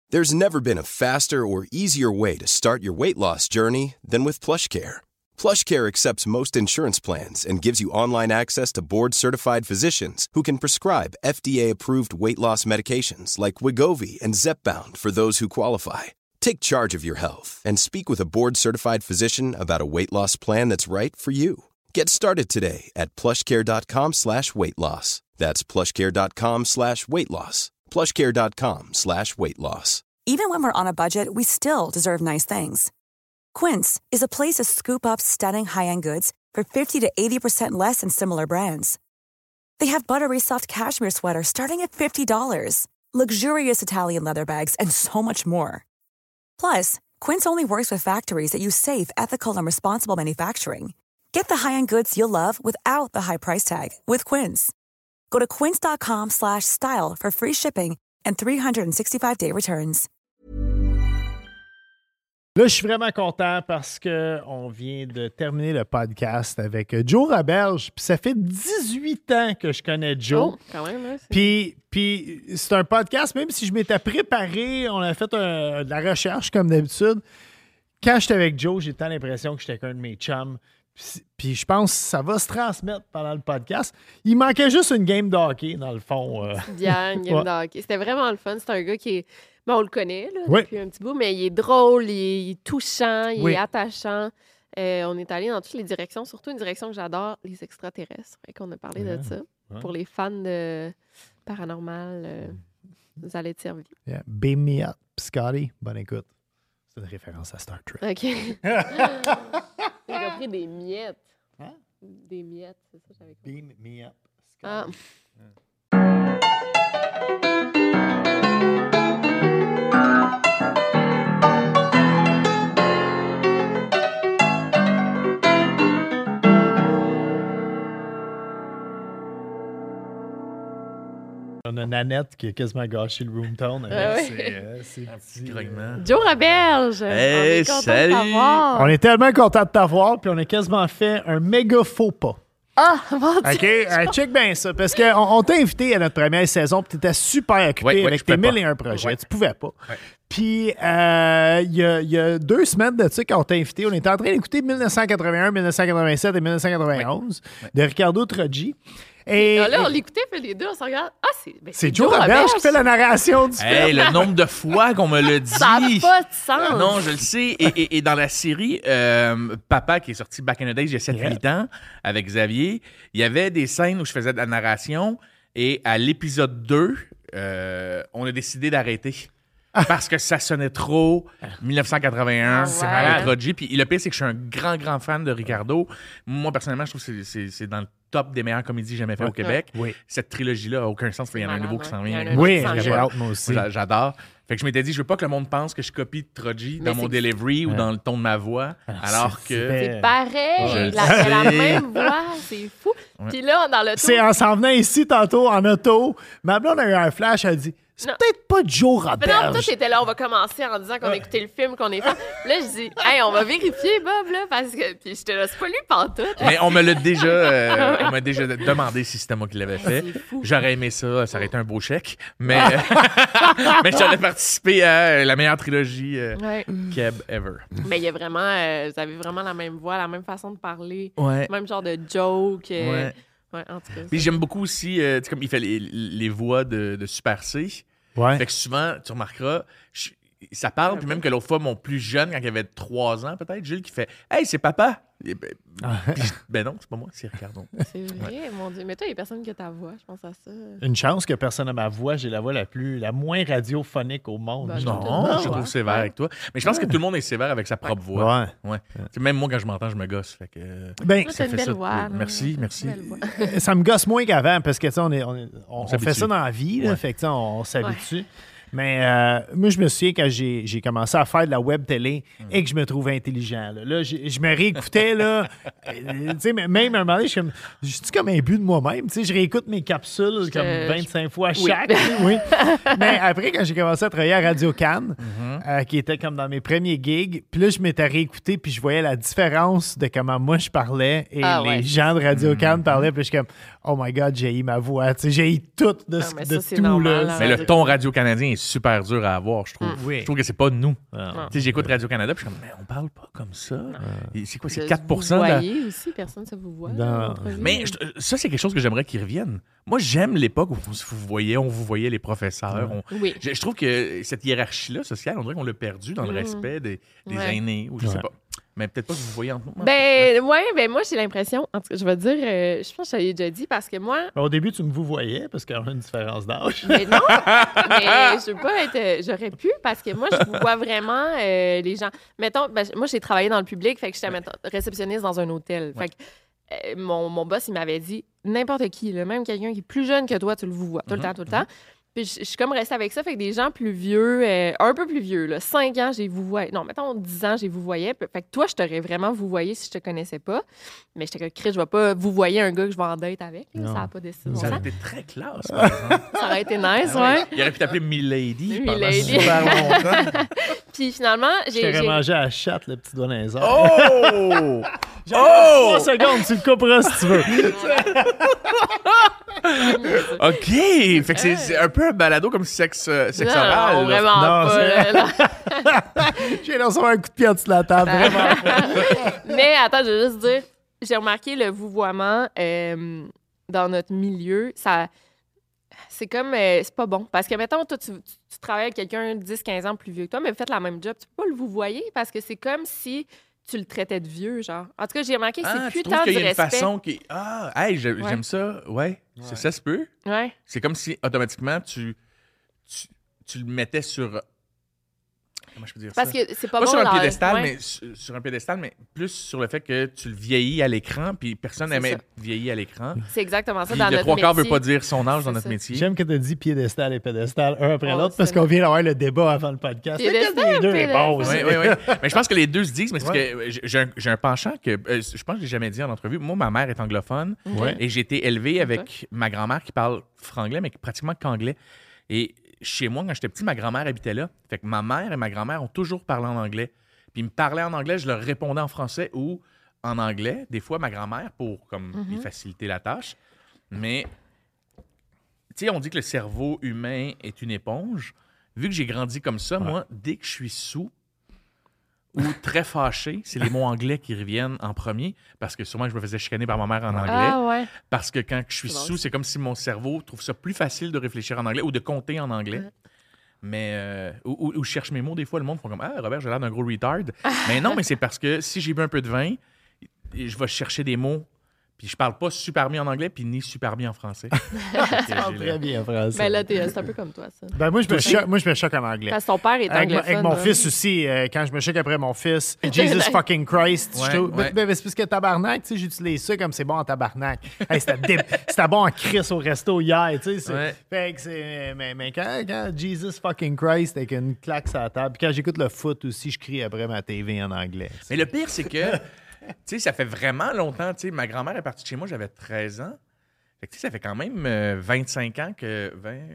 There's never been a faster or easier way to start your weight loss journey than with PlushCare. PlushCare accepts most insurance plans and gives you online access to board-certified physicians who can prescribe FDA-approved weight loss medications like Wegovy and Zepbound for those who qualify. Take charge of your health and speak with a board-certified physician about a weight loss plan that's right for you. Get started today at plushcare.com/weight-loss. That's plushcare.com/weight-loss. plushcare.com/weight-loss. Even when we're on a budget, we still deserve nice things. Quince is a place to scoop up stunning high-end goods for 50 to 80% less than similar brands. They have buttery soft cashmere sweaters starting at $50, luxurious Italian leather bags, and so much more. Plus, Quince only works with factories that use safe, ethical, and responsible manufacturing. Get the high-end goods you'll love without the high price tag with Quince. Go to quince.com/style for free shipping and 365-day returns. Là, je suis vraiment content parce qu'on vient de terminer le podcast avec Joe Roberge. Puis ça fait 18 ans que je connais Joe. Oh, quand même, hein, Puis c'est un podcast, même si je m'étais préparé, on a fait de la recherche comme d'habitude. Quand j'étais avec Joe, j'ai tant l'impression que j'étais qu'un de mes chums. Puis je pense que ça va se transmettre pendant le podcast. Il manquait juste une game de hockey, dans le fond. Bien, une game de hockey. C'était vraiment le fun. C'est un gars qui est... Bon, on le connaît là, oui. depuis un petit bout, mais il est drôle, il est touchant, il oui. est attachant. On est allé dans toutes les directions, surtout une direction que j'adore, les extraterrestres. On a parlé de ça. Pour les fans de paranormal, vous allez être servis. Yeah. Beam me up, Scotty. Bonne écoute. C'est une référence à Star Trek. OK. Il a pris des miettes. Hein? Des miettes, c'est ça que j'avais compris. Beam me up, Scotty. Ah. On a Nanette qui a quasiment gâché le room tone. C'est petit grognement. Joe Roberge! Hey, salut! On est tellement content de t'avoir, puis on a quasiment fait un méga faux pas. Ah, mon Dieu! OK, check bien ça, parce qu'on t'a invité à notre première saison, puis tu étais super occupé avec tes 1001 projets. Tu pouvais pas. Ouais. Puis, il y a 2 semaines de ça, quand on t'a invité, on était en train d'écouter 1981, 1987 et 1991 de Ricardo Troggi. Et là, on l'écoutait, fait les deux, on se regarde. Ah, c'est Joe Roberge qui fait la narration du film. Hey, le nombre de fois qu'on me l'a dit. Ça n'a pas de sens. Non, je le sais. Et dans la série Papa, qui est sorti back in the days, il y a 7-8 ans, avec Xavier, il y avait des scènes où je faisais de la narration. Et à l'épisode 2, on a décidé d'arrêter. Parce que ça sonnait trop 1981, c'est malade. Troggi. Puis le pire, c'est que je suis un grand fan de Ricardo. Moi, personnellement, je trouve que c'est dans le top des meilleures comédies jamais faites au Québec. Oui. Cette trilogie-là n'a aucun sens. Il y en a un nouveau qui s'en vient. Oui, j'ai hâte, moi aussi. J'adore. Fait que je m'étais dit, je veux pas que le monde pense que je copie Troggi dans mon delivery ou dans le ton de ma voix, alors que... C'est pareil. La même voix, c'est fou. Puis là, dans le tour... C'est en s'en venant ici tantôt, en auto, ma blonde a eu un flash, elle a dit... C'est peut-être pas Joe Roberge. Mais non, toi, t'étais là, on va commencer en disant qu'on a écouté le film, qu'on est fan. Puis là, je dis, hey, on va vérifier, Bob, là, parce que. Puis j'étais là, c'est pas lui pantoute. Mais on me l'a déjà, on m'a déjà demandé si c'était moi qui l'avais fait. J'aurais aimé ça, ça aurait été un beau chèque. Mais, mais j'aurais participé à la meilleure trilogie Keb ever. Mais il y a vraiment, vous avez vraiment la même voix, la même façon de parler, Ouais. même genre de joke. Ouais. Ouais, en tout cas. Puis j'aime beaucoup aussi, tu sais, comme il fait les voix de Super C. Ouais. Fait que souvent, tu remarqueras, ça parle, puis même que l'autre fois, mon plus jeune, quand il avait 3 ans peut-être, Jules, qui fait « Hey, c'est papa! » Ben non, c'est pas moi, c'est Ricardo. C'est vrai, mon Dieu. Mais toi, il y a personne qui a ta voix, je pense à ça. Une chance que personne n'a ma voix. J'ai la voix la moins radiophonique au monde. Ben, Non, je trouve sévère avec toi. Mais je pense que tout le monde est sévère avec sa propre voix. Ouais. Même moi, quand je m'entends, je me gosse. Fait que, ben, ça fait une belle voix. Merci. Ça me gosse moins qu'avant parce que on fait ça dans la vie. Là, fait que, on s'habitue. Mais moi, je me souviens quand j'ai commencé à faire de la web télé et que je me trouvais intelligent. Là, je me réécoutais. Là, même à un moment donné, je suis comme un but de moi-même. Je réécoute mes capsules comme 25 fois chaque. Oui. Mais après, quand j'ai commencé à travailler à Radio Cannes, qui était comme dans mes premiers gigs, puis là, je m'étais réécouté puis je voyais la différence de comment moi je parlais et les gens de Radio Cannes parlaient. Puis je suis comme, oh my God, j'ai eu ma voix. J'ai eu tout de tout. Normal, mais le ton radio-canadien est super dur à avoir, je trouve. Oui. Je trouve que c'est pas nous. Ah. Tu sais, j'écoute Radio-Canada, puis je suis comme, mais on parle pas comme ça. Et c'est quoi, c'est 4 Vous de la... voyez aussi, personne ne vous voit. Non. Mais ça, c'est quelque chose que j'aimerais qu'ils reviennent. Moi, j'aime l'époque où on vous voyait les professeurs. Oui. Je trouve que cette hiérarchie-là sociale, on dirait qu'on l'a perdue dans le respect des aînés, ou je sais pas. Mais peut-être pas que vous voyez entre nous. Ben moi, j'ai l'impression, en tout cas, je vais dire, je pense que je t'avais déjà dit, parce que moi... Au début, tu me vous voyais parce qu'on a une différence d'âge. Mais non, mais je veux pas être... J'aurais pu, parce que moi, je vous vois vraiment les gens... Mettons, moi, j'ai travaillé dans le public, fait que j'étais réceptionniste dans un hôtel. Fait que mon boss, il m'avait dit, n'importe qui, là, même quelqu'un qui est plus jeune que toi, tu le vous vois, tout le temps. Puis je suis comme restée avec ça, fait que des gens plus vieux, un peu plus vieux, là, 5 ans, j'ai vous voyais. Non, mettons 10 ans, j'ai vous voyais. Fait que toi, je t'aurais vraiment vous voyé si je te connaissais pas. Mais j'étais comme, Chris, je vais pas vous voyer un gars que je vais en date avec. Là, ça n'a pas décidé. Ça aurait été très classe, par exemple. Ça aurait été nice, ouais. Il aurait pu t'appeler Milady pendant Milady. super longtemps. Puis finalement, J'aurais mangé à la chatte, le petit doigt dans les airs. Oh! 3 secondes, tu le couperas si tu veux. OK! Fait que c'est un peu un balado comme sexe oral. Non, vraiment Non, pas. Là. J'ai lancé un coup de pied en dessous de la table, vraiment. Mais attends, je veux juste dire, j'ai remarqué le vouvoiement dans notre milieu, ça... C'est comme, c'est pas bon. Parce que, mettons, toi, tu travailles avec quelqu'un 10-15 ans plus vieux que toi, mais vous faites la même job. Tu peux pas le vouvoyer parce que c'est comme si tu le traitais de vieux, genre. En tout cas, j'ai remarqué que c'est plus tant du respect. qu'il y a une façon qui... Ah, hey, j'aime ça. Ouais. Ça se peut. Ouais. C'est comme si, automatiquement, tu le mettais sur... Comment je peux dire parce ça? que c'est pas Pas bon sur un dans... piédestal, ouais. mais sur un piédestal, mais plus sur le fait que tu le vieillis à l'écran, puis personne n'aime être vieilli à l'écran. C'est exactement ça Puis dans le notre 3/4 métier. veut pas dire son âge dans C'est notre ça. métier. J'aime que tu as dit piédestal et pédestal, un après Oh, l'autre, parce c'est qu'on vient d'avoir le débat avant le podcast. Piédestal, Les deux est bon pédestal. aussi. Oui. Mais je pense que les deux se disent, mais c'est que j'ai un penchant que je pense que je l'ai jamais dit en entrevue. Moi, ma mère est anglophone Ouais. et j'ai été élevé avec ma grand-mère qui parle franglais, mais pratiquement qu'anglais. Et chez moi, quand j'étais petit, ma grand-mère habitait là. Fait que ma mère et ma grand-mère ont toujours parlé en anglais. Puis ils me parlaient en anglais, je leur répondais en français ou en anglais. Des fois, ma grand-mère, pour comme lui faciliter la tâche. Mais, tu sais, on dit que le cerveau humain est une éponge. Vu que j'ai grandi comme ça, moi, dès que je suis saoul ou très fâché, c'est les mots anglais qui reviennent en premier. Parce que sûrement, je me faisais chicaner par ma mère en anglais. Ah ouais. Parce que quand je suis saoul, c'est comme si mon cerveau trouve ça plus facile de réfléchir en anglais ou de compter en anglais. Mais ou je cherche mes mots, des fois, le monde font comme « Ah, Robert, j'ai l'air d'un gros retard. » Mais non, mais c'est parce que si j'ai bu un peu de vin, je vais chercher des mots, puis je parle pas super bien en anglais, puis ni super bien en français. Très bien, français. Ben là, c'est un peu comme toi, ça. Ben moi, je me choque en anglais. Parce que ton père est anglophone. Avec mon hein. fils aussi, quand je me choque après mon fils, Jesus fucking Christ. Ouais, je trouve- ouais. Ben, c'est parce que tabarnak, tu sais, j'utilise ça comme c'est bon en tabarnak. Hey, c'était bon en Christ au resto hier, tu sais. Ouais. Fait que c'est. Mais quand Jesus fucking Christ avec une claque sur la table, puis quand j'écoute le foot aussi, je crie après ma TV en anglais. Mais le pire, c'est que, tu sais, ça fait vraiment longtemps. Tu sais, ma grand-mère est partie de chez moi, j'avais 13 ans. Fait que, tu sais, ça fait quand même 25 ans que...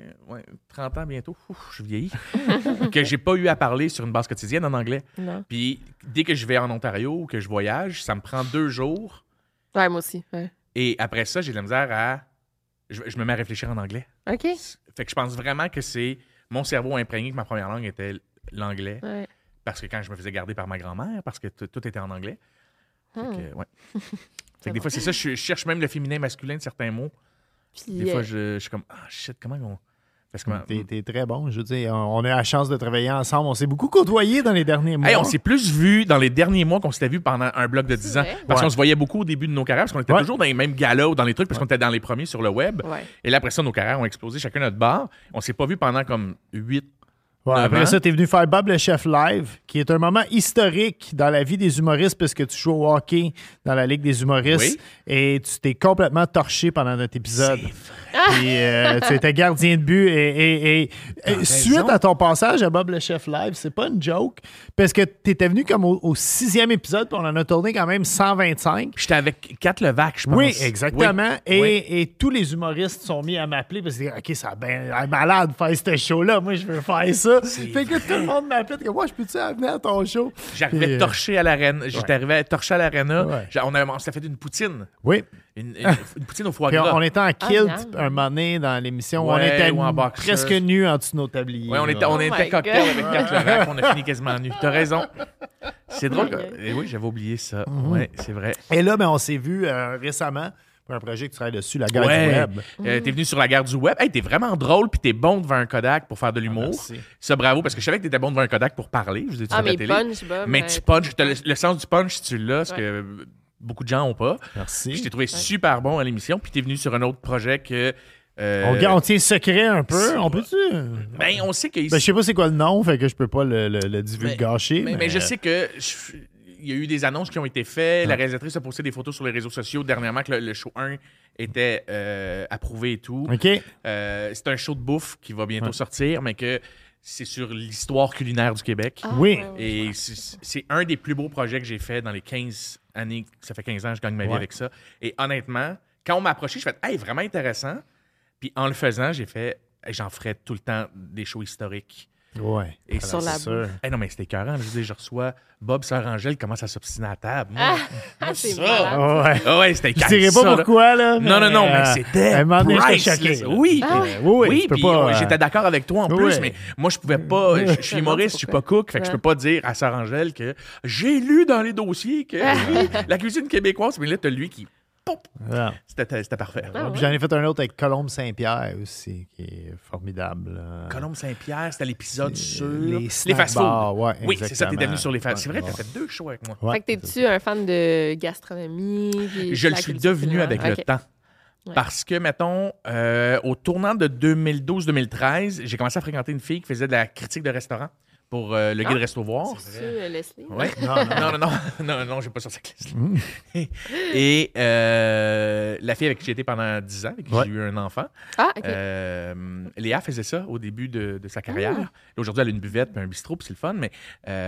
30 ans bientôt. Ouf, je vieillis. que j'ai pas eu à parler sur une base quotidienne en anglais. Non. Puis, dès que je vais en Ontario ou que je voyage, ça me prend 2 jours. Ouais, moi aussi. Ouais. Et après ça, j'ai de la misère à... Je me mets à réfléchir en anglais. OK. Fait que je pense vraiment que c'est mon cerveau imprégné que ma première langue était l'anglais. Ouais. Parce que quand je me faisais garder par ma grand-mère, parce que tout était en anglais. Fait que, ouais. Fait que des fois, c'est ça. Je cherche même le féminin masculin de certains mots. Puis, Des fois, je suis comme, ah shit, comment on. Parce que, T'es très bon. Je veux dire, on a la chance de travailler ensemble. On s'est beaucoup côtoyés dans les derniers mois. Hey, on s'est plus vu dans les derniers mois qu'on s'était vu pendant un bloc de 10 ans. vrai? Parce Ouais. qu'on se voyait beaucoup au début de nos carrières, parce qu'on était toujours dans les mêmes galas ou dans les trucs, parce qu'on était dans les premiers sur le web. Ouais. Et là, après ça, nos carrières ont explosé, chacun notre bar. On s'est pas vu pendant comme 8. Ouais, 9 après ans. ça, t'es venu faire Bob le Chef live, qui est un moment historique dans la vie des humoristes parce que tu joues au hockey dans la Ligue des humoristes Oui. et tu t'es complètement torché pendant notre épisode. Puis tu étais gardien de but et suite raison. à ton passage à Bob le Chef live, c'est pas une joke parce que t'étais venu comme au 6e épisode puis on en a tourné quand même 125. J'étais avec Kat Levac, je pense. Oui, exactement. Oui. Oui. Et tous les humoristes sont mis à m'appeler parce qu'ils disaient OK, ça a bien malade de faire ce show-là. Moi, je veux faire ça. ça. Fait que tout le monde m'appelle que moi, je peux-tu venir à ton show? J'arrivais torché à l'arène. J'étais arrivé torché à l'aréna. Ouais. On s'est fait une poutine. Oui. Une poutine au foie Puis gras. on était en kilt bien. un moment donné dans l'émission. Ouais, on était ou en boxer. presque nus en dessous de nos tabliers. Ouais, on était Oh my cocktail God. avec Kat Lerac. On a fini quasiment nus. T'as raison. C'est drôle. Et oui, j'avais oublié ça. Oui, c'est vrai. Et là, on s'est vu récemment pour un projet que tu travailles dessus, la guerre du web. T'es venu sur la guerre du web. Hey, t'es vraiment drôle, puis t'es bon devant un Kodak pour faire de l'humour. merci. Ça, bravo, parce que je savais que t'étais bon devant un Kodak pour parler. Je vous ai dit sur la mais télé. punch, Bob. Mais tu punches. Le sens du punch, tu l'as, ce que beaucoup de gens n'ont pas. Merci. Puis je t'ai trouvé super bon à l'émission, puis t'es venu sur un autre projet que... On tient secret un peu. On peut-tu? Ben, on sait que... Je sais pas c'est quoi le nom, fait que je peux pas le divulgacher. Mais je sais que... Il y a eu des annonces qui ont été faites. La réalisatrice a posté des photos sur les réseaux sociaux dernièrement que le show 1 était approuvé et tout. OK. C'est un show de bouffe qui va bientôt sortir, mais que c'est sur l'histoire culinaire du Québec. Oui. Et c'est un des plus beaux projets que j'ai fait dans les 15 années. Ça fait 15 ans que je gagne ma vie avec ça. Et honnêtement, quand on m'a approché, je fais « Hey, vraiment intéressant ». Puis en le faisant, j'ai fait « J'en ferai tout le temps des shows historiques ». Ouais. Et Sur la bouffe. Hey, non, mais c'était écœurant. Je veux dire, je reçois Bob Sœur Angèle commence à s'obstiner à la table. Moi, c'est ça. malade. Ouais. Ah ouais, c'était Je dirais pas pourquoi, là. Non, mais c'était à un moment donné, j'étais priceless. choqué. Oui, Oui, tu peux puis pas, j'étais d'accord avec toi en oui. plus, mais moi, je pouvais pas... Je suis humoriste, je suis pas cook, fait que je peux pas dire à Sœur Angèle que j'ai lu dans les dossiers que la cuisine québécoise, mais là, t'as lui qui... Pop! Ouais. C'était parfait. Puis j'en ai fait un autre avec Colombe Saint-Pierre aussi, qui est formidable. Colombe Saint-Pierre, c'était l'épisode sur les les fast-foods. bars, ouais, Oui, c'est ça, t'étais venu exactement. sur les fast-foods. C'est vrai, Ouais, t'as fait 2 shows avec moi. Ouais. Fait que t'es-tu un fan de gastronomie? puis Je de le la suis culture devenu culinaire? avec le Ok. temps. Ouais. Parce que, mettons, au tournant de 2012-2013, j'ai commencé à fréquenter une fille qui faisait de la critique de restaurant pour le guide Resto-Voir. C'est-tu Leslie? Ouais. Non, j'ai pas sorti avec Leslie. Mm. Et la fille avec qui j'ai été pendant 10 ans, avec qui j'ai eu un enfant, Ah, OK. Léa faisait ça au début de sa carrière. Là, aujourd'hui, elle a une buvette puis un bistrot, puis c'est le fun, mais...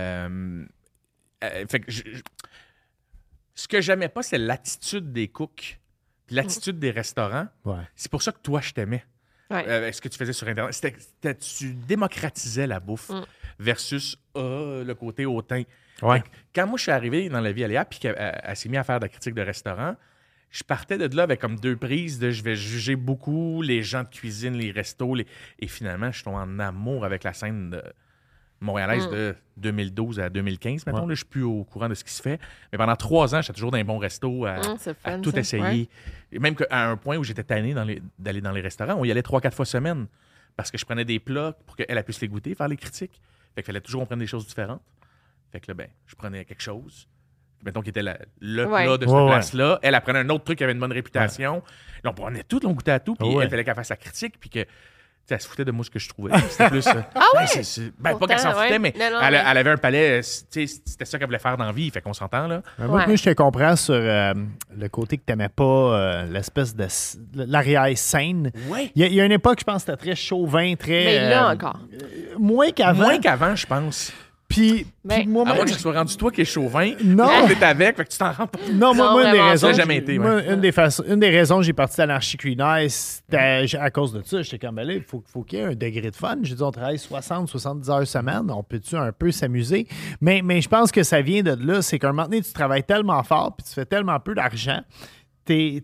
fait que ce que j'aimais pas, c'est l'attitude des cooks, puis l'attitude des restaurants. Ouais. C'est pour ça que toi, je t'aimais. Ouais. Ce que tu faisais sur Internet. Tu démocratisais la bouffe versus le côté hautain. Ouais. Fait que quand moi, je suis arrivé dans la vie à Léa puis qu'elle s'est mise à faire de la critique de restaurant, je partais de là avec comme 2 prises de je vais juger beaucoup les gens de cuisine, les restos. Et finalement, je suis tombé en amour avec la scène montréalaise de 2012 à 2015. Mettons, là, je suis plus au courant de ce qui se fait. Mais pendant 3 ans, j'étais toujours dans les bons restos c'est à fun, tout ça. essayer. Ouais. Et même à un point où j'étais tanné d'aller dans les restaurants, on y allait 3-4 fois semaine parce que je prenais des plats pour qu'elle puisse les goûter, faire les critiques. Fait qu'il fallait toujours qu'on prenne des choses différentes. Fait que là, je prenais quelque chose, mettons, qui était le plat de cette place-là. Elle prenait un autre truc qui avait une bonne réputation. Là, on prenait tout, on goûtait à tout, puis elle fallait qu'elle fasse sa critique, puis que... Elle se foutait de moi ce que je trouvais. C'était plus. Pas qu'elle s'en foutait, mais Non, elle avait un palais. C'était ça qu'elle voulait faire dans la vie. Fait qu'on s'entend, là. Moi, je te comprends sur le côté que tu n'aimais pas l'espèce de l'arrière-scène. Oui. Il y a une époque, je pense, c'était très chauvin, très. Mais là encore. Moins qu'avant. Moins qu'avant, je pense. Puis moi, À moins que ce soit rendu toi qui es chauvin. Non. On est avec, fait que tu t'en rends pas. Non, moi, une des vraiment, raisons. ça n'a jamais été, moi, une des raisons que j'ai parti à l'anarchie culinaire, c'était à cause de ça. J'étais comme, ben là, il faut qu'il y ait un degré de fun. J'ai dit, on travaille 70 heures semaine. On peut-tu un peu s'amuser? Mais je pense que ça vient de là. C'est qu'à un moment donné, tu travailles tellement fort puis tu fais tellement peu d'argent. Ce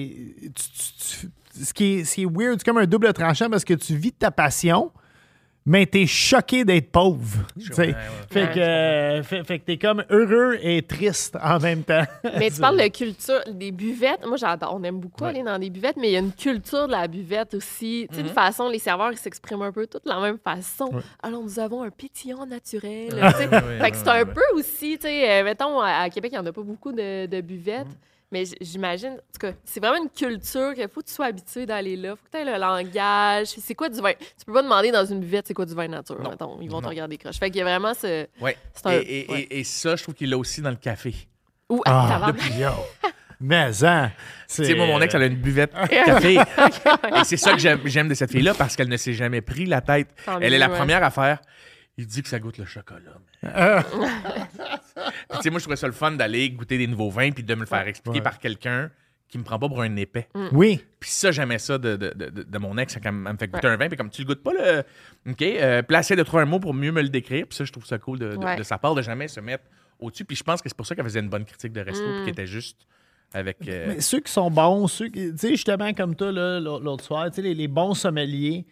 qui est weird, c'est comme un double tranchant parce que tu vis de ta passion. Mais t'es choqué d'être pauvre. Fait que t'es comme heureux et triste en même temps. Mais tu parles de culture, des buvettes. Moi, j'adore. On aime beaucoup aller dans des buvettes, mais il y a une culture de la buvette aussi. Tu sais, de façon, les serveurs, ils s'expriment un peu tous de la même façon. Alors, nous avons un pétillant naturel. Tu sais. Fait que c'est un peu aussi, tu sais, mettons, à Québec, il n'y en a pas beaucoup de buvettes. Mais j'imagine, en tout cas, c'est vraiment une culture qu'il faut que tu sois habitué d'aller là. Faut que tu aies le langage. C'est quoi du vin? Tu peux pas demander dans une buvette c'est quoi du vin nature. Mettons. Ils vont te regarder croche. Fait qu'il y a vraiment ce... Ouais. Et ça, je trouve qu'il l'a aussi dans le café. Ou Yo. Mais, hein. Tu sais, moi, mon ex, elle a une buvette café. Et c'est ça que j'aime de cette fille-là, parce qu'elle ne s'est jamais pris la tête. Elle est la première à faire. Il dit que ça goûte le chocolat. Tu sais, moi, je trouvais ça le fun d'aller goûter des nouveaux vins puis de me le faire expliquer par quelqu'un qui me prend pas pour un épais. Oui. Puis ça, j'aimais ça de mon ex, quand elle me fait goûter un vin. Puis comme tu le goûtes pas, là, OK, puis là, essaie de trouver un mot pour mieux me le décrire. Puis ça, je trouve ça cool de sa part, de jamais se mettre au-dessus. Puis je pense que c'est pour ça qu'elle faisait une bonne critique de resto, puis qu'elle était juste avec... Mais ceux qui sont bons, tu sais, justement, comme toi, là, l'autre soir, tu sais, les bons sommeliers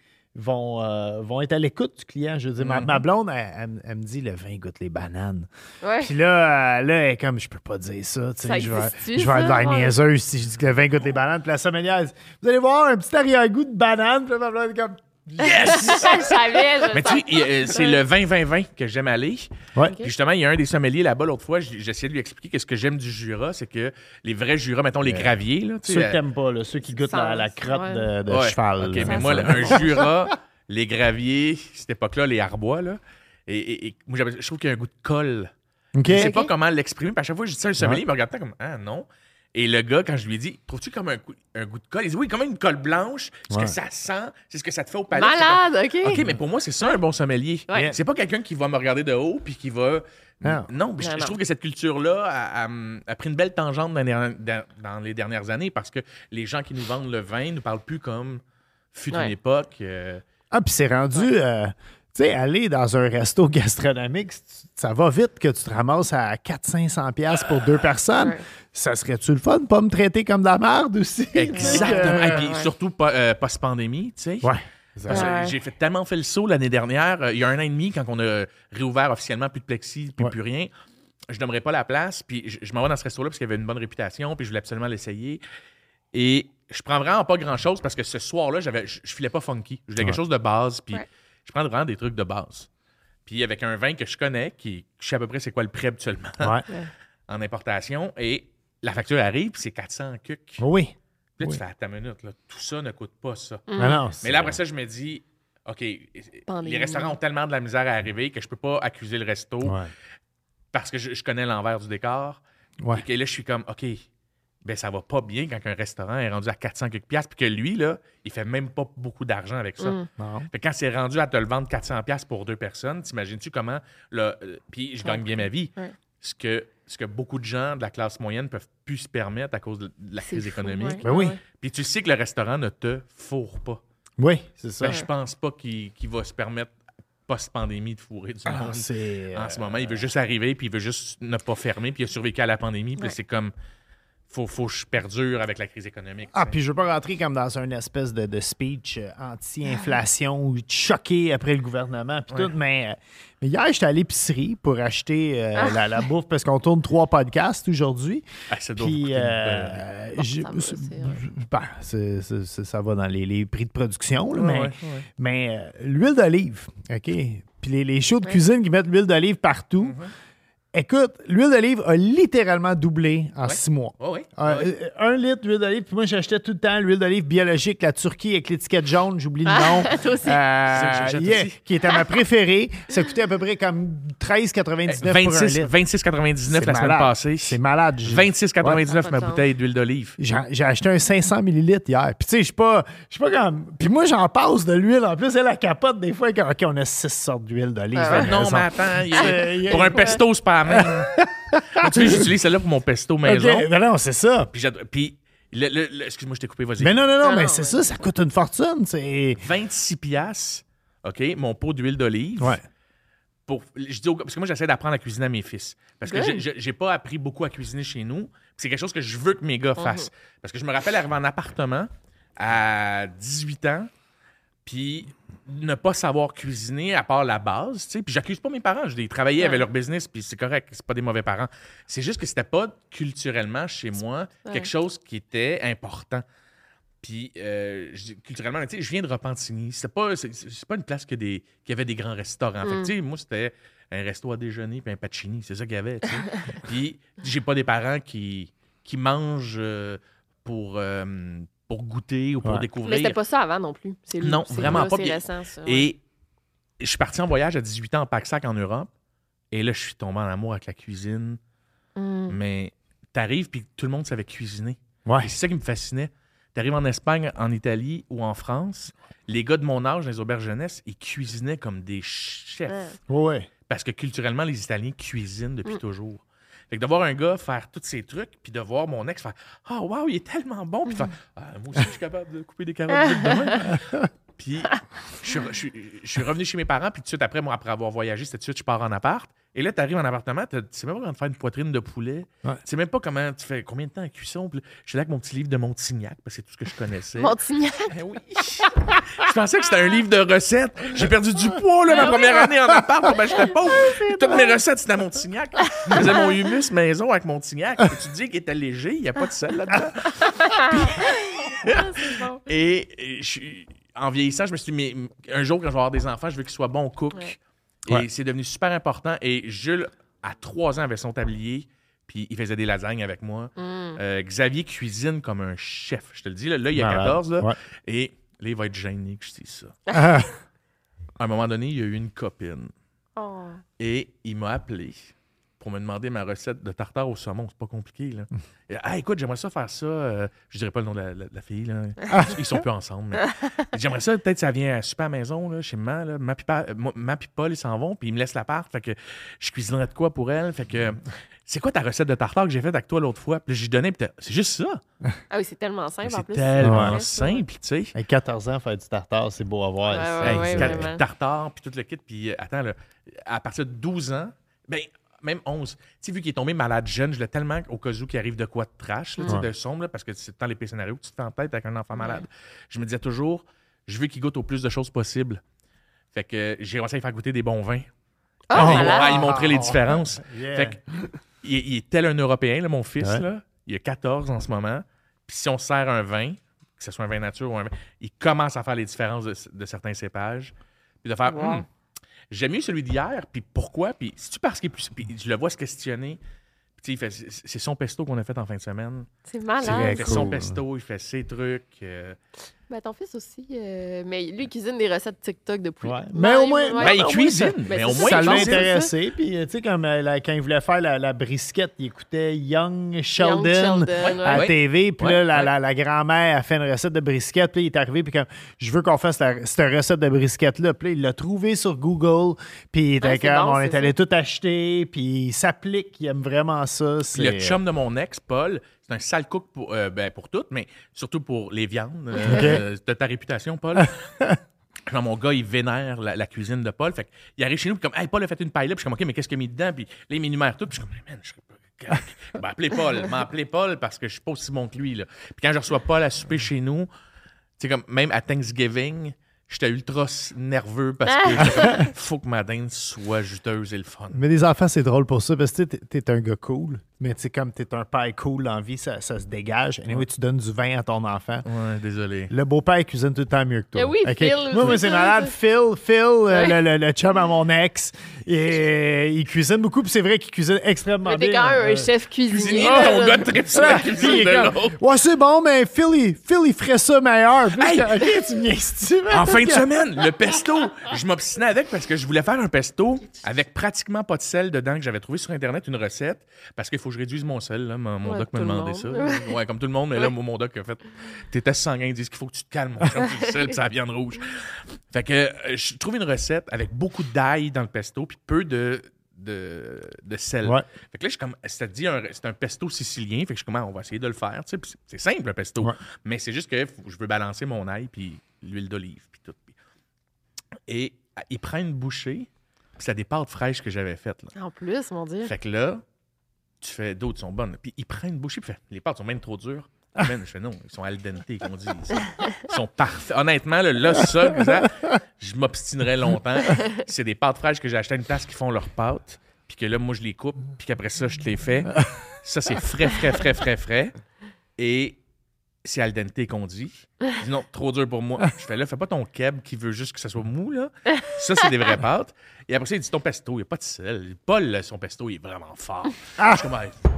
vont être à l'écoute du client. Je veux dire, ma blonde, elle me dit, le vin goûte les bananes. Ouais. Puis là, elle est comme, je peux pas dire ça. Tu sais, Ça je vais existe-tu, être de la ça? niaiseuse si je dis que le vin goûte les bananes. Puis la sommelière, elle dit, vous allez voir un petit arrière-goût de banane. Puis là, ma blonde est comme, Yes! Je savais, Mais tu sais, c'est le 20-20-20 que j'aime aller. ouais. Puis justement, il y a un des sommeliers là-bas l'autre fois, j'essayais de lui expliquer que ce que j'aime du Jura, c'est que les vrais Jura, mettons les graviers, là, tu Ceux sais, que t'aimes pas, là, ceux qui goûtent la crotte Ouais. de ouais, cheval. OK, là. mais moi, un Jura, les graviers, cette époque-là, les arbois, là, et moi, je trouve qu'il y a un goût de colle. OK. Je sais pas comment l'exprimer. Puis à chaque fois que je dis ça à un sommelier, il me regarde comme ah non. Et le gars, quand je lui ai dit, trouves-tu comme un goût de colle? Il dit oui, comme une colle blanche. Ce que ça sent, c'est ce que ça te fait au palais. Malade, OK. OK, mais pour moi, c'est ça un bon sommelier. Ouais. C'est pas quelqu'un qui va me regarder de haut puis qui va. Non, puis je trouve que cette culture-là a pris une belle tangente dans les dernières années parce que les gens qui nous vendent le vin nous parlent plus comme fut une époque. Ah, puis c'est rendu... tu sais, aller dans un resto gastronomique, ça va vite que tu te ramasses à 400-500$ pour 2 personnes. Ouais. Ça serait-tu le fun de pas me traiter comme de la merde aussi? Exactement. Et puis surtout post-pandémie, tu sais. Ouais. Parce que j'ai tellement fait le saut l'année dernière. Il y a 1 an et demi, quand on a réouvert officiellement, plus de plexi, plus rien, je n'aimerais pas la place. Puis je m'en vais dans ce resto-là parce qu'il avait une bonne réputation, puis je voulais absolument l'essayer. Et je prends vraiment pas grand-chose parce que ce soir-là, je filais pas funky. Je voulais quelque chose de base, puis je prends vraiment des trucs de base. Puis avec un vin que je connais, je sais à peu près c'est quoi le prix habituellement en importation, et la facture arrive, puis c'est 400 cucs. Oui. Puis là, tu fais à ta minute, là, tout ça ne coûte pas ça. Non, Mais là, après ça, je me dis, OK, les restaurants ont tellement de la misère à arriver que je peux pas accuser le resto parce que je connais l'envers du décor. Et que là, je suis comme, OK, ben ça va pas bien quand un restaurant est rendu à 400 quelques piastres, puis que lui, là, il fait même pas beaucoup d'argent avec ça. Fait que quand c'est rendu à te le vendre 400 piastres pour 2 personnes, t'imagines-tu comment, puis je gagne bien ma vie. Ce que beaucoup de gens de la classe moyenne peuvent plus se permettre à cause de la crise économique. Ben oui. Puis tu sais que le restaurant ne te fourre pas. Oui, c'est ça. Ben, je pense pas qu'il va se permettre post-pandémie de fourrer du monde. En ce moment, il veut juste arriver, puis il veut juste ne pas fermer, puis il a survécu à la pandémie, puis c'est comme... Faut que je perdure avec la crise économique. Puis je veux pas rentrer comme dans une espèce de speech anti-inflation ou choqué après le gouvernement puis tout, mais hier, j'étais à l'épicerie pour acheter la bouffe parce qu'on tourne 3 podcasts aujourd'hui. Ça doit Puis ça va dans les prix de production, là, mais l'huile d'olive, OK? Puis les shows de cuisine qui mettent l'huile d'olive partout. Écoute, l'huile d'olive a littéralement doublé en 6 mois. 1 litre d'huile d'olive. Puis moi, j'achetais tout le temps l'huile d'olive biologique, la Turquie avec l'étiquette jaune, j'oublie le nom. Toi aussi. Qui était ma préférée. Ça coûtait à peu près comme 13,99 pour un litre. 26,99 la semaine passée. C'est malade. 26,99 ma bouteille d'huile d'olive. J'ai acheté un 500 ml hier. Puis tu sais, je suis pas comme... Puis moi, j'en passe de l'huile. En plus, elle la capote des fois. OK, on a 6 sortes d'huile d'olive. Non, mais attends. Pour un pesto, c'est pas la même. Tu sais, j'utilise celle-là pour mon pesto maison. Ben non, c'est ça. Puis excuse-moi, je t'ai coupé, vas-y. Mais non, mais c'est ça coûte une fortune. C'est 26 piastres, OK, mon pot d'huile d'olive. Parce que moi, j'essaie d'apprendre à cuisiner à mes fils. Parce que j'ai pas appris beaucoup à cuisiner chez nous. C'est quelque chose que je veux que mes gars fassent. Parce que je me rappelle arriver en appartement à 18 ans, puis ne pas savoir cuisiner à part la base, tu sais. Puis j'accuse pas mes parents, je les travaillais avec leur business, puis c'est correct, c'est pas des mauvais parents. C'est juste que c'était pas culturellement chez moi quelque chose qui était important. Puis culturellement, tu sais, je viens de Repentigny, c'est pas une place qui avait des grands restaurants. Fait que, tu sais, moi c'était un resto à déjeuner puis un pacini, c'est ça qu'il y avait, tu sais. Puis j'ai pas des parents qui mangent pour goûter ou pour découvrir. Mais c'était pas ça avant non plus. Non, vraiment pas. C'est récent, ça. Et je suis parti en voyage à 18 ans en pack-sac en Europe. Et là, je suis tombé en amour avec la cuisine. Mais t'arrives puis tout le monde savait cuisiner. Et c'est ça qui me fascinait. T'arrives en Espagne, en Italie ou en France, les gars de mon âge, dans les auberges jeunesse, ils cuisinaient comme des chefs. Parce que culturellement, les Italiens cuisinent depuis toujours. Fait que de voir un gars faire tous ces trucs, puis de voir mon ex faire « Ah, wow, il est tellement bon! » Puis faire « Ah, moi aussi, je suis capable de couper des carottes vite demain. » Puis je suis revenu chez mes parents, puis tout de suite après, moi, après avoir voyagé, c'était tout de suite, je pars en appart. Et là, tu arrives en appartement, tu sais même pas comment faire une poitrine de poulet. Tu sais même pas comment tu fais combien de temps en cuisson. Puis je suis là avec mon petit livre de Montignac, parce que c'est tout ce que je connaissais. Montignac? Ben oui. Je pensais que c'était un livre de recettes. J'ai perdu du poids ma première année en appart. Ben, j'étais pauvre. Toutes mes recettes, c'était à Montignac. Je faisais mon humus maison avec Montignac. Tu dis qu'il était léger, il n'y a pas de sel là-dedans. C'est bon. Et en vieillissant, je me suis dit, mais un jour, quand je vais avoir des enfants, je veux qu'ils soient bons cook. Ouais. Et c'est devenu super important. Et Jules, à 3 ans, avait son tablier, puis il faisait des lasagnes avec moi. Xavier cuisine comme un chef. Je te le dis, là il y a 14. Là, et là, il va être gêné que je dise ça. À un moment donné, il y a eu une copine. Oh. Et il m'a appelé pour me demander ma recette de tartare au saumon. C'est pas compliqué, là. Et, écoute, j'aimerais ça faire ça. Je dirais pas le nom de la fille, là. Ils sont plus ensemble. Mais... J'aimerais ça, peut-être ça vient à super à maison, là, chez maman, là. Ma puis Paul, ils s'en vont, puis ils me laissent l'appart. Fait que je cuisinerais de quoi pour elle. Fait que c'est quoi ta recette de tartare que j'ai faite avec toi l'autre fois? Puis j'y donnais, puis c'est juste ça. Ah oui, c'est tellement simple en plus. C'est tellement simple, tu sais. À 14 ans, faire du tartare, c'est beau à voir. Ouais, puis tartare, puis tout le kit. Puis attends, là, à partir de 12 ans, ben même 11. Tu sais, vu qu'il est tombé malade jeune, je l'ai tellement au cas où qu'il arrive de quoi de trash, là, de sombre, là, parce que c'est dans les scénarios que tu te fais en tête avec un enfant malade. Je me disais toujours, je veux qu'il goûte au plus de choses possible. Fait que j'ai commencé à lui faire goûter des bons vins. À lui montrer les différences. Fait que, il est tel un Européen, là, mon fils. Là, il a 14 en ce moment. Puis si on sert un vin, que ce soit un vin nature ou un vin, il commence à faire les différences de certains cépages. Puis de faire... J'aime mieux celui d'hier, puis pourquoi? Puis c'est-tu parce qu'il est plus... Puis je le vois se questionner. Puis c'est son pesto qu'on a fait en fin de semaine. C'est malade. Il fait son pesto, il fait ses trucs. Ben, ton fils aussi, mais lui, il cuisine des recettes TikTok de poulet. Mais au moins, il cuisine. Mais au moins, ça l'a intéressé. Puis, tu sais, comme quand il voulait faire la brisquette, il écoutait Young Sheldon à la TV. Puis là, la grand-mère a fait une recette de brisquette. Puis il est arrivé, puis comme, je veux qu'on fasse cette recette de brisquette-là. Puis il l'a trouvé sur Google. Puis il était comme, on est allé tout acheter. Puis il s'applique, il aime vraiment ça. Puis le chum de mon ex, Paul, c'est un sale cook pour tout, mais surtout pour les viandes. De ta réputation, Paul. Genre, mon gars, il vénère la cuisine de Paul. Fait qu'il arrive chez nous, puis comme, hey, Paul a fait une paille là. Puis je suis comme, OK, mais qu'est-ce qu'il a mis dedans? Puis là, il m'énumère tout. Puis je suis comme, man, je serais pas. M'appeler Paul parce que je suis pas aussi bon que lui. Là. Puis quand je reçois Paul à souper chez nous, tu sais, comme, même à Thanksgiving, j'étais ultra nerveux parce que faut que ma dinde soit juteuse et le fun. Mais les enfants, c'est drôle pour ça parce que t'es un gars cool. Mais tu sais, comme t'es un père cool dans la vie, ça se dégage. Anyway, tu donnes du vin à ton enfant. Ouais, désolé. Le beau-père, il cuisine tout le temps mieux que toi. Oui, okay? Phil. Moi, c'est malade. Phil, le chum à mon ex, il cuisine beaucoup. Puis c'est vrai qu'il cuisine extrêmement bien. T'es quand même un chef cuisinier. Ton gars tripe sur la cuisine de l'autre. Ouais, c'est bon, mais Phil, il ferait ça meilleur. Puis OK, tu me niaises-tu? En fin de semaine, le pesto, je m'obstinais avec parce que je voulais faire un pesto avec pratiquement pas de sel dedans que j'avais trouvé sur Internet, une recette, parce qu'il faut que je réduise mon sel. Là. Mon doc m'a demandé ça. Ouais, comme tout le monde, mais là, mon doc a fait tes tests sanguins, ils disent qu'il faut que tu te calmes, mon chum, du sel, puis ça viande rouge. Fait que je trouve une recette avec beaucoup d'ail dans le pesto, puis peu de sel. Ouais. Fait que là, c'est un pesto sicilien. Fait que je suis comme, on va essayer de le faire. Tu sais, c'est simple, un pesto. Ouais. Mais c'est juste que je veux balancer mon ail, puis l'huile d'olive, puis tout. Et il prend une bouchée, puis c'est des pâtes fraîches que j'avais faites. Là. En plus, mon Dieu. Fait que là, tu fais d'autres sont bonnes. Puis il prend une bouchée, puis les pâtes sont même trop dures. Je fais non, ils sont al dente, qu'on dit. Ils sont parfaits. Honnêtement, là ça, je m'obstinerais longtemps. C'est des pâtes fraîches que j'ai achetées à une place qui font leurs pâtes, puis que là, moi, je les coupe, puis qu'après ça, je te les fais. Ça, c'est frais. Et c'est al dente qu'on dit. Je dis non, trop dur pour moi. Je fais là, fais pas ton keb qui veut juste que ça soit mou, là. Ça, c'est des vraies pâtes. Et après ça, il dit ton pesto, il n'y a pas de sel. Paul, là, son pesto, il est vraiment fort. Je suis comme,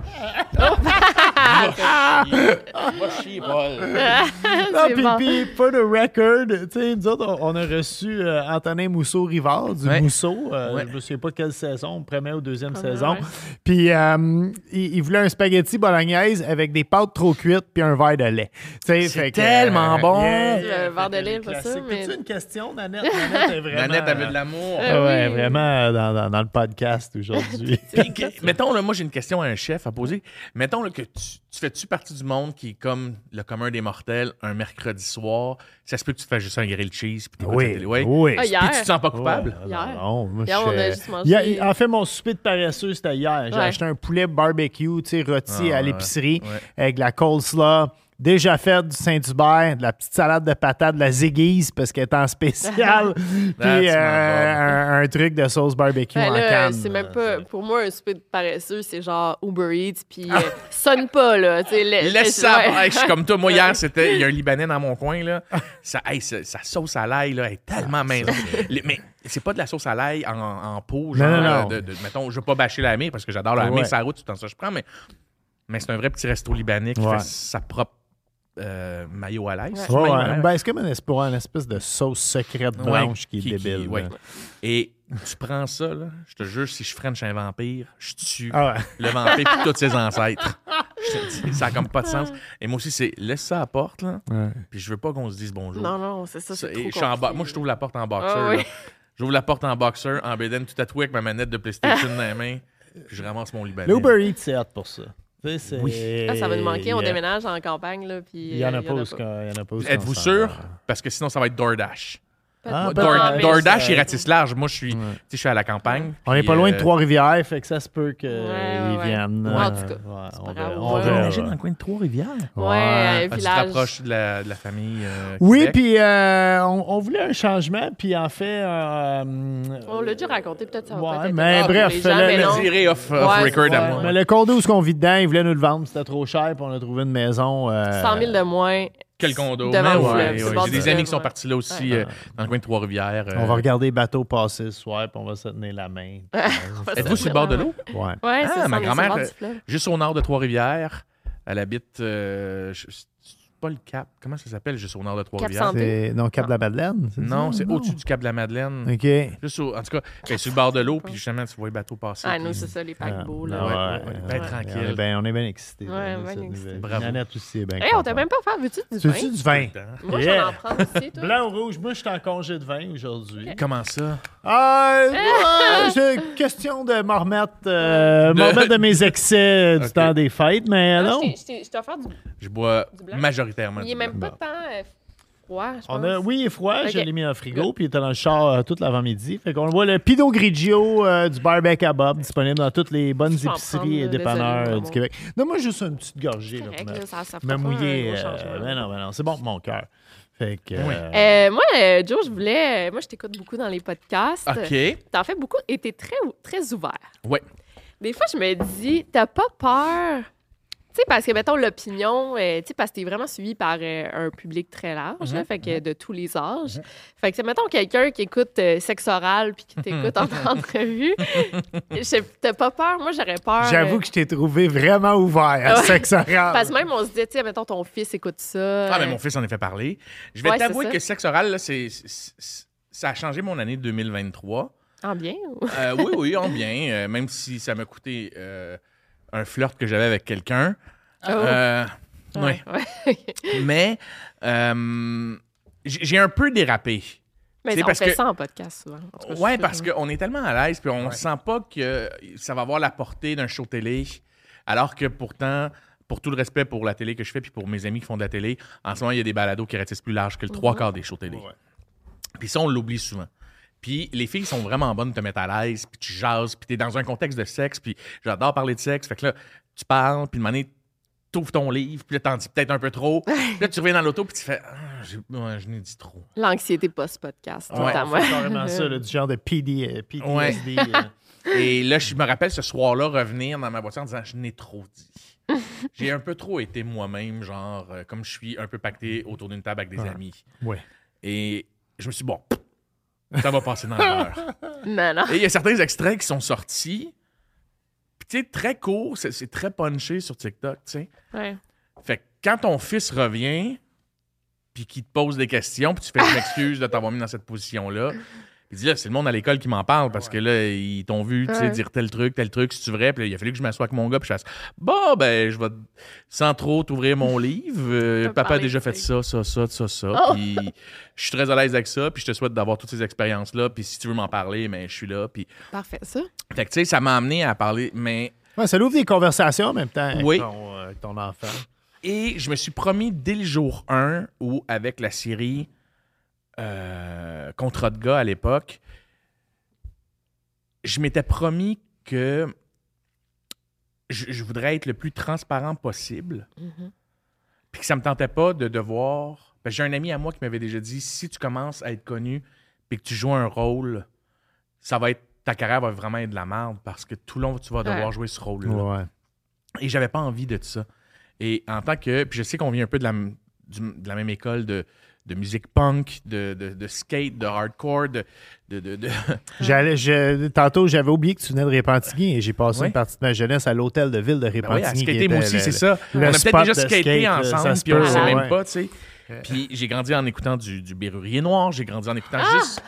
va chier, Paul. Puis, for the record, tu sais, nous autres, on a reçu Antonin Mousseau-Rivard du Mousseau. Je ne me souviens pas quelle saison, première ou deuxième saison. Puis, il voulait un spaghetti bolognaise avec des pâtes trop cuites puis un verre de lait. C'est tellement tellement bon. Le verre de lait, pas ça, mais... As-tu une question, Nanette? Nanette est vraiment... Nanette avait de l'amour. Ouais, oui. vraiment dans le podcast aujourd'hui. Mettons, là, moi, j'ai une question à un chef à poser. Mettons là, que tu fais-tu partie du monde qui est comme le commun des mortels, un mercredi soir, ça se peut que tu te fasses juste un grilled cheese puis t'écoutes la télé. Oui. Ah, hier. Puis tu te sens pas coupable? Ouais, Hier. non, moi, Hier, je on a fais- juste mangé... En fait, mon souper de paresseux, c'était hier. J'ai Ouais. acheté un poulet barbecue, tu sais, rôti Ah, à l'épicerie, ouais. avec de la coleslaw, déjà faite du Saint-Hubert, de la petite salade de patates, de la ziguise, parce qu'elle est en spécial, puis That's my God. un truc de sauce barbecue Ben en là, canne. c'est même pas... Pour moi, un souper de paresseux, c'est genre Uber Eats, puis sonne pas, là. Tu sais, Laisse ça. ouais. Hey, je suis comme toi. Moi, hier, il y a un Libanais dans mon coin. Là. Sa sauce à l'ail là, est tellement maison. Mais c'est pas de la sauce à l'ail en pot. Genre, Non. mettons, je veux pas bâcher la mire parce que j'adore la mire. Ouais. C'est la route, tout le temps ça je prends. Mais c'est un vrai petit resto libanais qui Ouais. fait sa propre mayo à l'ail. Ouais. C'est Ouais, mayo à ouais. l'ail. Ben, c'est comme une espèce de sauce secrète blanche qui est débile. ouais. là. Et tu prends ça, là, je te jure, si je French un vampire, je tue Ah ouais. le vampire et tous ses ancêtres. Je te dis, ça n'a comme pas de sens. Et moi aussi, c'est laisse ça à la porte, là, puis je veux pas qu'on se dise bonjour. Non, c'est ça, Ça, c'est et trop je suis en compliqué. moi, je trouve la porte en boxer. Ah oui. là. J'ouvre la porte en boxer, en bédaine, tout tatoué avec ma manette de PlayStation dans les mains, puis je ramasse mon Libanais. L'Uber Eats, c'est hot pour ça. Tu sais, c'est- Oui. Ah, ça va nous manquer, on il y a- déménage en campagne, là, puis... Il y en a il pas où ce qu'on- il y en a pas où ce qu'on Êtes-vous s'en sûr? va. Parce que sinon, ça va être DoorDash. Ah, Moi, peut-être. DoorDash ça- et Ratisse Large. Moi, je suis à la campagne. On n'est puis, pas loin de Trois-Rivières, fait que ça se peut qu'ils ouais. viennent. Ouais, en tout cas, ouais, c'est on pas verra- grave. on Ouais. verra. Déménager dans le coin de Trois-Rivières. Ouais, Tu te village. rapproches de la famille. Oui, Québec. puis on voulait un changement, puis en fait... On l'a dû raconter, peut-être ça va Ouais, pas être mais étonnant pour bref, les gens, mais le- non. Tiré off Ouais, record c'est à ça. moi. Mais le condo où on vit dedans, ils voulaient nous le vendre, c'était trop cher, puis on a trouvé une maison... 100 000 de moins. Quel condo. Devant Mais le ouais, fleuve, sur le ouais. bord J'ai du des amis fleuve, qui sont ouais. partis là aussi Ouais. dans le coin de Trois-Rivières. On va regarder les bateaux passer ce soir, puis on va se tenir la main. Êtes-vous sur le bord de l'eau? Ouais. Ouais, c'est Ah, ça, ma on est sur le grand-mère, bord du fleuve. juste au nord de Trois-Rivières. Elle habite... c'est pas le Cap. Comment ça s'appelle, juste au nord de Trois-Rivières? Santé. C'est non, Cap de la Madeleine? Non, ça? c'est au-dessus du Cap de la Madeleine. OK. Juste en tout cas, ben, sur le bord de l'eau, puis justement, tu vois les bateaux passer. Ah, puis- nous, c'est ça, les paquebots, là. Ah, ouais, ouais, ben ouais. tranquille. On est bien excités. Ouais, là, de bien cette excités. nouvelle. Bravo. Nanette aussi est bien Hey, on t'a même pas offert, veux-tu du Tu vin? veux-tu du vin? Moi, Yeah. j'en en prends aussi, toi. Blanc ou rouge? Moi, je suis en congé de vin aujourd'hui. Comment ça? C'est une question de m'en remettre de mes excès du Ok. temps des fêtes, mais Ah, non. je t'ai offert du... Je bois Du blanc? majoritairement Il du est même blanc. pas tant froid, je pense. Oui, il est froid. Ok. Je l'ai mis dans le frigo, puis il était dans le char toute l'avant-midi. Fait qu'on voit le Pinot Grigio du Barbecue à Bob, disponible dans toutes les bonnes Je vais en épiceries prendre, et là, dépanneurs désolé, du Québec. Donne-moi juste une petite gorgée. Là, Correct, pour me- là, ça me fera pas mouiller. un gros changement. Ben non, c'est bon pour mon cœur. Fait que. Oui. Moi, Joe, moi, je t'écoute beaucoup dans les podcasts. OK. T'en fais beaucoup et t'es très, très ouvert. Ouais. Des fois, je me dis, t'as pas peur? Tu sais, parce que, mettons, l'opinion, tu sais, parce que t'es vraiment suivi par un public très large, là, fait que de tous les âges. Fait que, c'est, mettons, quelqu'un qui écoute Sexe oral puis qui t'écoute en entrevue. T'as pas peur? Moi, j'aurais peur. J'avoue que je t'ai trouvé vraiment ouvert à Ouais. sexe oral. Parce que même, on se dit, tu sais, mettons, ton fils écoute ça. Ah, mais mon fils en a fait parler. Je vais Ouais, t'avouer c'est ça. que sexe oral, là, ça a changé mon année 2023. En bien? Ou... Oui, en bien. Même si ça m'a coûté un flirt que j'avais avec quelqu'un. Oui. ouais. Mais j'ai un peu dérapé. Mais C'est on parce fait que- ça en podcast, souvent. En tout cas, je Oui, trouve parce ça. qu'on est tellement à l'aise, puis on ne sent pas que ça va avoir la portée d'un show télé, alors que pourtant, pour tout le respect pour la télé que je fais, puis pour mes amis qui font de la télé, en ce moment, il y a des balados qui ratissent plus large que le trois quarts des shows télé. Puis ça, on l'oublie souvent. Puis les filles sont vraiment bonnes de te mettre à l'aise, puis tu jases, puis tu es dans un contexte de sexe, puis j'adore parler de sexe. Fait que là, tu parles, puis de manière, t'ouvres ton livre, puis là, t'en dis peut-être un peu trop. Puis là, tu reviens dans l'auto, puis tu fais je n'ai dit trop. L'anxiété post-podcast, tout le Ouais. temps, C'est moi. carrément ça, là, du genre de PTSD. Ouais. Et là, je me rappelle ce soir-là revenir dans ma voiture en disant je n'ai trop dit. J'ai un peu trop été moi-même, genre, comme je suis un peu pacté autour d'une table avec des amis. Ouais. Et je me suis dit, bon, ça va passer dans l'heure. Non, non. Et il y a certains extraits qui sont sortis. Puis, tu sais, très court, c'est très punché sur TikTok, tu sais. Ouais. Fait que quand ton fils revient, puis qu'il te pose des questions, puis tu fais une excuse de t'avoir mis dans cette position-là, Il dit là, c'est le monde à l'école qui m'en parle parce que là, ils t'ont vu dire tel truc, si tu vrai. Puis là, il a fallu que je m'assoie avec mon gars puis je fasse bon, ben, je vais sans trop t'ouvrir mon livre. Papa a déjà fait ça. Puis je suis très à l'aise avec ça. Puis je te souhaite d'avoir toutes ces expériences-là. Puis si tu veux m'en parler, ben, je suis là. Puis... Parfait, ça. Fait que tu sais, ça m'a amené à parler, mais. Ouais, ça ouvre des conversations en même temps avec Oui. ton enfant. Et je me suis promis dès le jour 1 où, avec la série Contrat de gars à l'époque, je m'étais promis que je voudrais être le plus transparent possible. Puis que ça me tentait pas de devoir... Parce que j'ai un ami à moi qui m'avait déjà dit, si tu commences à être connu puis que tu joues un rôle, ta carrière va vraiment être de la merde parce que tout le long, tu vas devoir jouer ce rôle-là. Ouais. Et j'avais pas envie de ça. Et en tant que... Puis je sais qu'on vient un peu de la même école de musique punk, de skate, de hardcore, Tantôt, j'avais oublié que tu venais de Repentigny et j'ai passé une partie de ma jeunesse à l'hôtel de ville de Repentigny. Oui, à skater, moi aussi, c'est ça. On a peut-être déjà skaté ensemble, puis on ne sait même pas, tu sais. Puis j'ai grandi en écoutant du Bérurier Noir, j'ai grandi en écoutant juste...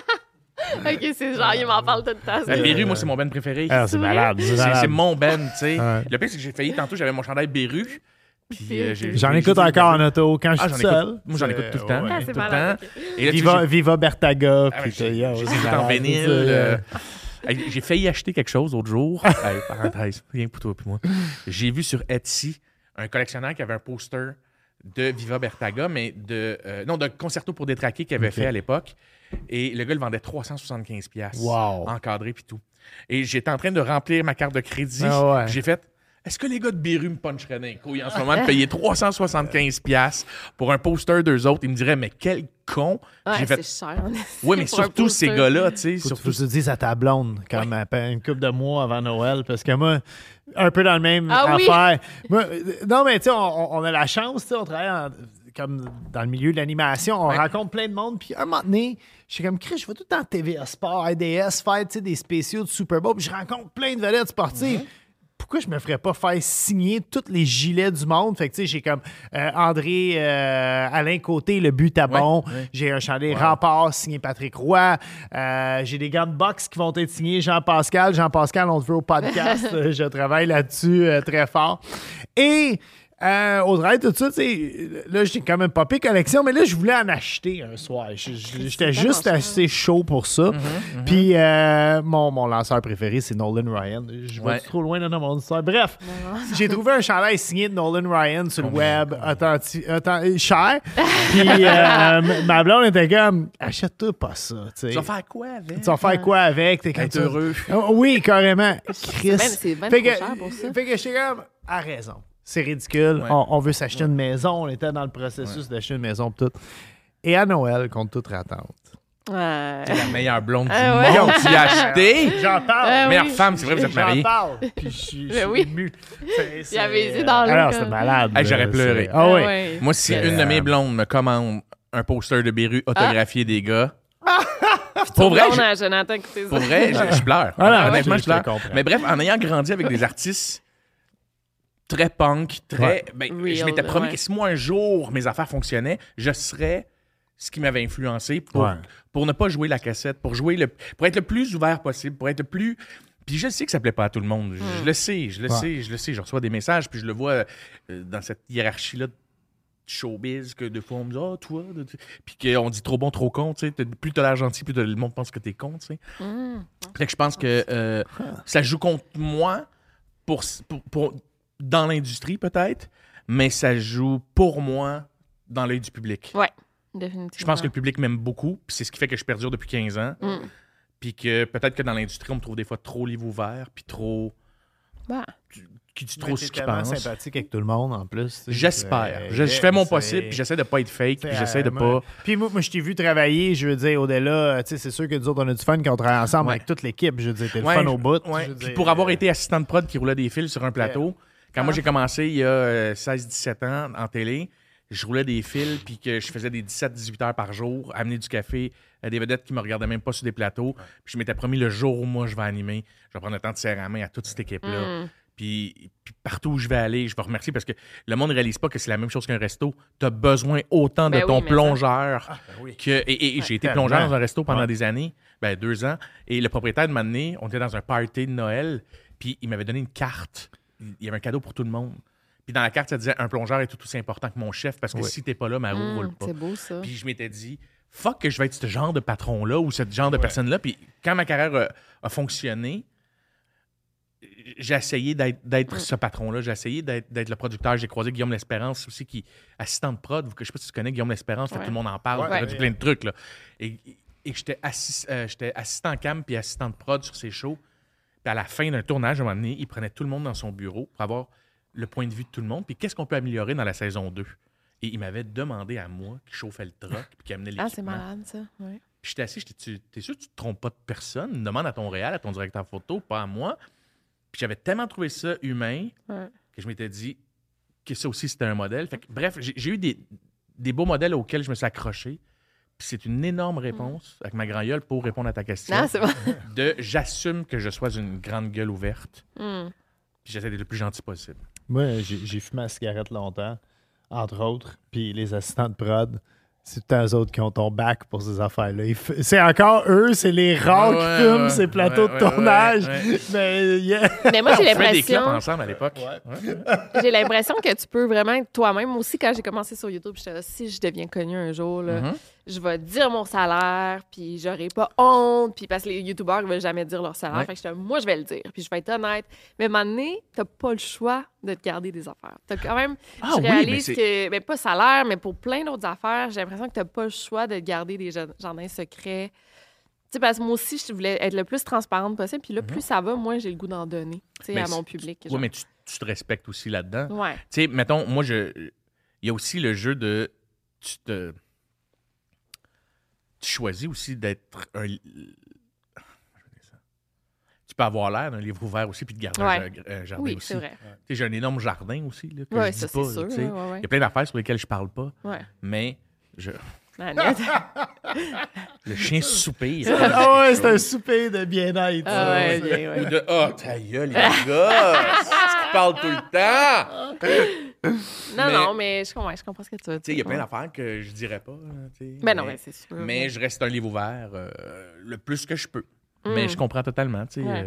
OK, c'est genre, il m'en parle tout le temps. La Béru, moi, c'est mon band préféré. Ah, c'est malade. C'est mon band, tu sais. Ouais. Le pire, c'est que j'ai failli, tantôt, j'avais mon chandail Béru. Puis j'en écoute encore en auto quand je suis seul. Moi, j'en écoute tout le temps. Ouais. Tout c'est le malade, temps. okay. Et là, Viva Bertaga. J'ai tout en vinyle. J'ai failli acheter quelque chose l'autre jour. Parenthèse, rien pour toi et moi. J'ai vu sur Etsy un collectionneur qui avait un poster de Viva Bertaga, mais de Concerto pour détraquer qu'il avait fait à l'époque. Et le gars le vendait 375$. Wow. Encadré puis tout. Et j'étais en train de remplir ma carte de crédit. J'ai fait... Est-ce que les gars de Béru me puncheraient dans les couilles en ce moment de payer 375$ pour un poster d'eux autres? Ils me diraient, mais quel con! Ouais, c'est cher. Oui, mais surtout ces gars-là, tu sais. Surtout que tu dises à ta blonde, comme une couple de mois avant Noël, parce que moi, un peu dans le même affaire. Moi, non, mais tu sais, on a la chance, tu sais, on travaille comme dans le milieu de l'animation, on rencontre plein de monde, puis un moment donné, je suis comme, Chris, je vais tout le temps TVA Sport, RDS, faire des spéciaux de Super Bowl, puis je rencontre plein de vedettes sportives. Pourquoi je me ferais pas faire signer tous les gilets du monde? Fait que, tu sais, j'ai comme André Alain Côté, le but à bon. J'ai un chandail Rempart signé Patrick Roy. J'ai des gants de boxe qui vont être signés Jean-Pascal. Jean-Pascal, on te veut au podcast. Je travaille là-dessus très fort. Et... au travail, tout ça, tu sais, là, j'ai quand même pas pire collection, mais là, je voulais en acheter un soir. J'étais juste assez chaud pour ça. Puis, mon lanceur préféré, c'est Nolan Ryan. Je vais trop loin dans mon histoire. Bref, j'ai trouvé un chandail signé de Nolan Ryan sur le web, cher. Puis, ma blonde était comme, achète-toi pas ça. Tu vas faire quoi avec? Tu vas faire quoi avec? T'es être heureux. Oui, carrément. Chris. C'est bien trop cher pour ça. Fait que j'étais comme, à raison. C'est ridicule. On veut s'acheter une maison. On était dans le processus d'acheter une maison pis tout. Et à Noël, contre toute attente. C'est la meilleure blonde du monde. Tu l'as acheté. J'en parle. Meilleure femme, c'est vrai, vous êtes mariés. J'en parle. Puis je suis ému. Il avait les yeux dans l'eau. Alors, c'est malade. J'aurais pleuré. Ah oui. Moi, si une de mes blondes me commande un poster de Béru autographié des gars... Pour vrai, je pleure. Honnêtement, je pleure. Mais bref, en ayant grandi avec des artistes... très punk, très... je m'étais promis que si moi, un jour, mes affaires fonctionnaient, je serais ce qui m'avait influencé pour ne pas jouer la cassette, pour être le plus ouvert possible, pour être le plus... Puis je sais que ça plaît pas à tout le monde. Je le sais. Je reçois des messages, puis je le vois dans cette hiérarchie-là de showbiz, que des fois, on me dit « Ah, toi... » Puis qu'on dit « Trop bon, trop con. » Plus t'as l'air gentil, plus le monde pense que t'es con. Fait que je pense que ça joue contre moi pour dans l'industrie, peut-être, mais ça joue pour moi dans l'œil du public. Oui, définitivement. Je pense que le public m'aime beaucoup, puis c'est ce qui fait que je perdure depuis 15 ans. Puis que peut-être que dans l'industrie, on me trouve des fois trop livre ouvert, puis trop... qui dit trop ce qu'il pense. C'est sympathique avec tout le monde, en plus. J'espère. Je fais mon possible, puis j'essaie de pas être fake, puis j'essaie de pas... Puis moi, je t'ai vu travailler, je veux dire, au-delà, tu sais, c'est sûr que nous autres, on a du fun quand on travaille ensemble avec toute l'équipe. Je veux dire, t'es le fun au bout. Puis pour avoir été assistant de prod qui roulait des fils sur un plateau... Quand moi, j'ai commencé il y a 16-17 ans en télé, je roulais des fils puis que je faisais des 17-18 heures par jour, amener du café à des vedettes qui me regardaient même pas sur des plateaux. Puis je m'étais promis le jour où moi, je vais animer, je vais prendre le temps de serrer la main à toute cette équipe-là. Puis partout où je vais aller, je vais remercier parce que le monde ne réalise pas que c'est la même chose qu'un resto. Tu as besoin autant de ton plongeur que. Et j'ai été plongeur dans un resto pendant des années, 2 ans. Et le propriétaire m'a amené, on était dans un party de Noël, puis il m'avait donné une carte. Il y avait un cadeau pour tout le monde. Puis dans la carte, ça disait un plongeur est tout aussi important que mon chef parce que si t'es pas là, ma roue roule pas. C'est beau ça. Puis je m'étais dit, fuck que je vais être ce genre de patron-là ou ce genre de personne-là. Puis quand ma carrière a fonctionné, j'ai essayé d'être ce patron-là. J'ai essayé d'être le producteur. J'ai croisé Guillaume L'Espérance aussi, qui est assistant de prod. Je sais pas si tu connais Guillaume L'Espérance, tout le monde en parle. Il a fait plein de trucs. Là. Et j'étais assistant cam puis assistant de prod sur ses shows. Puis à la fin d'un tournage, à un moment donné, il prenait tout le monde dans son bureau pour avoir le point de vue de tout le monde. Puis qu'est-ce qu'on peut améliorer dans la saison 2? Et il m'avait demandé à moi, qui chauffait le truck puis qui amenait l'équipement. Ah, c'est malade, ça. Ouais. Puis j'étais assis, t'es sûr que tu te trompes pas de personne? Demande à ton réal, à ton directeur photo, pas à moi. Puis j'avais tellement trouvé ça humain que je m'étais dit que ça aussi, c'était un modèle. Fait que, bref, j'ai eu des beaux modèles auxquels je me suis accroché. Puis c'est une énorme réponse, avec ma grand-gueule, pour répondre à ta question. Ah, c'est bon. J'assume que je sois une grande gueule ouverte. Puis j'essaie d'être le plus gentil possible. Moi, j'ai fumé la cigarette longtemps, entre autres. Puis les assistants de prod, c'est tout eux autres qui ont ton bac pour ces affaires-là. C'est encore eux, c'est les rares qui fument ces plateaux de tournage. Mais moi, j'ai On fait des l'impression... clopes ensemble à l'époque. J'ai l'impression que tu peux vraiment être toi-même. Aussi, quand j'ai commencé sur YouTube, j'étais là, si je deviens connue un jour, là, je vais dire mon salaire, puis j'aurai pas honte, puis parce que les YouTubeurs ne veulent jamais dire leur salaire. Fait que j'étais, moi, je vais le dire, puis je vais être honnête. Mais à un moment donné, t'as pas le choix de te garder des affaires. T'as quand même... je réalise que... Ben, pas salaire, mais pour plein d'autres affaires, j'ai l'impression que t'as pas le choix de te garder des jardins secrets. Tu sais, parce que moi aussi, je voulais être le plus transparente possible, puis là, plus ça va, moins j'ai le goût d'en donner, tu sais, à mon public. Oui, mais tu te respectes aussi là-dedans. Ouais. Tu sais, mettons, moi, il y a aussi le jeu de... Tu choisis aussi d'être un... Tu peux avoir l'air d'un livre ouvert aussi puis de garder un jardin aussi. Oui, c'est vrai. Tu sais, j'ai un énorme jardin aussi là, que je dis ça, pas. c'est sûr. Il y a plein d'affaires sur lesquelles je parle pas. Mais je... Le chien soupire. Ah ouais, c'est un soupir de bien-être. Ou de « Oh, ta gueule, les gars! C'est ce qui parle tout le temps! » mais je comprends ce que tu veux dire. Il y a plein d'affaires que je dirais pas. Mais c'est sûr. Mais je reste un livre ouvert le plus que je peux. Mais je comprends totalement.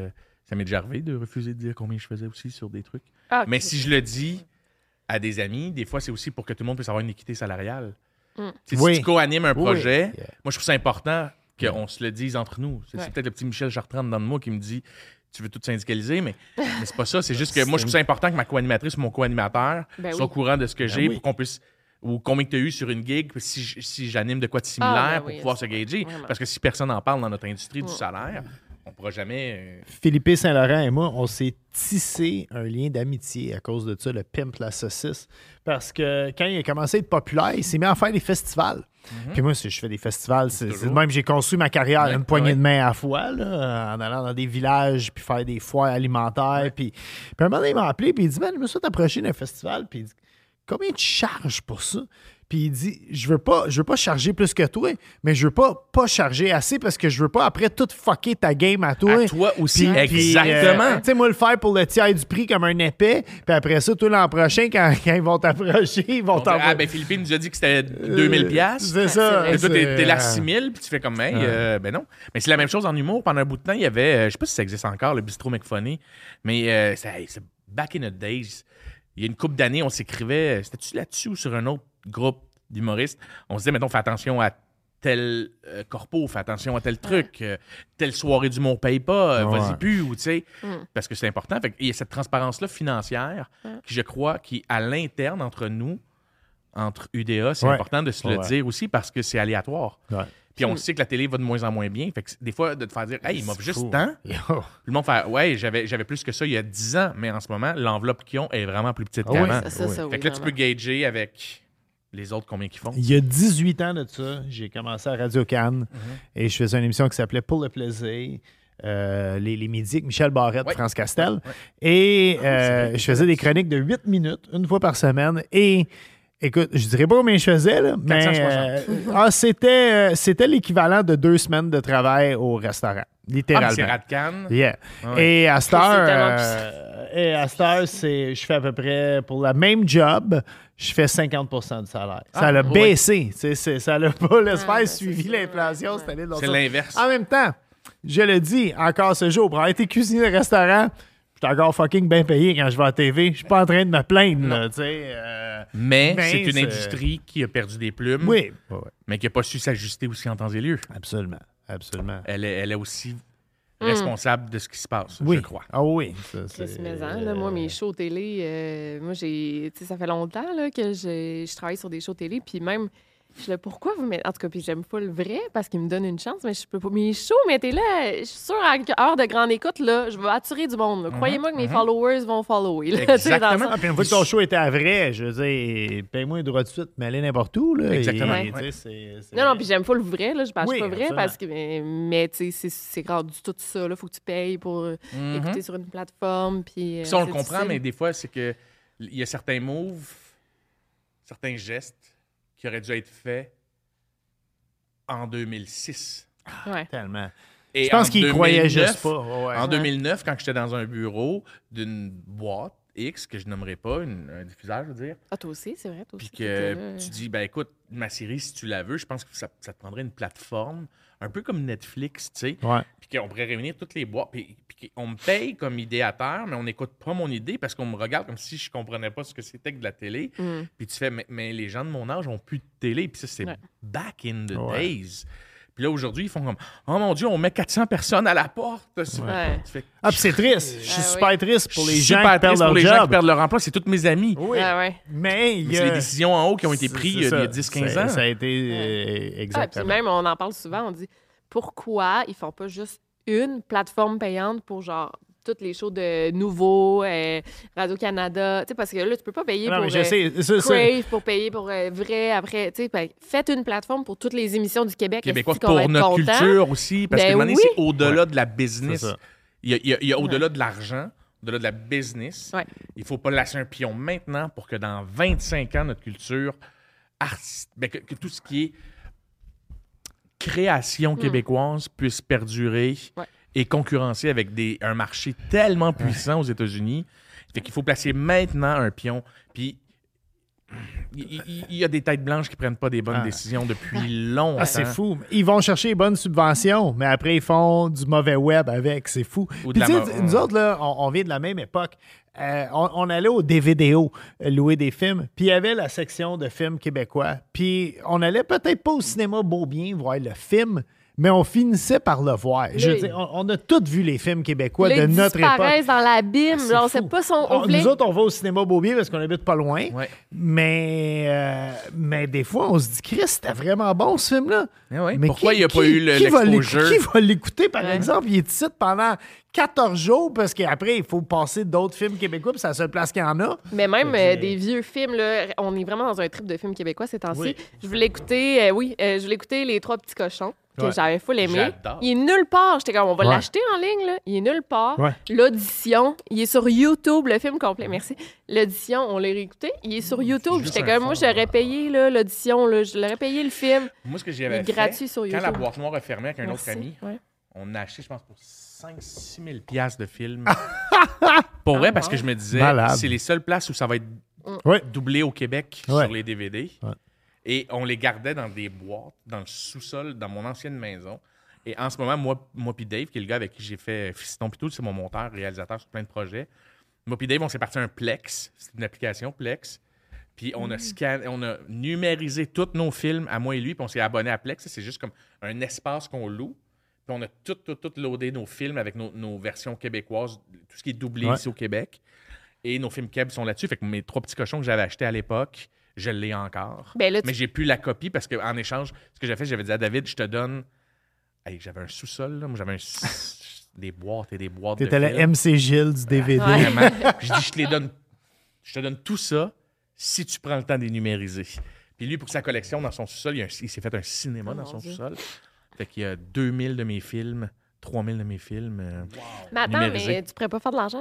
Ça m'est déjà arrivé de refuser de dire combien je faisais aussi sur des trucs. Mais si je le dis à des amis, des fois, c'est aussi pour que tout le monde puisse avoir une équité salariale. Si tu co-animes un projet, moi, je trouve ça important qu'on se le dise entre nous. C'est peut-être le petit Michel Chartrand dans de moi qui me dit tu veux tout syndicaliser, mais c'est pas ça. C'est juste que moi, je trouve ça important que ma co-animatrice ou mon co-animateur soit au courant de ce que j'ai pour qu'on puisse... Ou combien que tu as eu sur une gig si j'anime de quoi de similaire pour pouvoir se gager. Vraiment. Parce que si personne n'en parle dans notre industrie du salaire, on ne pourra jamais... Philippe Saint-Laurent et moi, on s'est tissé un lien d'amitié à cause de ça, le Pimp la saucisse. Parce que quand il a commencé à être populaire, il s'est mis à faire des festivals. Puis moi, si je fais des festivals, c'est même j'ai construit ma carrière une poignée de main à la fois, là, en allant dans des villages, puis faire des foires alimentaires. Puis à un moment donné, il m'a appelé, puis il dit, man, je me suis approché d'un festival, puis il dit, combien tu charges pour ça? Puis il dit, je veux pas charger plus que toi, mais je veux pas charger assez parce que je veux pas après tout fucker ta game à toi. À toi aussi, exactement. Tu sais, moi, le faire pour le tiers du prix comme un épais, puis après ça, toi, l'an prochain, quand ils vont t'approcher, ils vont t'envoyer. Ah, ben Philippe nous a dit que c'était 2000 $. C'est ça. Et toi, t'es là 6000, puis tu fais comme, ben non. Mais c'est la même chose en humour. Pendant un bout de temps, il y avait, je sais pas si ça existe encore, le Bistrot McFunny, mais c'est back in the days. Il y a une couple d'années, on s'écrivait, c'était-tu là-dessus ou sur un autre groupe d'humoristes? On se disait, mettons, fais attention à tel corpo, fais attention à tel truc, telle soirée d'humour paye pas, vas-y plus, ou tu sais, parce que c'est important. Fait qu'il y a cette transparence-là financière qui, je crois, qui à l'interne entre nous, entre UDA, c'est important de se le dire aussi parce que c'est aléatoire. Puis on sait que la télé va de moins en moins bien. Fait que des fois, de te faire dire, hey, il m'offre juste tant. Le monde fait, ouais, j'avais plus que ça il y a 10 ans, mais en ce moment, l'enveloppe qu'ils ont est vraiment plus petite qu'avant. Fait que là, tu peux gager avec les autres combien qu'ils font. Il y a 18 ans de ça, j'ai commencé à Radio-Can et je faisais une émission qui s'appelait Pour le plaisir. Les midis avec Michel Barrette, France Castel. Et je faisais des chroniques de 8 minutes, une fois par semaine. Et écoute, je dirais pas combien je faisais, là, mais c'était l'équivalent de 2 semaines de travail au restaurant, littéralement. C'est Radcan. Yeah. Et à cette heure, Et à cette heure, je fais à peu près, pour la même job, je fais 50% du salaire. Ça a baissé. Ça n'a pas suivi l'inflation. C'est l'inverse. En même temps, je le dis encore ce jour, pour avoir été cuisinier de restaurant, je suis encore fucking bien payé quand je vais à la TV. Je suis pas en train de me plaindre. Là, mais c'est une industrie qui a perdu des plumes. Oui. Mais qui n'a pas su s'ajuster aussi en temps et lieu. Absolument. Elle est aussi responsable de ce qui se passe, oui. je crois. Ah oui. Moi, mes shows télé, ça fait longtemps là, que je travaille sur des shows télé, puis même, je pourquoi vous mettez... En tout cas, puis j'aime pas le vrai parce qu'il me donne une chance, mais je peux pas. Mes shows, mettez là, je suis sûre, à heure de grande écoute, là, je vais attirer du monde. Là. Croyez-moi que mes followers vont follower. Là, exactement. Puis une fois que ton show était à vrai, je veux dire, paye-moi un droit de suite, mais allez n'importe où. Là, exactement. Non, puis j'aime pas le vrai, là, je parle pas vrai, absolument. parce que, mais tu sais, c'est rendu tout ça, là, faut que tu payes pour écouter sur une plateforme. Puis ça, on le comprend, mais des fois, c'est que il y a certains moves, certains gestes qui auraient dû être faits en 2006. Ouais. Tellement. Et je pense qu'ils croyaient 2009, juste pas. Ouais. En 2009, quand j'étais dans un bureau d'une boîte X, que je nommerai pas, un diffuseur, je veux dire, Ah, toi aussi, c'est vrai, toi aussi. puis que tu dis, ben écoute, ma série, si tu la veux, je pense que ça te prendrait une plateforme, un peu comme Netflix, tu sais, Ouais. puis qu'on pourrait réunir toutes les boîtes, puis qu'on me paye comme idéateur, mais on n'écoute pas mon idée parce qu'on me regarde comme si je comprenais pas ce que c'était que de la télé. Puis tu fais, mais les gens de mon âge ont plus de télé, puis ça, c'est back in the days. Puis là, aujourd'hui, ils font comme, oh mon Dieu, on met 400 personnes à la porte. Tu fais, Ah, puis c'est triste. Je suis super triste pour les je suis gens super qui perdent triste leur pour les job. gens qui perdent leur emploi. C'est tous mes amis. Oui. Mais C'est les décisions en haut qui ont été prises il y a 10-15 ans. Ça a été exactement. Puis même, on en parle souvent, on dit pourquoi ils font pas juste une plateforme payante pour genre toutes les shows de Nouveau, Radio-Canada, tu sais, parce que là, tu peux pas payer pour Crave, pour payer pour Vrai, après, tu sais, faites une plateforme pour toutes les émissions du Québec. Québécois pour notre culture aussi, parce que oui. c'est au-delà de la business. C'est ça. Il y a au-delà de l'argent, au-delà de la business. Ouais. Il faut pas lâcher un pion maintenant pour que dans 25 ans, notre culture, que tout ce qui est création québécoise puisse perdurer et concurrencer avec un marché tellement puissant aux États-Unis. Fait qu'il faut placer maintenant un pion. Puis il y a des têtes blanches qui prennent pas des bonnes décisions depuis longtemps. Ah, c'est fou. Ils vont chercher les bonnes subventions, mais après, ils font du mauvais web avec. C'est fou. Puis, nous autres, là, on vient de la même époque. On allait au DVDO louer des films, puis il y avait la section de films québécois. Puis on allait peut-être pas au cinéma Beaubien voir le film, mais on finissait par le voir. Je veux dire, on a tous vu les films québécois de notre époque. Ils disparaissent dans l'abîme. C'est on fou. sait pas son Nous autres, on va au cinéma Beaubien parce qu'on habite pas loin. Ouais. Mais des fois, on se dit, Christ, c'était vraiment bon ce film-là. Mais pourquoi il n'y a pas eu l'exposure? Qui va l'écouter, par exemple? Il est ici pendant 14 jours parce qu'après, il faut passer d'autres films québécois puis c'est la seule place qu'il y en a. Mais même des vieux films, là, on est vraiment dans un trip de films québécois ces temps-ci. Oui. Je voulais écouter, je voulais écouter Les Trois Petits Cochons, que j'avais full aimé. J'adore. Il est nulle part. J'étais comme, on va l'acheter en ligne, là. Il est nulle part. Ouais. L'audition, il est sur YouTube, le film complet. Merci. L'audition, on l'a réécouté. Il est sur YouTube. J'étais comme, moi, j'aurais payé l'audition, là. Je l'aurais payé le film. Moi, ce que j'avais fait, gratuit sur YouTube. quand la boîte noire a fermé avec un autre ami, on a acheté, je pense, pour 5-6 000 piastres de films. Pour vrai, parce que je me disais, c'est les seules places où ça va être doublé au Québec sur les DVD. Ouais. Et on les gardait dans des boîtes, dans le sous-sol, dans mon ancienne maison. Et en ce moment, moi puis Dave, qui est le gars avec qui j'ai fait Fiston Pitou, c'est mon monteur, réalisateur sur plein de projets. Moi puis Dave, on s'est parti un Plex. C'est une application, Plex. Puis on a numérisé tous nos films à moi et lui, puis on s'est abonné à Plex. C'est juste comme un espace qu'on loue. Puis on a tout loadé nos films avec nos versions québécoises, tout ce qui est doublé ici au Québec. Et nos films Québec sont là-dessus. Fait que mes Trois Petits Cochons que j'avais achetés à l'époque, je l'ai encore. Mais j'ai plus la copie parce qu'en échange, ce que j'ai fait, j'avais dit à David, je te donne... Hey, j'avais un sous-sol, là. Moi, j'avais des boîtes et des boîtes de films. T'étais le MC Gilles du DVD. Vraiment. Je dis, je te donne tout ça si tu prends le temps de les numériser. Puis lui, pour sa collection, dans son sous-sol, il s'est fait un cinéma dans son sous-sol. Fait qu'il y a 2000 de mes films, 3000 de mes films. Mais attends, mais tu pourrais pas faire de l'argent avec ça?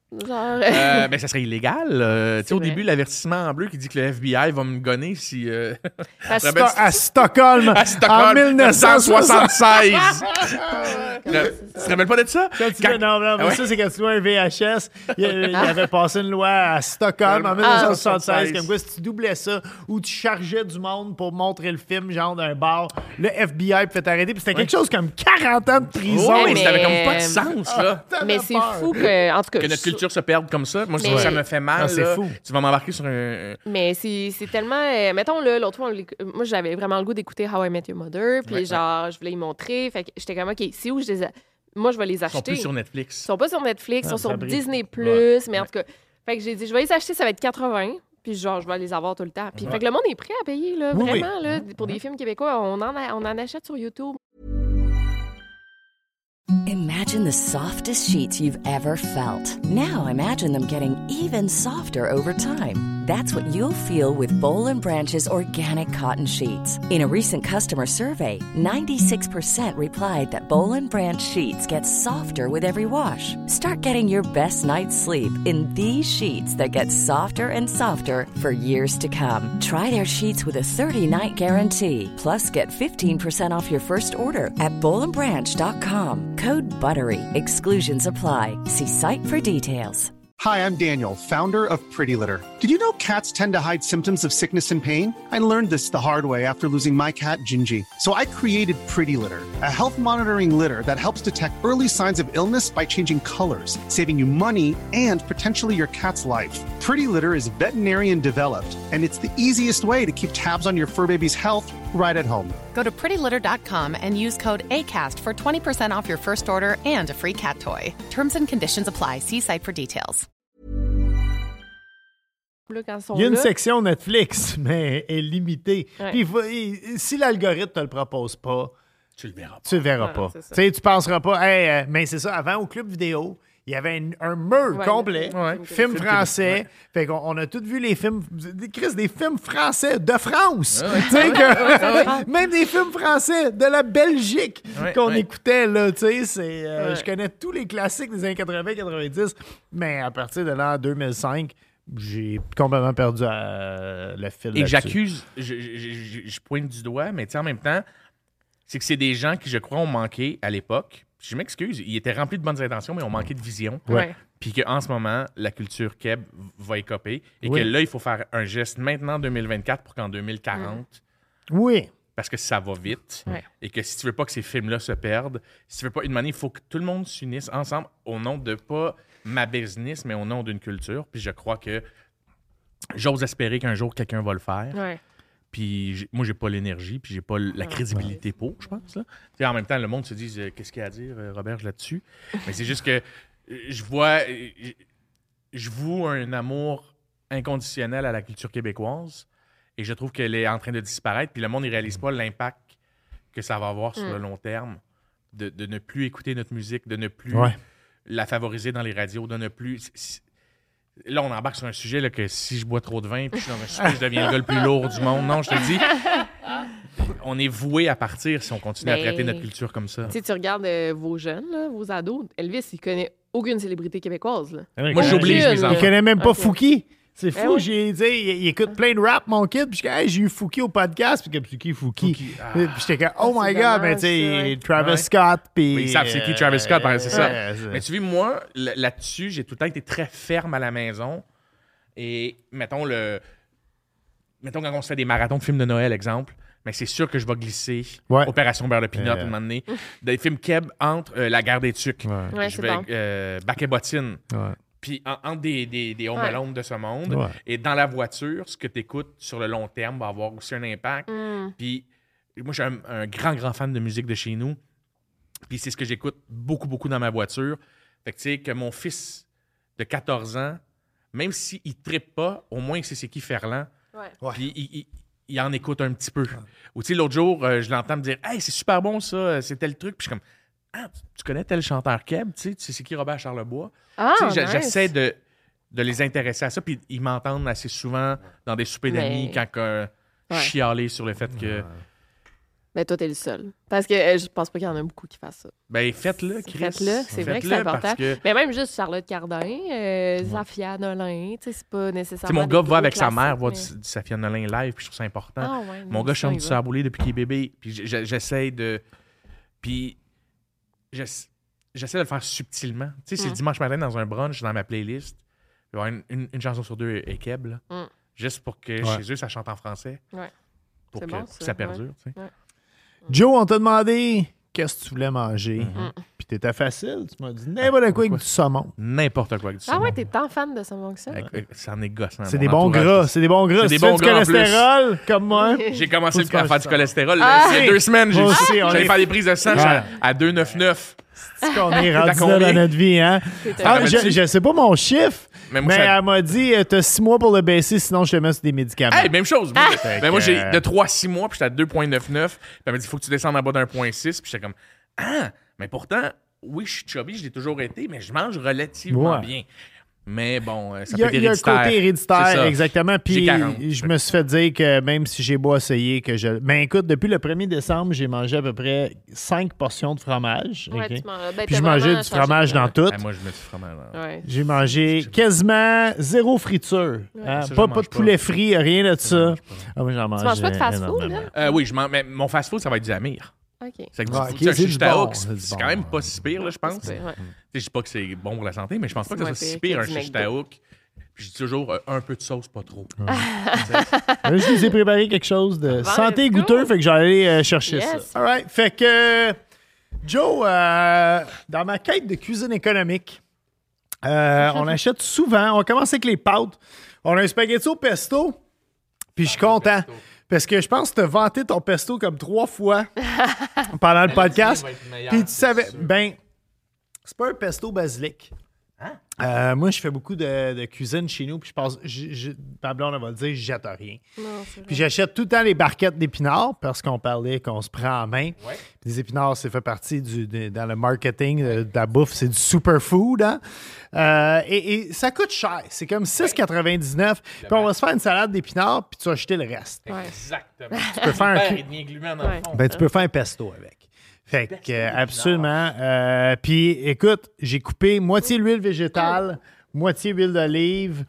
Genre... Ben, ça serait illégal. Tu sais, au début, l'avertissement en bleu qui dit que le FBI va me gonner si... à Stockholm, en 1976. Tu te rappelles pas de ça? Non, mais ça, c'est quand tu vois un VHS. Il avait passé une loi à Stockholm en 1976. Comme quoi, si tu doublais ça ou tu chargeais du monde pour montrer le film, genre d'un bar, le FBI peut t'arrêter. Puis c'était quelque chose comme 40 ans de prison. Oui, mais ça avait comme pas de sens, là. Mais c'est fou que... En tout cas, que notre culture se perde comme ça. Moi, ça me fait mal. C'est fou. Tu vas m'embarquer sur un... Mais c'est tellement... mettons, là, l'autre fois, moi, j'avais vraiment le goût d'écouter How I Met Your Mother. Puis genre, je voulais y montrer. Fait que j'étais comme, OK, c'est où je les... Moi, je vais les acheter. Ils sont plus sur Netflix. Ils sont pas sur Netflix, ils sont sur Disney+. Mais en tout cas, fait que j'ai dit, je vais les acheter, ça va être 80. Puis genre, je vais les avoir tout le temps. Puis fait que le monde est prêt à payer, là, vraiment, là, pour des films québécois. On en achète sur YouTube. Imagine the softest sheets you've ever felt. Now imagine them getting even softer over time. That's what you'll feel with Boll & Branch's organic cotton sheets. In a recent customer survey, 96% replied that Boll & Branch sheets get softer with every wash. Start getting your best night's sleep in these sheets that get softer and softer for years to come. Try their sheets with a 30-night guarantee. Plus, get 15% off your first order at bollandbranch.com. Code BUTTERY. Exclusions apply. See site for details. Hi, I'm Daniel, founder of Pretty Litter. Did you know cats tend to hide symptoms of sickness and pain? I learned this the hard way after losing my cat, Gingy. So I created Pretty Litter, a health monitoring litter that helps detect early signs of illness by changing colors, saving you money and potentially your cat's life. Pretty Litter is veterinarian developed, and it's the easiest way to keep tabs on your fur baby's health right at home. Go to prettylitter.com and use code ACAST for 20% off your first order and a free cat toy. Terms and conditions apply. See site for details. Il y a une section Netflix, mais elle est limitée. Puis si l'algorithme te le propose pas, tu le verras pas. Tu le verras pas. Tu penseras pas, mais c'est ça, avant au club vidéo, il y avait un mur complet, film français. Fait qu'on a tous vu les films, des films français de France. Même des films français de la Belgique qu'on écoutait, là, tu sais. Je connais tous les classiques des années 80-90, mais à partir de l'an 2005, j'ai complètement perdu le fil. Et j'accuse, je pointe du doigt, mais en même temps, c'est que c'est des gens qui, je crois, ont manqué à l'époque. Je m'excuse, ils étaient remplis de bonnes intentions, mais ont manqué de vision. Puis qu'en ce moment, la culture keb va écoper. Et que là, il faut faire un geste maintenant en 2024 pour qu'en 2040... Parce que ça va vite. Et que si tu veux pas que ces films-là se perdent, si tu veux pas... Une manière, il faut que tout le monde s'unisse ensemble au nom de pas ma business, mais au nom d'une culture. Puis je crois que j'ose espérer qu'un jour, quelqu'un va le faire. Puis moi, j'ai pas l'énergie, puis j'ai pas la crédibilité pour, je pense. Là. En même temps, le monde se dit qu'est-ce qu'il y a à dire, Robert, là-dessus? Mais c'est juste que je voue un amour inconditionnel à la culture québécoise et je trouve qu'elle est en train de disparaître. Puis le monde ne réalise pas l'impact que ça va avoir sur le long terme de ne plus écouter notre musique, de ne plus la favoriser dans les radios, de ne plus... Là, on embarque sur un sujet là, que si je bois trop de vin puis je suis dans un sujet, je deviens le gars le plus lourd du monde. Non, je te le dis, on est voué à partir si on continue à traiter notre culture comme ça. Tu regardes vos jeunes, là, vos ados. Elvis, il connaît aucune célébrité québécoise. Là. Moi, j'oblige mes enfants. Il connaît même pas Fouki. C'est fou, il écoute plein de rap, mon kid, puis j'ai eu Fouki au podcast, puis c'est qui Fouki? Puis j'étais comme, oh my God, mais tu sais, Travis Scott, puis... Ils savent c'est qui Travis Scott, c'est ça. Mais tu vois, moi, là-dessus, j'ai tout le temps été très ferme à la maison, et mettons, quand on se fait des marathons de films de Noël, exemple, mais c'est sûr que je vais glisser Opération Beurre de Pinot, un moment donné, des films keb entre La Guerre des Tucs, je vais Bac et Bottine, puis entre des Home Alone de ce monde, et dans la voiture, ce que tu écoutes sur le long terme va avoir aussi un impact. Puis moi, je suis un grand fan de musique de chez nous. Puis c'est ce que j'écoute beaucoup dans ma voiture. Fait que tu sais, que mon fils de 14 ans, même s'il ne trippe pas, au moins il sait c'est qui Ferland. Puis il en écoute un petit peu. Ou tu sais, l'autre jour, je l'entends me dire « Hey, c'est super bon ça, c'est tel truc. » Puis je suis comme « Ah, tu connais tel chanteur keb, tu sais c'est qui Robert Charlebois? » J'essaie de les intéresser à ça, puis ils m'entendent assez souvent dans des soupers d'amis quand chialer sur le fait que... Ben, toi, t'es le seul. Parce que je pense pas qu'il y en a beaucoup qui fassent ça. Ben, faites-le, Chris. Faites-le. C'est vrai que c'est important. Que... Mais même juste Charlotte Cardin, Zafia Nolin, tu sais, c'est pas nécessairement. Mon gars va avec sa classiques, mère voir mais... du Zafia Nolin live, puis je trouve ça important. Ah, ouais, Mon gars chante du ça. saboulé depuis qu'il est bébé, puis j'essaie de... Puis j'essaie de le faire subtilement. Tu sais, c'est dimanche matin dans un brunch, dans ma playlist, il va y avoir une chanson sur deux est Keb, là. Juste pour que chez eux, ça chante en français. Ouais. Pour C'est que bon, ça perdure, tu sais. Ouais. Joe, on t'a demandé qu'est-ce que tu voulais manger. Puis t'étais facile. Tu m'as dit n'importe quoi avec du saumon. N'importe quoi avec du saumon. Ah ouais, t'es tant fan de saumon que ça? Ça en est gossant. C'est des bons gras. C'est des bons gras. C'est des Si tu fais bons du gras en cholestérol, comme moi. J'ai commencé Faut à faire que du cholestérol. Ah! Il y a 2 semaines, Moi aussi, on j'allais est- faire des prises de sang Ouais. à 2,99. C'est qu'on est rendu là combien? dans notre vie, hein? Ah, je sais pas mon chiffre, Mais mais, moi, ça- elle m'a dit t'as 6 mois pour le baisser, sinon je te mets sur des médicaments. Hey, même chose. Moi, Fait moi que, j'ai de 3 à 6 mois, puis j'étais à 2,99. Puis elle m'a dit, il faut que tu descendes en bas d'1,6. Puis j'étais comme, mais pourtant, oui, je suis chubby, je l'ai toujours été, mais je mange relativement Ouais. bien. Mais bon, ça Il y a, peut être il y a un héréditaire. côté C'est héréditaire, ça. exactement. J'ai Puis 40. je me suis fait dire que même si j'ai beau essayer, que je. Mais écoute, depuis le 1er décembre, j'ai mangé à peu près 5 portions de fromage. Ouais, ok? tu manges- ben, Puis t'as je mangeais vraiment du fromage changé dans de- tout. Ah, moi, je mets du fromage. Ouais. J'ai mangé quasiment 0 friture. Hein? Ça, je Pas mange de pas. poulet frit, rien de ça. Ah, moi, j'en mange. Tu manges pas de fast-food, énormément. là? Oui, mais mon fast-food, ça va être du Amir. OK. C'est que Ah, du ok, tu sais, c'est du juste à bon, Hook, c'est du c'est bon. quand même pas si pire, là, je pense. C'est- ouais. Je dis pas que c'est bon pour la santé, mais je pense pas que ça C'est soit moins si pire pire un que du shish taouk. Puis je dis toujours un peu de sauce, pas trop. Je vous ai préparé quelque chose de santé let's go. goûteux, fait que j'allais aller chercher Yes. ça. All right. Fait que, Joe, dans ma quête de cuisine économique, on achète souvent, on commence avec les pâtes. On a un spaghetti au pesto, puis je suis content. Parce que je pense que tu as vanté ton pesto comme 3 fois pendant le podcast. Puis tu savais, ben, c'est pas un pesto basilic. Moi, je fais beaucoup de cuisine chez nous, puis je pense, ma blonde, elle va le dire, je jette rien. Non, c'est Puis vrai. j'achète tout le temps les barquettes d'épinards parce qu'on parlait qu'on se prend en main. Puis les épinards, ça fait partie dans le marketing de la bouffe, c'est du superfood. Hein? Et ça coûte cher. C'est comme 6,99. Puis on va se faire une salade d'épinards, puis tu vas acheter le reste. Ouais. Exactement. Tu peux faire un, Il devient gluant dans le fond. ben, tu peux faire un pesto avec. Fait que, absolument. Puis, écoute, j'ai coupé moitié l'huile végétale, moitié huile d'olive.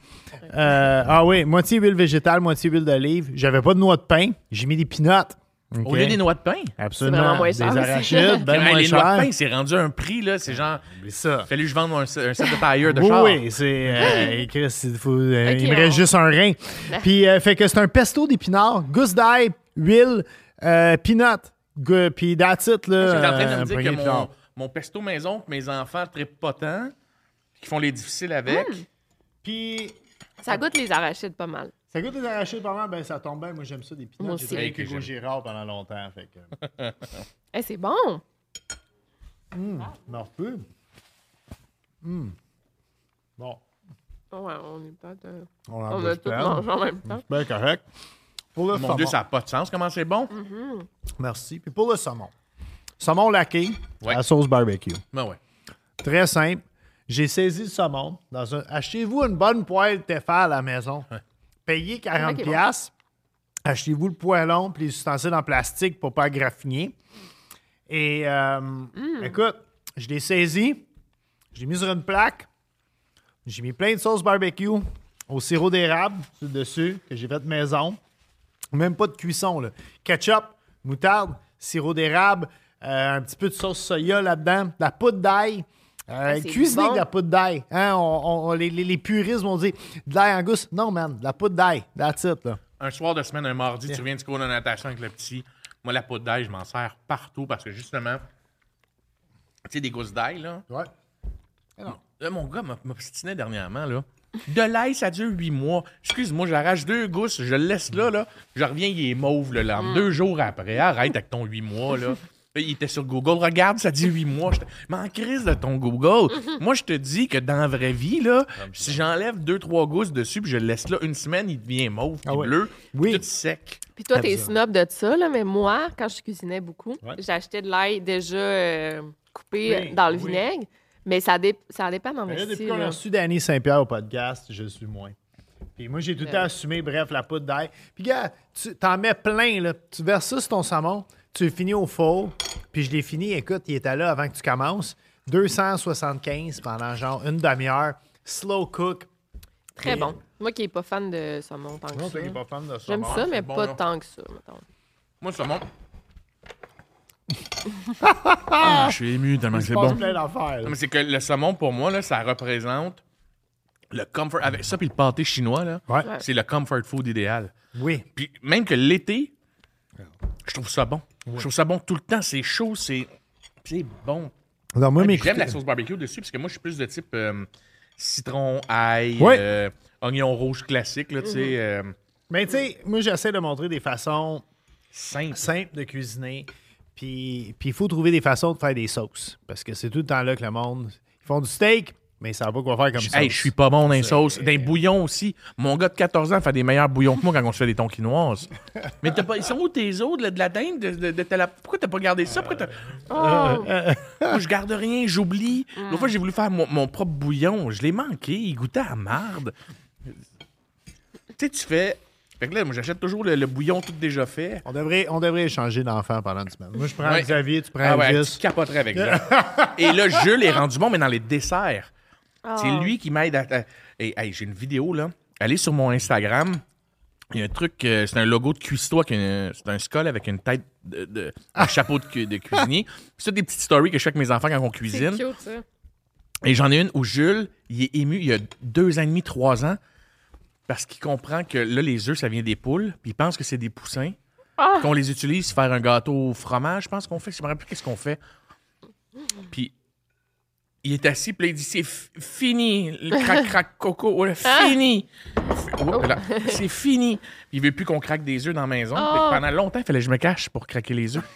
Moitié huile végétale, moitié huile d'olive. J'avais pas de noix de pain. J'ai mis des peanuts. Au lieu des noix de pain. Absolument. C'est vraiment moins des cher aussi. arachides, ben Hey, moins les noix de cher. pain, c'est rendu un prix, là. C'est genre, Oublie ça. fallu que je vende un set de tailleurs de Oui, char. oui, c'est. Chris, il me Ok, reste juste un rein. Puis, fait que c'est un pesto d'épinards, gousse d'ail, huile, peanut. Puis that's it, là. J'étais en train de me un dire poignet que d'épinards. mon pesto maison, que mes enfants trippent pas tant, qui font les difficiles avec. Puis, Ça goûte les arachides pas mal. ça goûte les arachides pas mal, ben ça tombe bien. Moi, j'aime ça des Moi peanuts. aussi. J'ai travaillé avec Que Hugo j'aime. Girard pendant longtemps. Fait que. C'est bon. M'en repeux. Bon. Ouais, on n'est pas de... On en On va a se tout perdre. mangé en même temps. C'est bien correct. Pour le Mon saumon. Dieu, ça n'a pas de sens. Comment c'est bon? Merci. Puis pour le saumon. Saumon laqué Ouais. à la sauce barbecue. Ben ouais. Très simple. J'ai saisi le saumon. Achetez-vous une bonne poêle Tefal à la maison. Payez 40$. Ok, bon. piastres. Achetez-vous le poêlon et les ustensiles en plastique pour ne pas graffiner. Et écoute, je l'ai saisi. Je l'ai mis sur une plaque. J'ai mis plein de sauce barbecue au sirop d'érable sur le dessus que j'ai fait maison. Même pas de cuisson. Là. Ketchup, moutarde, sirop d'érable, un petit peu de sauce soya là-dedans, de la poudre d'ail. c'est Cuisiner bon. avec de la poudre d'ail. Hein, les puristes vont dire de l'ail en gousse. Non, man, de la poudre d'ail. That's it, là. Un soir de semaine, un mardi, tu viens du cours de natation avec le petit. Moi, la poudre d'ail, je m'en sers partout parce que justement, tu sais, des gousses d'ail, là. Ouais. Là, mon gars m'obstinait dernièrement, là. De l'ail, ça dure 8 mois. Excuse-moi, j'arrache 2 gousses, je le laisse là. Je reviens, il est mauve, le lendemain. 2 jours après. Arrête avec ton 8 mois, là. Là, il était sur Google. Regarde, ça dit 8 mois. Mais en crise de ton Google. Moi, je te dis que dans la vraie vie, là, si j'enlève 2-3 gousses dessus puis je le laisse là une semaine, il devient mauve, puis Ah ouais. bleu, Oui. tout sec. Puis toi, t'es Absolument. snob de ça, là, mais moi, quand je cuisinais beaucoup, Ouais. j'achetais de l'ail déjà coupé Oui, dans le oui. vinaigre. Mais ça dépend en Mais là, esti, depuis qu'on a là. reçu Danny Saint-Pierre au podcast, je suis moins. Puis moi, j'ai tout le temps assumé, bref, la poudre d'ail. Puis, gars, tu t'en mets plein, là. Tu verses ça sur ton saumon. tu le finis au four, puis je l'ai fini, écoute, il était là avant que tu commences. 275 pendant genre une demi-heure. Slow cook. Très bon. Moi qui n'ai pas fan de saumon tant que Non, ça. t'es pas fan de ça. J'aime ça, mais c'est bon, pas là. tant que ça, mettons. Moi, le saumon. Je suis ému tellement Il que se c'est passe bon. plein d'affaires. là. Non, mais c'est que le saumon, pour moi, là, ça représente le comfort. Avec ça, puis le pâté chinois, là, Ouais. c'est le comfort food idéal. Oui. Puis même que l'été, je trouve ça bon. Je trouve ça bon tout le temps. C'est chaud, c'est bon. Alors, moi, Ouais, mes puis j'aime la coups- sauce barbecue dessus, parce que moi, je suis plus de type citron, ail, Ouais. oignon rouge classique, là, tu sais, Mais tu sais, moi, j'essaie de montrer des façons simple. simples de cuisiner. Puis il faut trouver des façons de faire des sauces. Parce que c'est tout le temps là que le monde. Ils font du steak, mais ils savent pas quoi faire comme ça. Hey, je suis pas bon dans les sauces. Dans les bouillons aussi. Mon gars de 14 ans fait des meilleurs bouillons que moi quand on se fait des tonkinoises. Mais t'as pas, ils sont où tes os de la dinde? Pourquoi t'as pas gardé ça? Pourquoi Moi, je garde rien, j'oublie. L'autre fois, j'ai voulu faire mon propre bouillon. Je l'ai manqué. Il goûtait à marde. Tu sais, tu fais... Fait que là, moi, j'achète toujours le bouillon tout déjà fait. On devrait échanger d'enfants pendant une semaine. Moi, je prends Ouais. Xavier, tu prends Ah ouais, Elvis. tu capoterais avec ça. Et là, Jules est rendu bon, mais dans les desserts. C'est lui qui m'aide à... Et, hey, j'ai une vidéo, là. Allez sur mon Instagram. Il y a un truc, c'est un logo de Cuistot, c'est un skull avec une tête un chapeau de cuisinier. C'est des petites stories que je fais avec mes enfants quand on C'est cuisine. cute, ça. Et j'en ai une où Jules, il est ému, il y a 2 ans et demi, 3 ans, parce qu'il comprend que là, les œufs, ça vient des poules, puis il pense que c'est des poussins, qu'on les utilise pour faire un gâteau au fromage, je pense qu'on fait. Je me rappelle plus qu'est-ce qu'on fait. Puis il est assis, puis là, il dit, c'est fini, le crac-crac coco, ouais, fini. Voilà, c'est fini. Puis il veut plus qu'on craque des œufs dans la maison. Fait que pendant longtemps, il fallait que je me cache pour craquer les œufs.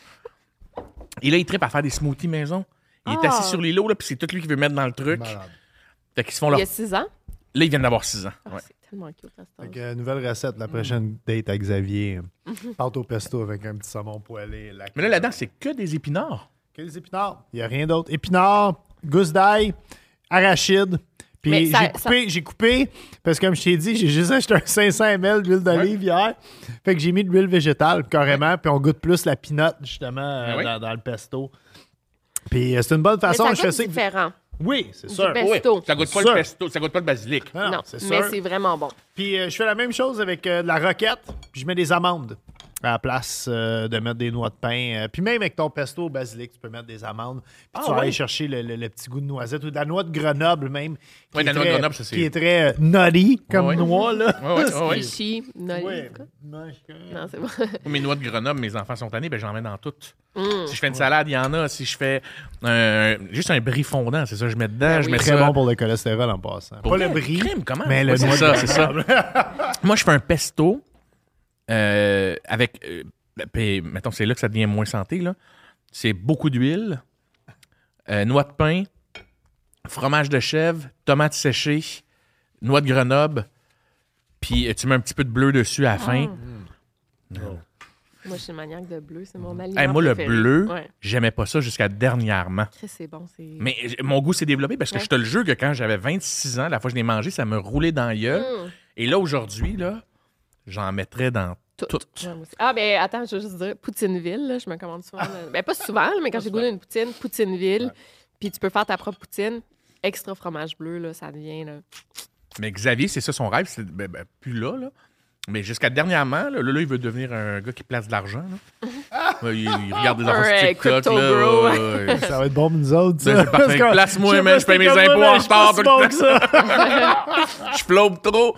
Et là, il trippe à faire des smoothies maison. Il est assis sur l'îlot, là, puis c'est tout lui qui veut mettre dans le truc. Malade. Fait qu'ils se font Il leur... y a 6 ans. Là, ils viennent d'avoir 6 ans. Ah, Ouais. c'est tellement cute à cet Fait âge. que, nouvelle recette, la prochaine date à Xavier. Pâte au pesto avec un petit saumon poêlé. Mais là, là-dedans, c'est que des épinards. Que des épinards. Il n'y a rien d'autre. Épinards, gousses d'ail, arachides. Mais Puis ça- j'ai coupé, parce que comme je t'ai dit, j'ai juste acheté un 500 ml d'huile d'olive hier. Fait que j'ai mis de l'huile végétale carrément, puis on goûte plus la pinotte justement oui. dans le pesto. Puis c'est une bonne Mais façon. ça je fais goûte ça. différent. Oui, c'est Du sûr. pesto. Oui, ça goûte pas Sûr. le pesto, ça goûte pas le basilic. Non, Non, c'est mais sûr. c'est vraiment bon. Puis je fais la même chose avec de la roquette, puis je mets des amandes à la place de mettre des noix de pain. Puis même avec ton pesto au basilic, tu peux mettre des amandes. Puis tu vas aller chercher le petit goût de noisette ou de la noix de Grenoble même. Qui Ouais, est la noix de très- Grenoble, ça, c'est- Qui est très nutty comme Ouais. noix, là. Ouais. Fishy, noli, Ouais. quoi. Non, c'est bon. Mes noix de Grenoble, mes enfants sont tannés, ben j'en mets dans toutes. Si je fais une salade, il y en a. Si je fais juste un brie fondant, c'est ça que je mets dedans. Je mets Très ça. bon pour le cholestérol en passant. Pour Pas le vrai? brie, Crème, comment? mais le Ouais, c'est noix ça, de c'est ça. Grenoble. Moi, je fais un pesto avec. Puis, mettons, c'est là que ça devient moins santé, là. C'est beaucoup d'huile, noix de pain, fromage de chèvre, tomates séchées, noix de Grenoble, puis tu mets un petit peu de bleu dessus à la fin. Moi, je suis maniaque de bleu. C'est mon aliment Hey, moi, le préféré. bleu, Ouais. j'aimais pas ça jusqu'à dernièrement. Chris, c'est bon. C'est... Mais mon goût s'est développé parce que je te le jure que quand j'avais 26 ans, la fois que je l'ai mangé, ça me roulait dans la gueule. Et là, aujourd'hui, là, j'en mettrais dans tout. Ouais, moi aussi. Ah, ben attends, je veux juste dire, Poutineville, là, je me commande souvent. Ben, pas souvent, là, mais quand j'ai goûté une poutine, Poutineville, puis tu peux faire ta propre poutine, extra fromage bleu, là, ça devient. Là. Mais Xavier, c'est ça son rêve, c'est plus là. Mais jusqu'à dernièrement, là, il veut devenir un gars qui place de l'argent. Là. Ouais, il regarde des enfants sur Ouais, TikTok. crypto Là, bro. ouais. Ça va être bon pour nous autres, ça. C'est parfait. Parce que- Place-moi, je sais man, pas je paye mes c'est comme impôts moi, en mais je suis pas retard si tout le bon temps. que ça. Je flotte trop.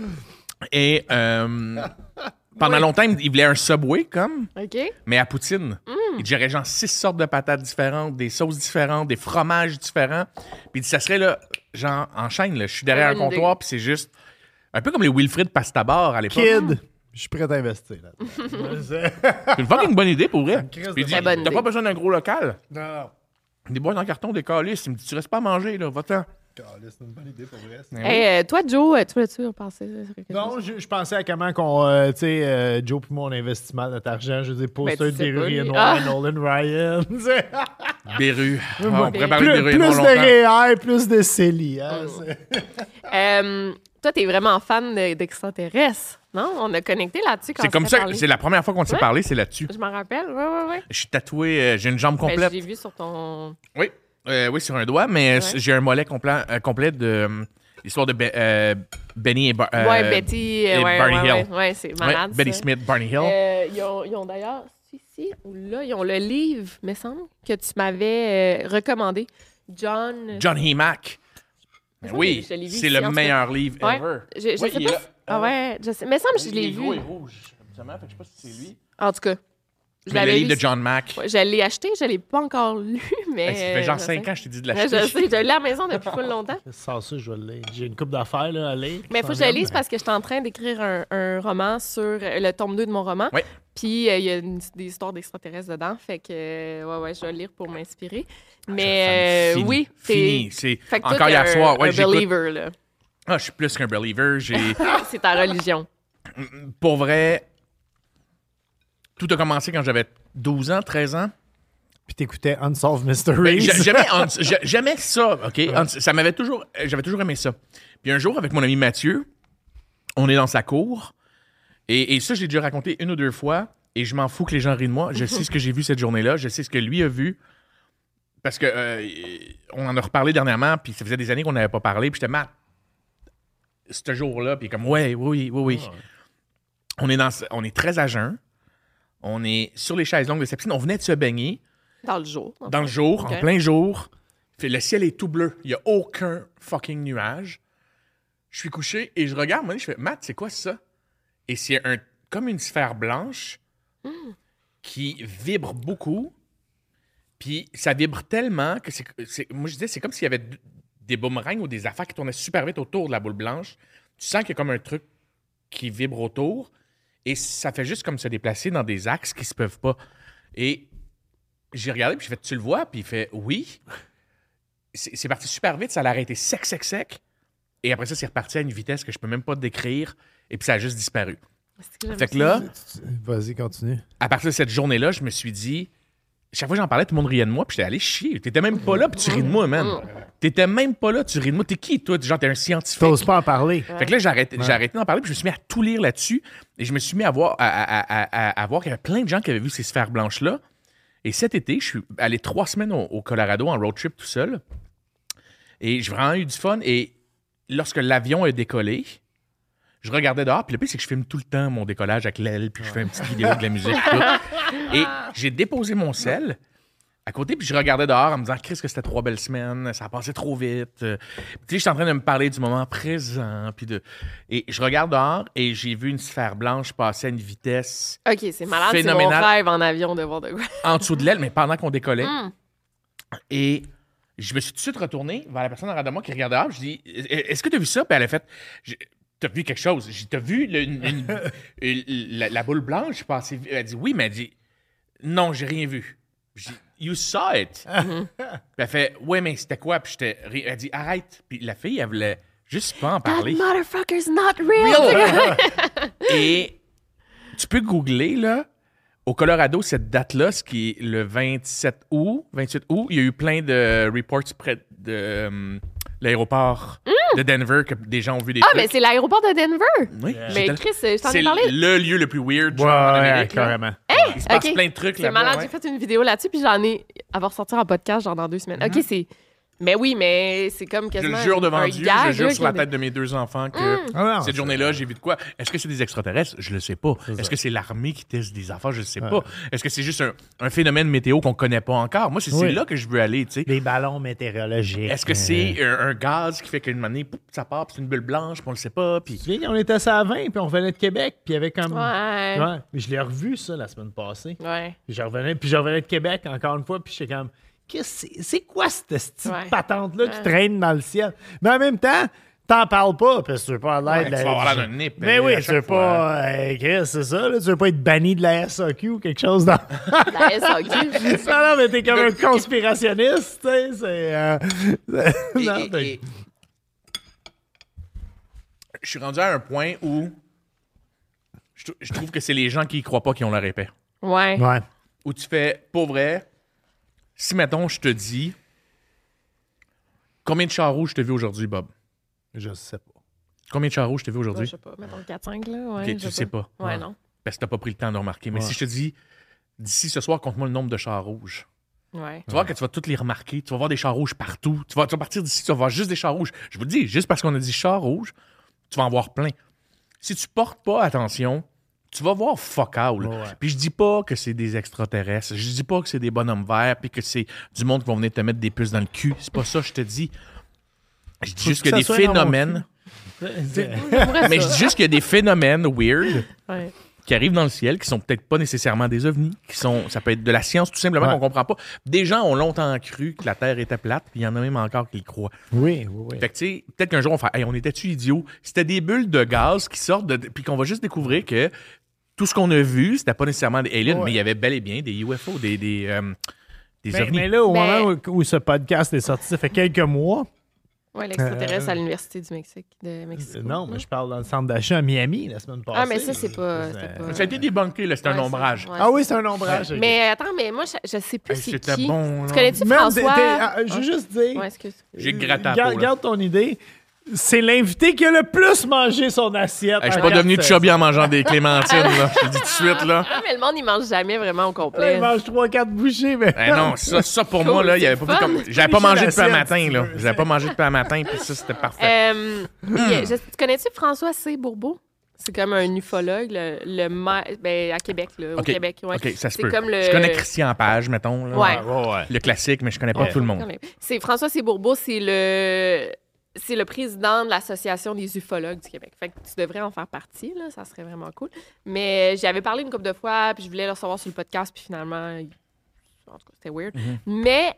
Et pendant longtemps, il voulait un Subway, comme, OK? mais à poutine. Il gérait genre 6 sortes de patates différentes, des sauces différentes, des fromages différents. Puis il dit, ça serait là, genre, en chaîne, là. Je suis derrière un Bonne idée. comptoir, puis c'est juste un peu comme les Wilfrid Pasta Bar à l'époque. Kid, je suis prêt à investir là-dedans. C'est une fucking bonne idée, pour vrai. crise de Puis il dit, Très bonne t'as idée. pas besoin d'un gros local. Non. Des boîtes en carton, des calices. Il me dit, tu restes pas à manger, là, va-t'en. C'est une bonne idée pour vrai. Hey, toi, Joe, tu l'as-tu pensé sur quelque Non, chose? je pensais à comment qu'on, tu sais, Joe puis moi, on investit mal notre argent. Je veux dire, poster Ben, tu de sais pas, Berrurie lui. Noir, Ah! Nolan Ryan. tu sais. Berru. Moi, on pourrait parler de plus Berru plus non de longtemps. REER, plus de Célie. Hein, c'est- Toi, t'es vraiment fan d'extraterrestres. Non, on a connecté là-dessus quand C'est comme on ça, s'est parlé. c'est la première fois qu'on s'est parlé, c'est là-dessus. Je m'en rappelle, oui. Je suis tatoué, j'ai une jambe complète. J'ai vu sur ton... Oui, sur un doigt, mais j'ai un mollet complet de l'histoire de Benny et Betty et Barney Hill. Ouais, c'est malade. Betty ça. Smith, Barney Hill. Ils ont d'ailleurs, ici ou là, ils ont le livre, me semble, que tu m'avais recommandé. John John Mack. Oui, je l'ai vu c'est ici, le en tout cas. meilleur livre Ouais. ever. Je sais il est pas. là. Ah ouais, je sais. Mais semble que je l'ai Le logo vu. est rouge, habituellement, fait que je sais pas si c'est lui. En tout cas, je Mais le l'avais livre lu. de John Mack. Ouais, je l'ai acheté, je l'ai pas encore lu, mais... Ça fait genre je 5 sais. ans que je t'ai dit de Ouais, l'acheter. je sais, je l'ai à la maison depuis full longtemps. Ça, je vais le lire. J'ai une couple d'affaires là, à lire. Mais il faut que je le lise parce que je suis en train d'écrire un roman sur le tome 2 de mon roman. Oui. Puis il y a des histoires d'extraterrestres dedans. Fait que, je vais le lire pour m'inspirer. Mais Fini. oui, Fini. C'est Fait que toi, encore t'es hier soir. Ouais, un j'écoute. believer, là. Ah, je suis plus qu'un believer. C'est ta religion. Pour vrai, tout a commencé quand j'avais 12 ans, 13 ans. Puis t'écoutais Unsolved Mysteries. J'aimais ça, OK? Ça m'avait toujours... J'avais toujours aimé ça. Puis un jour, avec mon ami Mathieu, on est dans sa cour. Et ça, je l'ai déjà raconté une ou deux fois. Et je m'en fous que les gens rient de moi. Je sais ce que j'ai vu cette journée-là. Je sais ce que lui a vu. Parce que on en a reparlé dernièrement. Puis ça faisait des années qu'on n'avait pas parlé. Puis j'étais Matt, ce jour-là. Puis comme, oui. On est très à jeun. On est sur les chaises longues de cette piscine. On venait de se baigner. Dans le jour. Dans le jour, OK. en plein jour. Le ciel est tout bleu. Il n'y a aucun fucking nuage. Je suis couché et je regarde. Moi, je fais, Matt, c'est quoi ça? Et c'est comme une sphère blanche qui vibre beaucoup. Puis ça vibre tellement que moi, je disais, c'est comme s'il y avait des boomerangs ou des affaires qui tournaient super vite autour de la boule blanche. Tu sens qu'il y a comme un truc qui vibre autour. Et ça fait juste comme se déplacer dans des axes qui se peuvent pas. Et j'ai regardé, puis j'ai fait, tu le vois? Puis il fait, oui. C'est parti super vite, ça l'a arrêté sec. Et après ça, c'est reparti à une vitesse que je peux même pas décrire. Et puis ça a juste disparu. Fait que là, Vas-y, continue. à partir de cette journée-là, je me suis dit, chaque fois que j'en parlais, tout le monde riait de moi, puis j'étais allé chier. T'étais même pas là, puis tu ris de moi, man. T'étais même pas là, tu ris de moi. T'es qui, toi? Genre, t'es un scientifique. T'oses pas en parler. Fait que là, j'ai arrêté d'en parler, puis je me suis mis à tout lire là-dessus. Et je me suis mis à voir qu'il y avait plein de gens qui avaient vu ces sphères blanches-là. Et cet été, je suis allé 3 semaines au Colorado en road trip tout seul. Et j'ai vraiment eu du fun. Et lorsque l'avion a décollé, je regardais dehors. Puis le pire, c'est que je filme tout le temps mon décollage avec l'aile. Puis je fais une petite vidéo de la musique. Tout. Et j'ai déposé mon sel à côté. Puis je regardais dehors en me disant, Chris, que c'était 3 belles semaines. Ça a passé trop vite. Tu sais, je suis en train de me parler du moment présent. Et je regarde dehors et j'ai vu une sphère blanche passer à une vitesse OK, c'est malade. C'est mon phénoménale. rêve en avion de voir de quoi. En dessous de l'aile, mais pendant qu'on décollait. Et je me suis tout de suite retourné vers la personne en arrière de moi qui regardait dehors. Je dis, est-ce que tu as vu ça? Puis elle a fait, t'as vu quelque chose? J'ai dit, t'as vu la boule blanche passer? Elle dit, oui, mais elle dit, non, j'ai rien vu. Je dis, you saw it. Puis elle fait, ouais, mais c'était quoi? Puis elle dit, arrête. Puis la fille, elle voulait juste pas en parler. That motherfucker's not real. Et tu peux googler, là, au Colorado, cette date-là, ce qui est le 28 août, il y a eu plein de reports près de l'aéroport de Denver que des gens ont vu des trucs. Mais c'est l'aéroport de Denver. Oui, Mais Chris, je t'en ai c'est parlé. le lieu le plus weird Ouais, genre, en Amérique. là. carrément. Il se passe OK. plein de trucs C'est là-bas. malade, ouais. j'ai fait une vidéo là-dessus, puis j'en ai à ressortir en podcast genre dans 2 semaines. OK, c'est... Mais oui, mais c'est comme Je quasiment le jure devant un Dieu, gag, je jure là, sur la que- tête de mes 2 enfants que Ah non, cette journée-là, j'ai vu de quoi. Est-ce que c'est des extraterrestres? Je le sais pas. Est-ce que c'est l'armée qui teste des affaires? Je le sais pas. Est-ce que c'est juste un phénomène météo qu'on connaît pas encore? Moi, c'est Oui. là que je veux aller, tu sais. Les ballons météorologiques. Est-ce que c'est un gaz qui fait qu'une année, ça part, puis c'est une bulle blanche, puis on le sait pas, puis... Tu sais, on était à ça à 20, puis on revenait de Québec, puis il y avait comme... Ouais. Ouais. Mais je l'ai revu, ça, la semaine passée. Ouais. Puis je revenais de Québec, encore une fois, puis j'étais comme... C'est quoi cette petite Ouais. patente-là qui traîne dans le ciel? Mais en même temps, t'en parles pas, parce que tu veux pas l'air Ouais, tu vas avoir l'air d'un nip, Mais oui, à tu chaque veux pas... Chris, c'est ça, là, tu veux pas être banni de la SAQ ou quelque chose dans... La SAQ. non, mais t'es comme un conspirationniste, tu sais, c'est... non, Et je suis rendu à un point où je trouve que c'est les gens qui y croient pas qui ont leur épée. Ouais. Ouais. Où tu fais, pour vrai, si, mettons, je te dis, combien de chars rouges je t'ai vu aujourd'hui, Bob? Je sais pas. Combien de chars rouges t'as vu Je aujourd'hui? sais pas, mettons 4-5, là. Ouais, OK, tu sais pas. Ouais, non. Parce que t'as pas pris le temps de remarquer. Mais si je te dis, d'ici ce soir, compte-moi le nombre de chars rouges. Ouais. Tu vois que tu vas tous les remarquer. Tu vas voir des chars rouges partout. Tu vas partir d'ici, tu vas voir juste des chars rouges. Je vous le dis, juste parce qu'on a dit chars rouges, tu vas en voir plein. Si tu portes pas attention, tu vas voir fuck all. Puis je dis pas que c'est des extraterrestres. Je dis pas que c'est des bonhommes verts puis que c'est du monde qui va venir te mettre des puces dans le cul. C'est pas ça, je te dis. Je dis juste qu'il y a des phénomènes. Mais je dis juste qu'il y a des phénomènes weird qui arrivent dans le ciel, qui sont peut-être pas nécessairement des ovnis, ça peut être de la science tout simplement qu'on comprend pas. Des gens ont longtemps cru que la Terre était plate, puis il y en a même encore qui le croient. Oui. Fait que tu sais, peut-être qu'un jour on va faire, hey, on était-tu idiots? C'était des bulles de gaz qui sortent, puis qu'on va juste découvrir que tout ce qu'on a vu, c'était pas nécessairement des aliens, mais il y avait bel et bien des UFO, des ovnis. Mais là, au moment où ce podcast est sorti, ça fait quelques mois. Oui, l'extraterrestre à l'Université du Mexique, de Mexico. Non, mais je parle dans le centre d'achat à Miami la semaine passée. Ah, mais ça, c'est pas... Ça a été débunké, là, c'est un ombrage. Ah oui, c'est un ombrage. Ouais. Mais attends, mais moi, je sais plus c'est c'était qui. bon, Tu connais-tu François? Je veux juste dire... Ouais, excuse. J'ai gratté à la peau, là. Garde ton idée. C'est l'invité qui a le plus mangé son assiette. Je suis pas devenu chubby en mangeant des clémentines, là. Je te le dis tout de suite, là. Ah, mais le monde, il mange jamais vraiment au complet. Il mange 3-4 bouchées, mais... Non, ça pour moi, là, il y avait pas comme... J'avais pas mangé depuis un matin, là. J'avais pas mangé depuis un matin, puis ça, c'était parfait. Tu connais-tu François C. Bourbeau? C'est comme un ufologue, le maire, à Québec, là, au Québec. Ouais. OK, ça se peut. Comme Je connais Christian Page, mettons. Là. Ouais. Le classique, mais je connais pas tout le monde. C'est François C. Bourbeau, c'est le président de l'Association des ufologues du Québec. Fait que tu devrais en faire partie, là, ça serait vraiment cool. Mais j'y avais parlé une couple de fois, puis je voulais le recevoir sur le podcast, puis finalement, en tout cas, c'était weird. Mais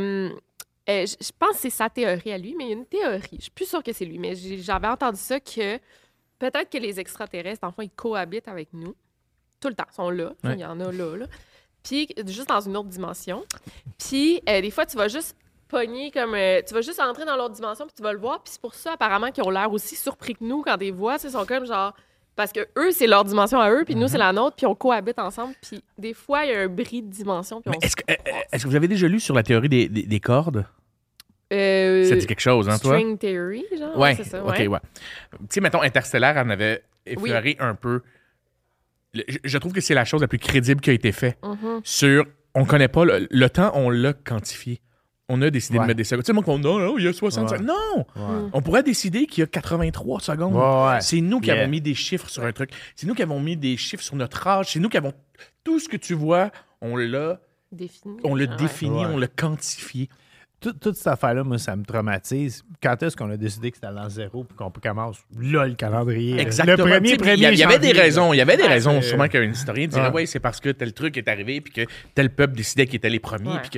je pense que c'est sa théorie à lui, mais il y a une théorie. Je suis plus sûre que c'est lui, mais j'avais entendu ça que peut-être que les extraterrestres, enfin, ils cohabitent avec nous. Tout le temps, ils sont là. Il y en a là. Puis, juste dans une autre dimension. Puis, des fois, tu vas juste pogner comme... tu vas juste entrer dans l'autre dimension, puis tu vas le voir. Puis c'est pour ça, apparemment, qu'ils ont l'air aussi surpris que nous quand ils les voient. Ils sont comme genre... Parce que eux, c'est leur dimension à eux, puis nous, c'est la nôtre, puis on cohabite ensemble. Puis des fois, il y a un bris de dimension. Puis est-ce que vous avez déjà lu sur la théorie des cordes? Ça dit quelque chose, hein, toi? String theory, genre? Ouais, c'est ça, OK, ouais. Tu sais, mettons, Interstellar en avait effleuré un peu. Je trouve que c'est la chose la plus crédible qui a été faite sur... On connaît pas le temps, on l'a quantifié. On a décidé de mettre des secondes. Tu sais, moi, il y a 65. Non! On pourrait décider qu'il y a 83 secondes. C'est nous qui avons mis des chiffres sur un truc. C'est nous qui avons mis des chiffres sur notre âge. C'est nous qui avons... Tout ce que tu vois, on l'a défini. On l'a défini, on l'a quantifié. Toute cette affaire-là, moi, ça me traumatise. Quand est-ce qu'on a décidé que c'était à l'an zéro puis qu'on commence là, le calendrier? Exactement. Le premier il y avait des raisons. Il y avait des raisons, c'est... sûrement qu'un historien dirait « Oui, c'est parce que tel truc est arrivé puis que tel peuple décidait qu'ils étaient les premiers. » Puis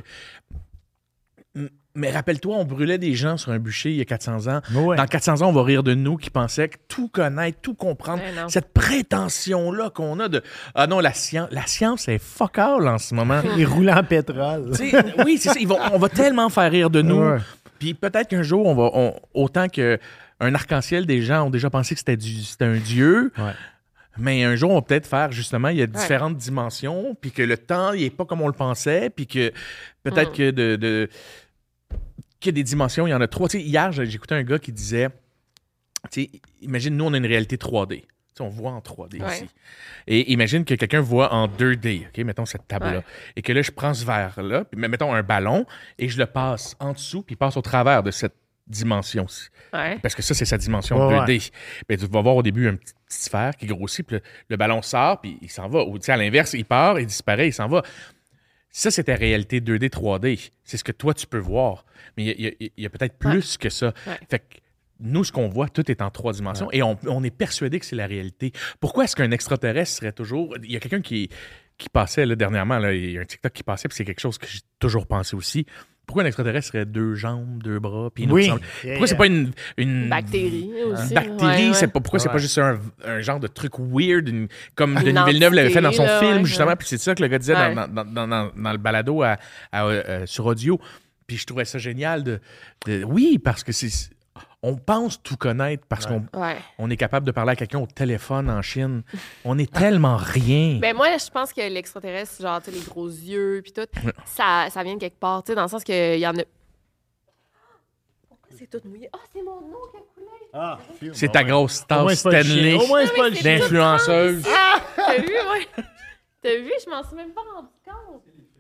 que... Mais rappelle-toi, on brûlait des gens sur un bûcher il y a 400 ans. Ouais. Dans 400 ans, on va rire de nous qui pensaient que tout connaître, tout comprendre. Cette prétention-là qu'on a de... Ah non, la science est fuck all en ce moment. Ils roulent en pétrole. Oui, c'est ça. On va tellement faire rire de nous. Ouais. Puis peut-être qu'un jour, autant qu'un arc-en-ciel, des gens ont déjà pensé que c'était un dieu. Ouais. Mais un jour, on va peut-être faire, justement, il y a différentes dimensions, puis que le temps, il n'est pas comme on le pensait, puis que peut-être que qu'il y a des dimensions, il y en a 3. Tu sais, hier, j'écoutais un gars qui disait, tu sais, imagine, nous, on a une réalité 3D. Tu sais, on voit en 3D ici. Et imagine que quelqu'un voit en 2D, OK, mettons cette table-là. Et que là, je prends ce verre-là, puis mettons un ballon, et je le passe en dessous, puis il passe au travers de cette dimension-ci. Parce que ça, c'est sa dimension 2D. Ben, tu vas voir au début un petit sphère qui grossit, puis le ballon sort, puis il s'en va. Ou tu sais, à l'inverse, il part, il disparaît, il s'en va. Ça, c'est ta réalité 2D, 3D. C'est ce que toi, tu peux voir. Mais il y a peut-être plus que ça. Fait que nous, ce qu'on voit, tout est en 3 dimensions et on est persuadé que c'est la réalité. Pourquoi est-ce qu'un extraterrestre serait toujours... Il y a quelqu'un qui passait là, dernièrement, là, il y a un TikTok qui passait, puis c'est quelque chose que j'ai toujours pensé aussi. Pourquoi un extraterrestre serait 2 jambes, 2 bras, puis pourquoi c'est pas une bactérie aussi. Une bactérie, c'est pas pourquoi c'est pas juste un genre de truc weird, comme Denis Villeneuve l'avait fait dans son film, justement, puis c'est ça que le gars disait dans le balado sur audio. Puis je trouvais ça génial oui, parce que on pense tout connaître parce qu'on est capable de parler à quelqu'un au téléphone en Chine. On est tellement rien. Ben moi, je pense que l'extraterrestre, genre, tu sais, les gros yeux, puis tout, ça vient de quelque part, tu sais, dans le sens qu'il y en a... Pourquoi c'est tout mouillé? Ah, c'est mon eau qui a coulé! C'est ta grosse Au moins, tasse c'est pas le Stanley chien. Au moins, c'est pas le chien. d'influenceuse. T'as vu, ouais? T'as vu? Je m'en suis même pas rendu compte.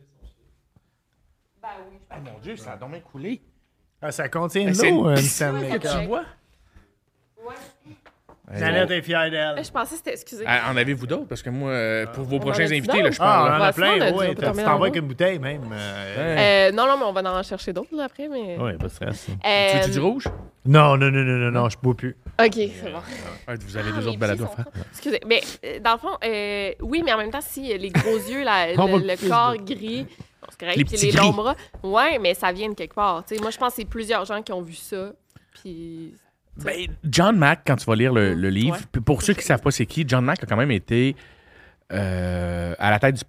Ben oui, je pense. Mon Dieu, ça a donc bien coulé. Ah, ça contient C'est de l'eau, une une piscine Stanley que Cup. tu vois. Ouais. Jeannette est fière d'elle. Je pensais que c'était... Excusez. En avez-vous d'autres? Parce que moi, pour vos On prochains en a-tu invités, là, je Ah, parle. on en a Sinon, on plein, a dit, oui. on peut Tu dormir t'en en vas avec haut. une bouteille, même. Non, mais on va en chercher d'autres là, après, mais... Oui, pas de stress. Tu veux-tu du rouge? Non, je bois plus. OK, c'est bon. Ouais, vous avez Ah, deux mes autres balados à pieds faire. sont- Excusez, mais dans le fond, oui, mais en même temps, si les gros yeux, On va le plus corps de- gris, bon, c'est correct, Les puis petits les gris. longs bras, ouais, mais ça vient de quelque part. Tu sais, moi, je pense que c'est plusieurs gens qui ont vu ça, puis... Ben, John Mack, quand tu vas lire le livre, Ouais. puis pour ceux qui ne savent pas c'est qui, John Mack a quand même été à la tête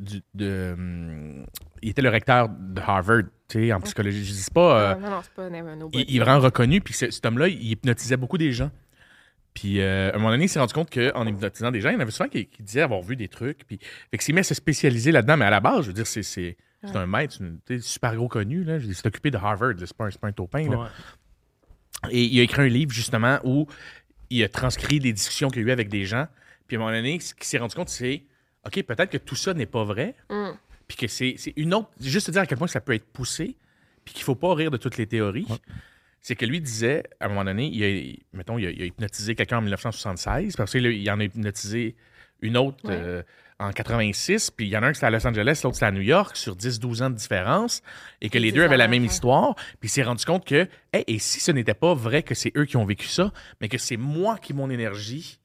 il était le recteur de Harvard, tu sais, en psychologie. Je dis pas... non, c'est pas no il est vraiment reconnu, puis cet homme-là, il hypnotisait beaucoup des gens. Puis à un moment donné, il s'est rendu compte qu'en hypnotisant des gens, il y en avait souvent qui disaient avoir vu des trucs. Puis fait que s'il met à se spécialiser là-dedans, mais à la base, je veux dire, c'est un maître, super gros connu. Là. Je veux dire, c'est occupé de Harvard, là, c'est pas un taupin. Là. Ouais. Et il a écrit un livre, justement, où il a transcrit les discussions qu'il y a eu avec des gens. Puis à un moment donné, ce qu'il s'est rendu compte, c'est OK, peut-être que tout ça n'est pas vrai. Puis que c'est une autre. Juste te dire à quel point ça peut être poussé. Puis qu'il ne faut pas rire de toutes les théories. Ouais. C'est que lui disait, à un moment donné, il a hypnotisé quelqu'un en 1976. Parce qu'il en a hypnotisé une autre en 86. Puis il y en a un qui c'était à Los Angeles, l'autre c'était à New York, sur 10-12 ans de différence. Et que les deux avaient la même histoire. Puis il s'est rendu compte que, et si ce n'était pas vrai que c'est eux qui ont vécu ça, mais que c'est moi qui, mon énergie,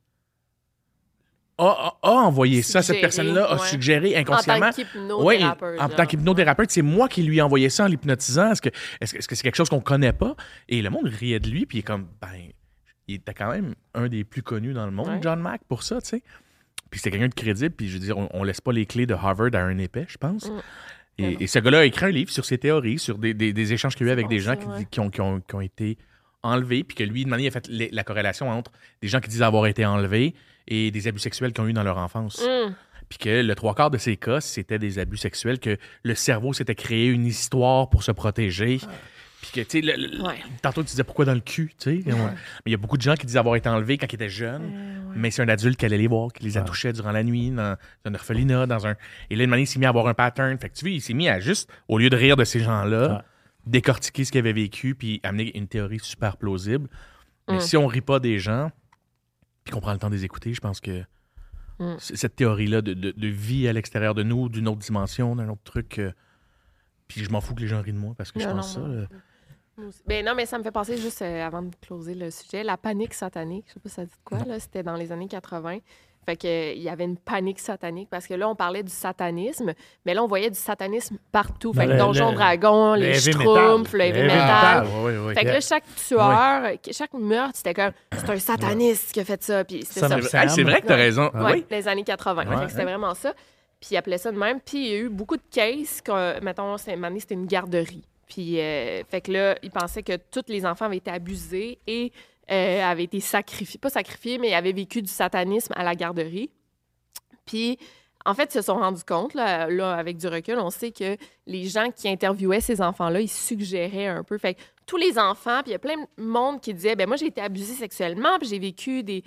a envoyé ça, cette personne-là a suggéré inconsciemment. En tant qu'hypnothérapeute. En tant qu'hypnothérapeute, c'est moi qui lui ai envoyé ça en l'hypnotisant. Est-ce que c'est quelque chose qu'on connaît pas? Et le monde riait de lui, puis il est comme, il était quand même un des plus connus dans le monde, John Mack, pour ça, tu sais. Puis c'était quelqu'un de crédible, puis je veux dire, on laisse pas les clés de Harvard à un épais, je pense. Et ce gars-là a écrit un livre sur ses théories, sur des échanges qu'il y a eu avec des gens qui ont été enlevés, puis que lui, de manière, il a fait la corrélation entre des gens qui disent avoir été enlevés et des abus sexuels qu'ils ont eu dans leur enfance. Puis que le 3/4 de ces cas, c'était des abus sexuels, que le cerveau s'était créé une histoire pour se protéger. Puis que, tu sais, tantôt tu disais pourquoi dans le cul, tu sais. Mais il y a beaucoup de gens qui disent avoir été enlevés quand ils étaient jeunes, mais c'est un adulte qui allait les voir, qui les attouchait durant la nuit, dans un orphelinat, Et là, une manière, il s'est mis à avoir un pattern. Fait que tu vois, il s'est mis à juste, au lieu de rire de ces gens-là, décortiquer ce qu'ils avaient vécu, puis amener une théorie super plausible. Mais si on rit pas des gens, puis qu'on prend le temps de les écouter, je pense que cette théorie-là de vie à l'extérieur de nous, d'une autre dimension, d'un autre truc... puis je m'en fous que les gens rient de moi, parce que je pense ça... Ben non, mais ça me fait penser juste, avant de closer le sujet, la panique satanique. Je sais pas si ça dit de quoi, là. C'était dans les années 80. Fait que il y avait une panique satanique parce que là, on parlait du satanisme, mais là, on voyait du satanisme partout. Fait que Donjon Dragon, les Schtroumpfs, le heavy metal. Fait que là, chaque tueur, chaque meurtre, c'était comme, c'est un sataniste qui a fait ça. Puis c'était ça. C'est vrai que t'as raison. Oui, les années 80. Fait que c'était vraiment ça. Puis ils appelaient ça de même. Puis il y a eu beaucoup de cases, mettons, c'était une garderie. Puis, fait que là, ils pensaient que tous les enfants avaient été abusés et avaient été sacrifiés. Pas sacrifiés, mais avaient vécu du satanisme à la garderie. Puis, en fait, ils se sont rendus compte, là, avec du recul, on sait que les gens qui interviewaient ces enfants-là, ils suggéraient un peu. Fait que tous les enfants, puis il y a plein de monde qui disait, ben moi, j'ai été abusé sexuellement, puis j'ai vécu des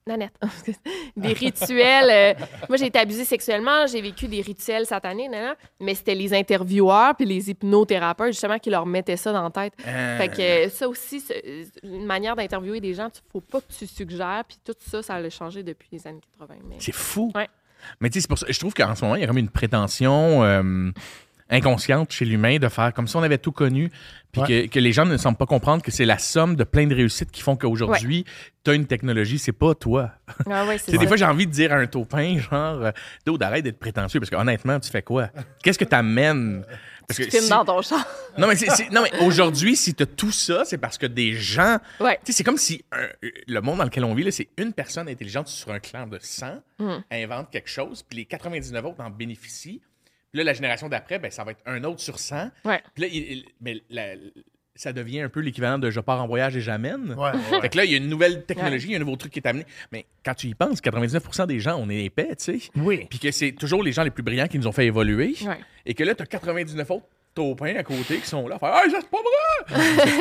rituels. Moi, j'ai été abusée sexuellement, j'ai vécu des rituels sataniques, mais c'était les intervieweurs puis les hypnothérapeutes, justement, qui leur mettaient ça dans la tête. Fait que ça aussi, c'est une manière d'interviewer des gens, il faut pas que tu suggères, puis tout ça, ça a changé depuis les années 80. Mais... C'est fou! Ouais. Mais tu sais, c'est pour ça, je trouve qu'en ce moment, il y a comme une prétention inconsciente chez l'humain de faire comme si on avait tout connu, puis que les gens ne semblent pas comprendre que c'est la somme de plein de réussites qui font qu'aujourd'hui, tu as une technologie, c'est pas toi. Ah ouais, c'est ça. Des fois, j'ai envie de dire à un taupin, genre, arrête d'être prétentieux, parce que honnêtement, tu fais quoi? Qu'est-ce que t'amènes? Tu filmes dans ton champ. Non, mais aujourd'hui, si tu as tout ça, c'est parce que des gens... Tu sais, c'est comme si le monde dans lequel on vit, là, c'est une personne intelligente sur un clan de 100 invente quelque chose, puis les 99 autres en bénéficient. Puis là, la génération d'après, ben, ça va être un autre sur 100. Puis là, ça devient un peu l'équivalent de « je pars en voyage et j'amène ». Fait que là, il y a une nouvelle technologie, il y a un nouveau truc qui est amené. Mais quand tu y penses, 99% des gens, on est épais, tu sais. Oui. Puis que c'est toujours les gens les plus brillants qui nous ont fait évoluer. Et que là, tu as 99 autres taupins à côté qui sont là à faire « Ah, ça, c'est pas vrai! »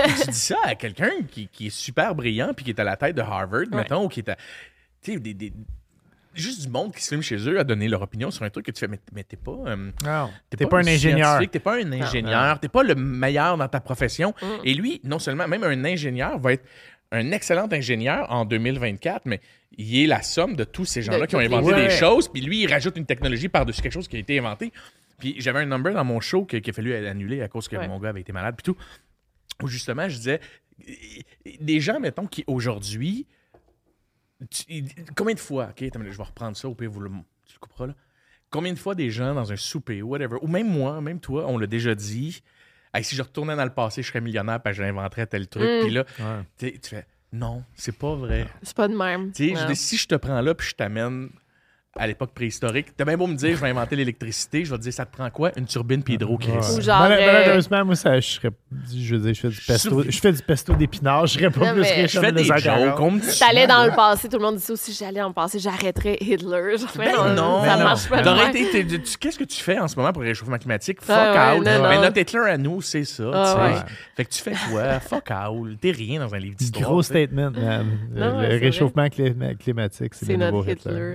Tu dis ça à quelqu'un qui est super brillant puis qui est à la tête de Harvard, mettons, ou qui est à... Tu sais, juste du monde qui se filme chez eux à donner leur opinion sur un truc que tu fais, mais t'es pas... t'es pas un ingénieur. T'es pas un ingénieur. T'es pas le meilleur dans ta profession. Et lui, non seulement, même un ingénieur va être un excellent ingénieur en 2024, mais il est la somme de tous ces gens-là qui ont inventé des choses, puis lui, il rajoute une technologie par-dessus quelque chose qui a été inventé. Puis j'avais un number dans mon show qu'il a fallu annuler à cause que mon gars avait été malade, puis tout, où justement, je disais, des gens, mettons, qui aujourd'hui... Combien de fois, OK, je vais reprendre ça, au pire, tu le couperas, là. Combien de fois des gens dans un souper, whatever, ou même moi, même toi, on l'a déjà dit, hey, si je retournais dans le passé, je serais millionnaire parce que j'inventerais tel truc, puis là, tu fais, non, c'est pas vrai. C'est pas de même. Tu sais, si je te prends là, puis je t'amène à l'époque préhistorique, t'as bien beau me dire, je vais inventer l'électricité, je vais te dire, ça te prend quoi? Une turbine puis hydro, Chris. Ou genre... Malheureusement, moi, je fais du pesto. Je fais du pesto d'épinards. Je serais pas plus riche. Je fais des jokes. Si t'allais dans le passé, tout le monde dit ça aussi, j'allais dans le passé, j'arrêterais Hitler. Non, ça marche pas. Qu'est-ce que tu fais en ce moment pour le réchauffement climatique? Fuck out. Mais notre Hitler à nous, c'est ça. Fait que tu fais quoi? Fuck out. T'es rien dans un livre d'histoire. Gros statement, man. Le réchauffement climatique, c'est le nouveau Hitler.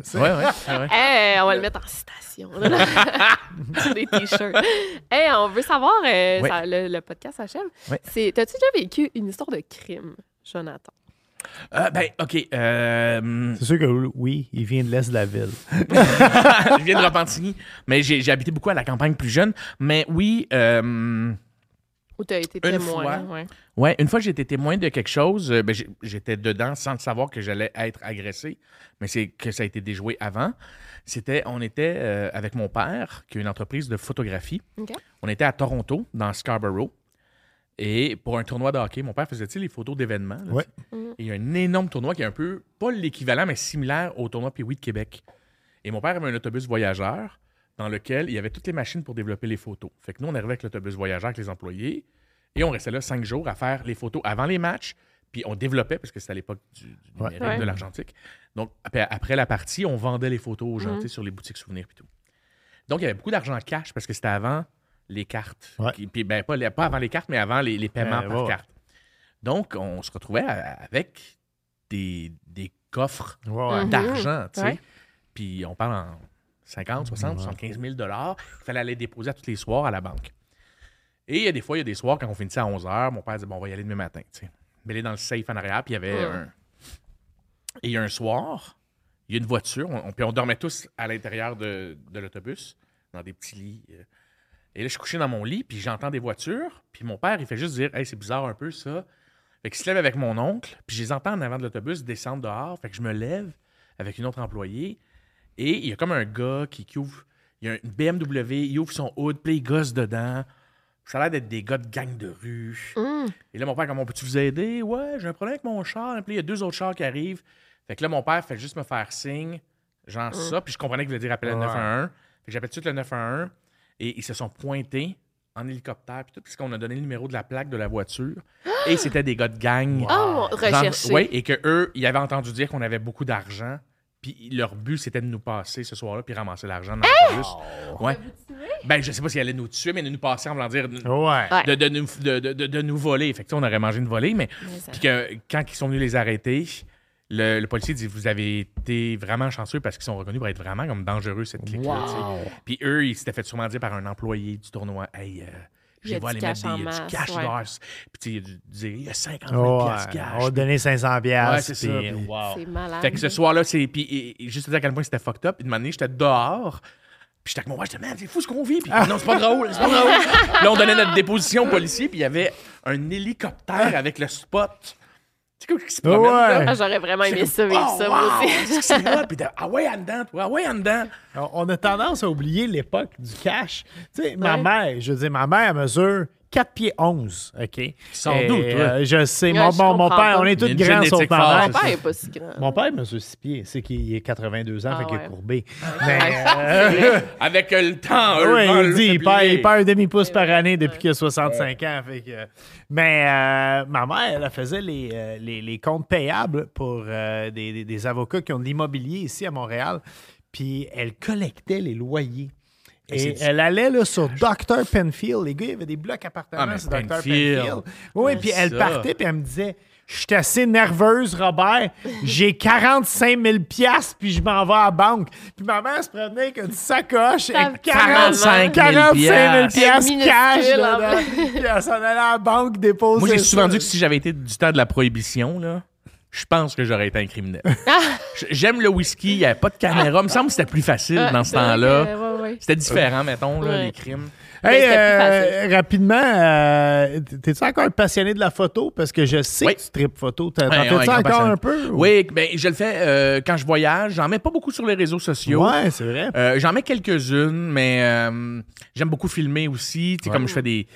On va le mettre en citation. Sur des t-shirts. On veut savoir, le podcast s'achève. T'as-tu déjà vécu une histoire de crime, Jonathan? OK. C'est sûr que oui, il vient de l'est de la ville. Il vient de Repentigny. Mais j'ai habité beaucoup à la campagne plus jeune. Mais oui... Où tu as été témoin. Une fois que j'ai été témoin de quelque chose, j'étais dedans sans le savoir que j'allais être agressé, mais c'est que ça a été déjoué avant. On était avec mon père, qui a une entreprise de photographie. Okay. On était à Toronto, dans Scarborough. Et pour un tournoi de hockey, mon père faisait les photos d'événements. Là, et il y a un énorme tournoi qui est un peu, pas l'équivalent, mais similaire au tournoi Pee-Wee de Québec. Et mon père avait un autobus voyageur dans lequel il y avait toutes les machines pour développer les photos. Fait que nous, on arrivait avec l'autobus voyageur avec les employés et on restait là 5 jours à faire les photos avant les matchs. Puis on développait, parce que c'était à l'époque du numérique de l'Argentique. Donc, après la partie, on vendait les photos aux gens sur les boutiques souvenirs et tout. Donc, il y avait beaucoup d'argent cash parce que c'était avant les cartes. Puis, pas avant les cartes, mais avant les paiements par carte. Donc, on se retrouvait avec des coffres d'argent, tu sais. Puis, on parle en 50, 60, 75 000 $. Il fallait aller déposer à tous les soirs à la banque. Et il y a des soirs, quand on finissait à 11 h, mon père disait, bon, on va y aller demain matin, tu sais. Mais il est dans le safe en arrière, puis il y avait Et il y a un soir, il y a une voiture, puis on dormait tous à l'intérieur de l'autobus, dans des petits lits. Et là, je suis couché dans mon lit, puis j'entends des voitures, puis mon père, il fait juste dire, « Hey, c'est bizarre un peu, ça. » Fait qu'il se lève avec mon oncle, puis je les entends en avant de l'autobus descendre dehors, fait que je me lève avec une autre employée, et il y a comme un gars qui ouvre, il y a une BMW, il ouvre son hood, puis il gosse dedans. Ça a l'air d'être des gars de gang de rue. Et là, mon père, comment peux-tu vous aider? Ouais, j'ai un problème avec mon char. Puis il y a 2 autres chars qui arrivent. Fait que là, mon père fait juste me faire signe, genre ça. Puis je comprenais qu'il voulait dire appeler le 911. Fait que j'appelle tout de suite le 911. Et ils se sont pointés en hélicoptère, puis tout, puisqu'on a donné le numéro de la plaque de la voiture. Et c'était des gars de gang. Recherchés. Oui, et qu'eux, ils avaient entendu dire qu'on avait beaucoup d'argent. Puis leur but, c'était de nous passer ce soir-là puis ramasser l'argent dans l'autobus. Ouais. Ben, je sais pas s'ils allaient nous tuer, mais de nous passer en voulant dire de nous voler. Fait que, on aurait mangé une volée, mais puis que quand ils sont venus les arrêter, le policier dit, vous avez été vraiment chanceux parce qu'ils sont reconnus pour être vraiment comme dangereux, cette clique-là. Puis eux, ils s'étaient fait sûrement dire par un employé du tournoi, hey, j'ai vu aller mettre du cash dehors. Puis il y a 50 000 cash. On va donner 500 piastres. Ouais, c'est ça. C'est malade. Fait que ce soir-là, puis juste à dire à quel point c'était fucked up. Puis de manière, j'étais dehors. Puis j'étais avec mon père, j'étais, man, c'est fou ce qu'on vit. Puis non, c'est pas drôle, c'est pas drôle. Là, on donnait notre déposition au policier, puis il y avait un hélicoptère avec le spot. Tu sais quoi qui se promène, là? J'aurais vraiment aimé ça, vivre ça, moi aussi. C'est moi, puis en dedans, toi, en dedans. On a tendance à oublier l'époque du cash. Tu sais, ma mère, ma mère mesure 4 pieds 11, OK? Sans doute, je sais. Mon père, on est tous grands sauf ma mère. Mon père n'est pas si grand. Mon père mesure 6 pieds. C'est qu'il est 82 ans, fait qu'il est courbé. Avec le temps, il dit, il perd un demi-pouce par année depuis qu'il a 65 ans. Fait que... Mais ma mère, elle faisait les comptes payables pour des avocats qui ont de l'immobilier ici à Montréal. Puis elle collectait les loyers. Et elle allait là, sur Dr. Penfield. Les gars, il y avait des blocs appartements sur Dr. Penfield. Oui, puis elle partait, puis elle me disait... Je suis assez nerveuse, Robert. J'ai 45 000 $, puis je m'en vais à la banque. Puis ma mère se promenait avec une sacoche avec 45 000 $ cash dedans. Puis elle s'en allait à la banque déposer. Moi, j'ai souvent dit que si j'avais été du temps de la prohibition, là, je pense que j'aurais été un criminel. J'aime le whisky, il n'y avait pas de caméra. Il me semble que c'était plus facile dans ce temps-là. C'était différent, mettons, là, les crimes. Hey, rapidement, t'es-tu encore passionné de la photo? Parce que je sais que tu tripes photo. T'en fais-tu encore un peu? Oui, ben, je le fais quand je voyage. J'en mets pas beaucoup sur les réseaux sociaux. Ouais, c'est vrai. J'en mets quelques-unes, mais j'aime beaucoup filmer aussi. Tu sais, comme je fais des...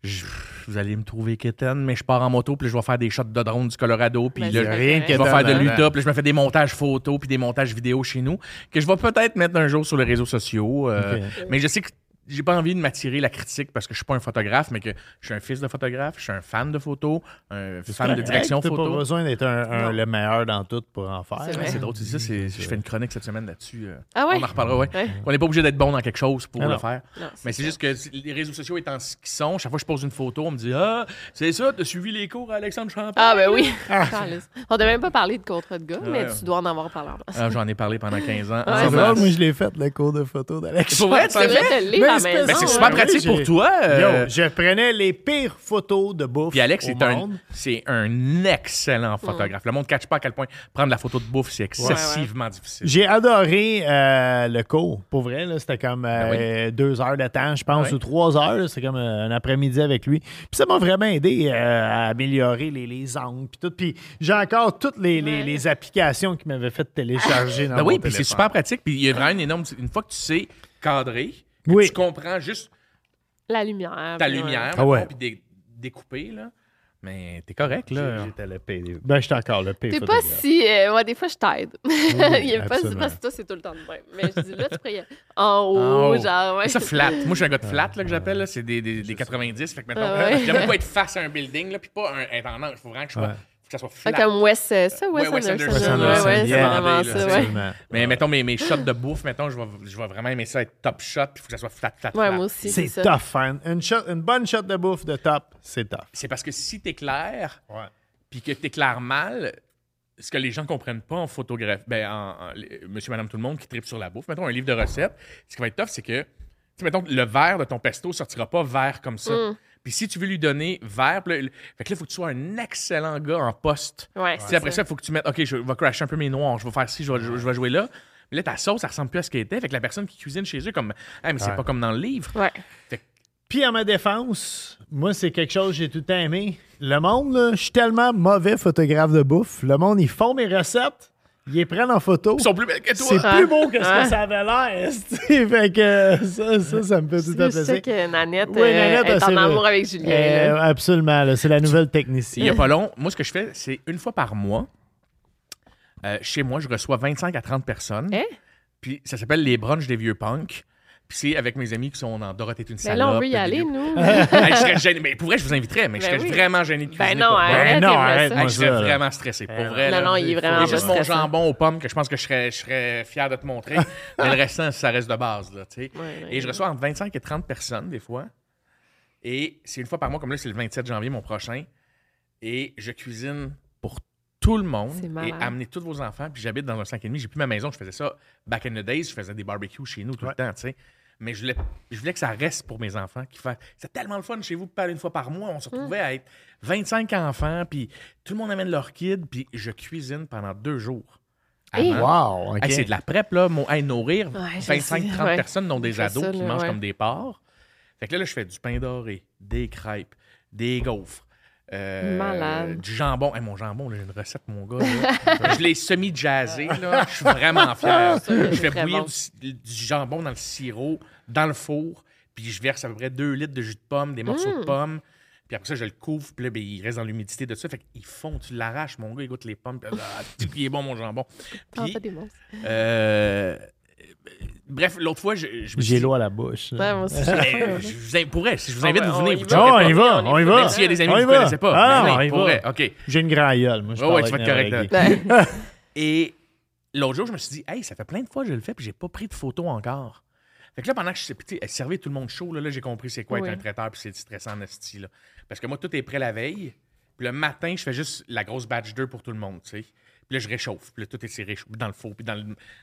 Vous allez me trouver quétaine, mais je pars en moto, puis je vais faire des shots de drone du Colorado, puis là, je vais faire de l'Utah, puis je me fais des montages photos, puis des montages vidéo chez nous, que je vais peut-être mettre un jour sur les réseaux sociaux. Mais je sais que j'ai pas envie de m'attirer la critique parce que je suis pas un photographe, mais que je suis un fils de photographe, je suis un fan de photo, un fan de direction photo. T'as pas besoin d'être le meilleur dans tout pour en faire. C'est drôle, tu dis ça, je fais une chronique cette semaine là-dessus. Ah ouais? On en reparlera, ouais. On n'est pas obligé d'être bon dans quelque chose pour le faire. Non, mais c'est juste que les réseaux sociaux étant ce qu'ils sont, chaque fois que je pose une photo, on me dit « Ah, c'est ça, t'as suivi les cours à Alexandre Champagne? » Ah ben oui. On n'a même pas parlé de contrat de gars, mais tu dois en avoir parlé avant. J'en ai parlé pendant 15 ans. Moi, je l'ai fait, le cours de photo d'Alexandre. C'est vrai, tu l'as à la maison. C'est super pratique pour toi. Je prenais les pires photos de bouffe. Puis Alex, c'est un excellent photographe. Le monde ne catch pas à quel point prendre la photo de bouffe, c'est excessivement difficile. J'ai adoré le cours. Pour vrai, là, c'était comme 2 heures de temps, je pense, ou 3 heures. C'est comme un après-midi avec lui. Puis ça m'a vraiment aidé à améliorer les angles. Puis tout. Puis j'ai encore toutes les applications qui m'avaient fait télécharger dans mon téléphone. Puis c'est super pratique. Puis il y a vraiment une fois que tu sais cadrer, tu comprends juste la lumière. Ta lumière, puis découper, là. Mais t'es correct, là. J'étais le P. Ben, j'étais encore le P. T'es pas si... des fois, je t'aide. Il est pas si... Parce que toi, c'est tout le temps de même. Mais je dis, là, tu pourrais en haut, genre... Ouais. Ça, flat. Moi, je suis un gars de flat, là, que j'appelle. Là. C'est des 90. Fait que maintenant, j'aime pas être face à un building, là, puis pas être en angle. Il faut vraiment que je sois... que ça soit flat. Comme Wes Anderson. Ouais, c'est vraiment ça, ouais. Mais mettons, mes shots de bouffe, mettons, je vais vraiment aimer ça être top shot, puis il faut que ça soit flat. Ouais, moi aussi, c'est tough, hein. Une bonne shot de bouffe de top, c'est tough. C'est parce que si t'éclaires, puis que t'éclaires mal, ce que les gens ne comprennent pas en photographie, monsieur, madame, tout le monde qui tripe sur la bouffe, mettons un livre de recettes, ce qui va être tough, c'est que, mettons, le verre de ton pesto sortira pas vert comme ça. Puis si tu veux lui donner vert, fait que là, il faut que tu sois un excellent gars en poste. Après ça, il faut que tu mettes, OK, je vais crasher un peu mes noirs, je vais faire ci, je vais jouer là. Mais là, ta sauce, ça ressemble plus à ce qu'elle était. Fait que la personne qui cuisine chez eux, comme, mais c'est pas comme dans le livre. Puis à ma défense, moi, c'est quelque chose que j'ai tout le temps aimé. Le monde, là, je suis tellement mauvais photographe de bouffe. Le monde, ils font mes recettes. Ils les prennent en photo. Ils sont plus belles que toi. C'est plus beau que ce que ça avait l'air. Fait que ça me fait tout à plaisir. Je sais que Nanette est en amour avec Julien. Absolument. Là, c'est la nouvelle technicienne. Il n'y a pas long. Moi, ce que je fais, c'est une fois par mois, chez moi, je reçois 25 à 30 personnes. Puis ça s'appelle les brunchs des vieux punks. Puis c'est avec mes amis qui sont dans Dorothée est une salope. Mais là, on veut y aller, nous. Je serais gêné. Mais pour vrai, je vous inviterais, mais je serais vraiment gêné de cuisiner. Arrête. Je serais vraiment stressé. Pour vrai. Non, il est vraiment juste mon jambon aux pommes que je pense que je serais fier de te montrer. Mais le restant, ça reste de base. Là, et je reçois entre 25 et 30 personnes, des fois. Et c'est une fois par mois, comme là, c'est le 27 janvier, mon prochain. Et je cuisine pour tout le monde et amener tous vos enfants. Puis j'habite dans un 5,5. J'ai plus ma maison. Je faisais ça back in the days. Je faisais des barbecues chez nous tout le temps, tu sais. Mais je voulais que ça reste pour mes enfants. C'est tellement le fun chez vous de parler une fois par mois. On se retrouvait à être 25 enfants, puis tout le monde amène leur kid, puis je cuisine pendant 2 jours. Wow! Okay. C'est de la prep, là. Nourrir 25-30 personnes, dont des ados qui mangent comme des porcs. Fait que là, je fais du pain doré, des crêpes, des gaufres. Malade. Du jambon. Mon jambon, j'ai une recette, mon gars. Je l'ai semi-jazzé. Là. Je suis vraiment fier. Je fais bouillir du jambon dans le sirop, dans le four, puis je verse à peu près 2 litres de jus de pomme, des morceaux de pommes. Puis après ça, je le couvre, puis là, il reste dans l'humidité de ça. Fait qu'ils font, tu l'arraches, mon gars, il goûte les pommes. Puis il est bon, mon jambon. Puis, bref, l'autre fois, j'ai l'eau à la bouche. Ouais, moi aussi. Si je vous invite, vous venez. On y va. Même s'il y a des amis que vous ne connaissez pas. On y va. OK. J'ai une grande gueule. Moi, tu vas être correct. Et l'autre jour, je me suis dit, hey, ça fait plein de fois que je le fais, puis j'ai pas pris de photos encore. Fait que là, pendant que je sais, elle servait tout le monde chaud, là j'ai compris c'est quoi être un traiteur, puis c'est stressant en esti, là. Parce que moi, tout est prêt la veille. Puis le matin, je fais juste la grosse batch 2 pour tout le monde, tu sais. Puis là, je réchauffe. Puis là, tout est serré dans le four, puis dans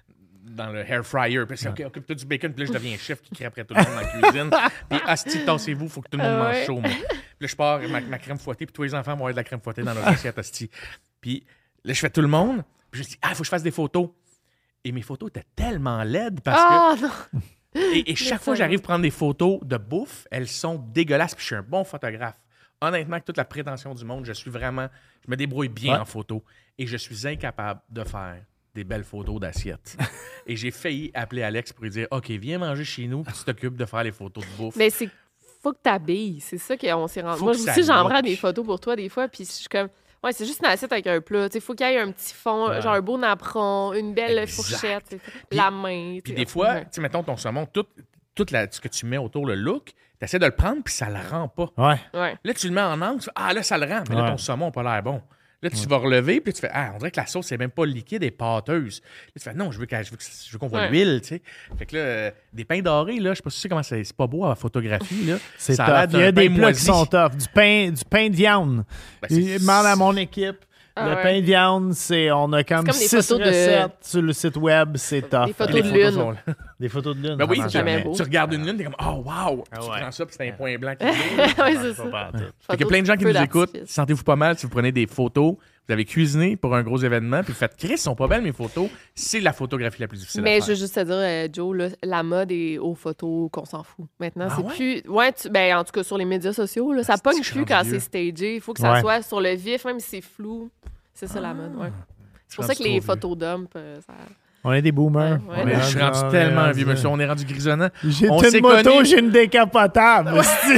le hair fryer. Puis c'est OK, occupe-toi du bacon. Puis là, je deviens chef qui crie après tout le monde dans la cuisine. Puis asti, tassez-vous, il faut que tout le monde mange chaud. Moi. Puis là, je pars ma crème fouettée. Puis tous les enfants vont avoir de la crème fouettée dans leur assiette, asti. Puis là, je fais tout le monde. Puis je dis, il faut que je fasse des photos. Et mes photos étaient tellement laides parce que... Non. Et chaque fois que j'arrive à prendre des photos de bouffe, elles sont dégueulasses. Puis je suis un bon photographe. Honnêtement, avec toute la prétention du monde, je me débrouille bien en photo. Et je suis incapable de faire des belles photos d'assiettes. Et j'ai failli appeler Alex pour lui dire, OK, viens manger chez nous, puis tu t'occupes de faire les photos de bouffe. Mais faut que t'habilles. C'est ça qu'on s'est rendu. Moi aussi, j'en prends des photos pour toi des fois, puis je suis comme... Ouais, c'est juste une assiette avec un plat. Il faut qu'il y ait un petit fond, genre un beau napperon, une belle fourchette, la main. Puis des fois, mettons ton saumon, tout ce que tu mets autour, le look, tu essaies de le prendre, puis ça le rend pas. Ouais. Là, tu le mets en angle, là, ça le rend. Mais là, ton saumon n'a pas l'air bon. Là, tu vas relever, puis tu fais, on dirait que la sauce, c'est même pas liquide et pâteuse. Là, tu fais, non, je veux qu'on voit l'huile, tu sais. Fait que là, des pains dorés, là, je sais pas si tu sais comment c'est pas beau à la photographie, là. C'est top. Il y a des plats qui sont top. Du pain de viande. Je demande à mon équipe. Le pain de viande, on a comme 6 recettes sur le site web, c'est top. Des photos de lune. Des photos de lune. Ben oui, beau. tu regardes une lune, t'es comme, oh wow! Tu prends ça, puis c'est un point blanc qui Oui, c'est ça. Fait qu'il y a plein de gens qui nous écoutent. Sentez-vous pas mal si vous prenez des photos. Vous avez cuisiné pour un gros événement, puis vous faites, Chris, sont pas belles mes photos. C'est la photographie la plus difficile à faire. Mais je veux juste te dire, Joe, là, la mode est aux photos qu'on s'en fout. Maintenant, c'est plus... Ouais, en tout cas, sur les médias sociaux, là, ça pogne plus quand c'est stagé. Il faut que ça soit sur le vif, même si c'est flou. C'est ça la mode, C'est pour ça que les photos d'hommes, ça... On est des boomers. Je suis rendu tellement un vieux monsieur. On est rendu grisonnant. J'ai une moto, j'ai une décapotable.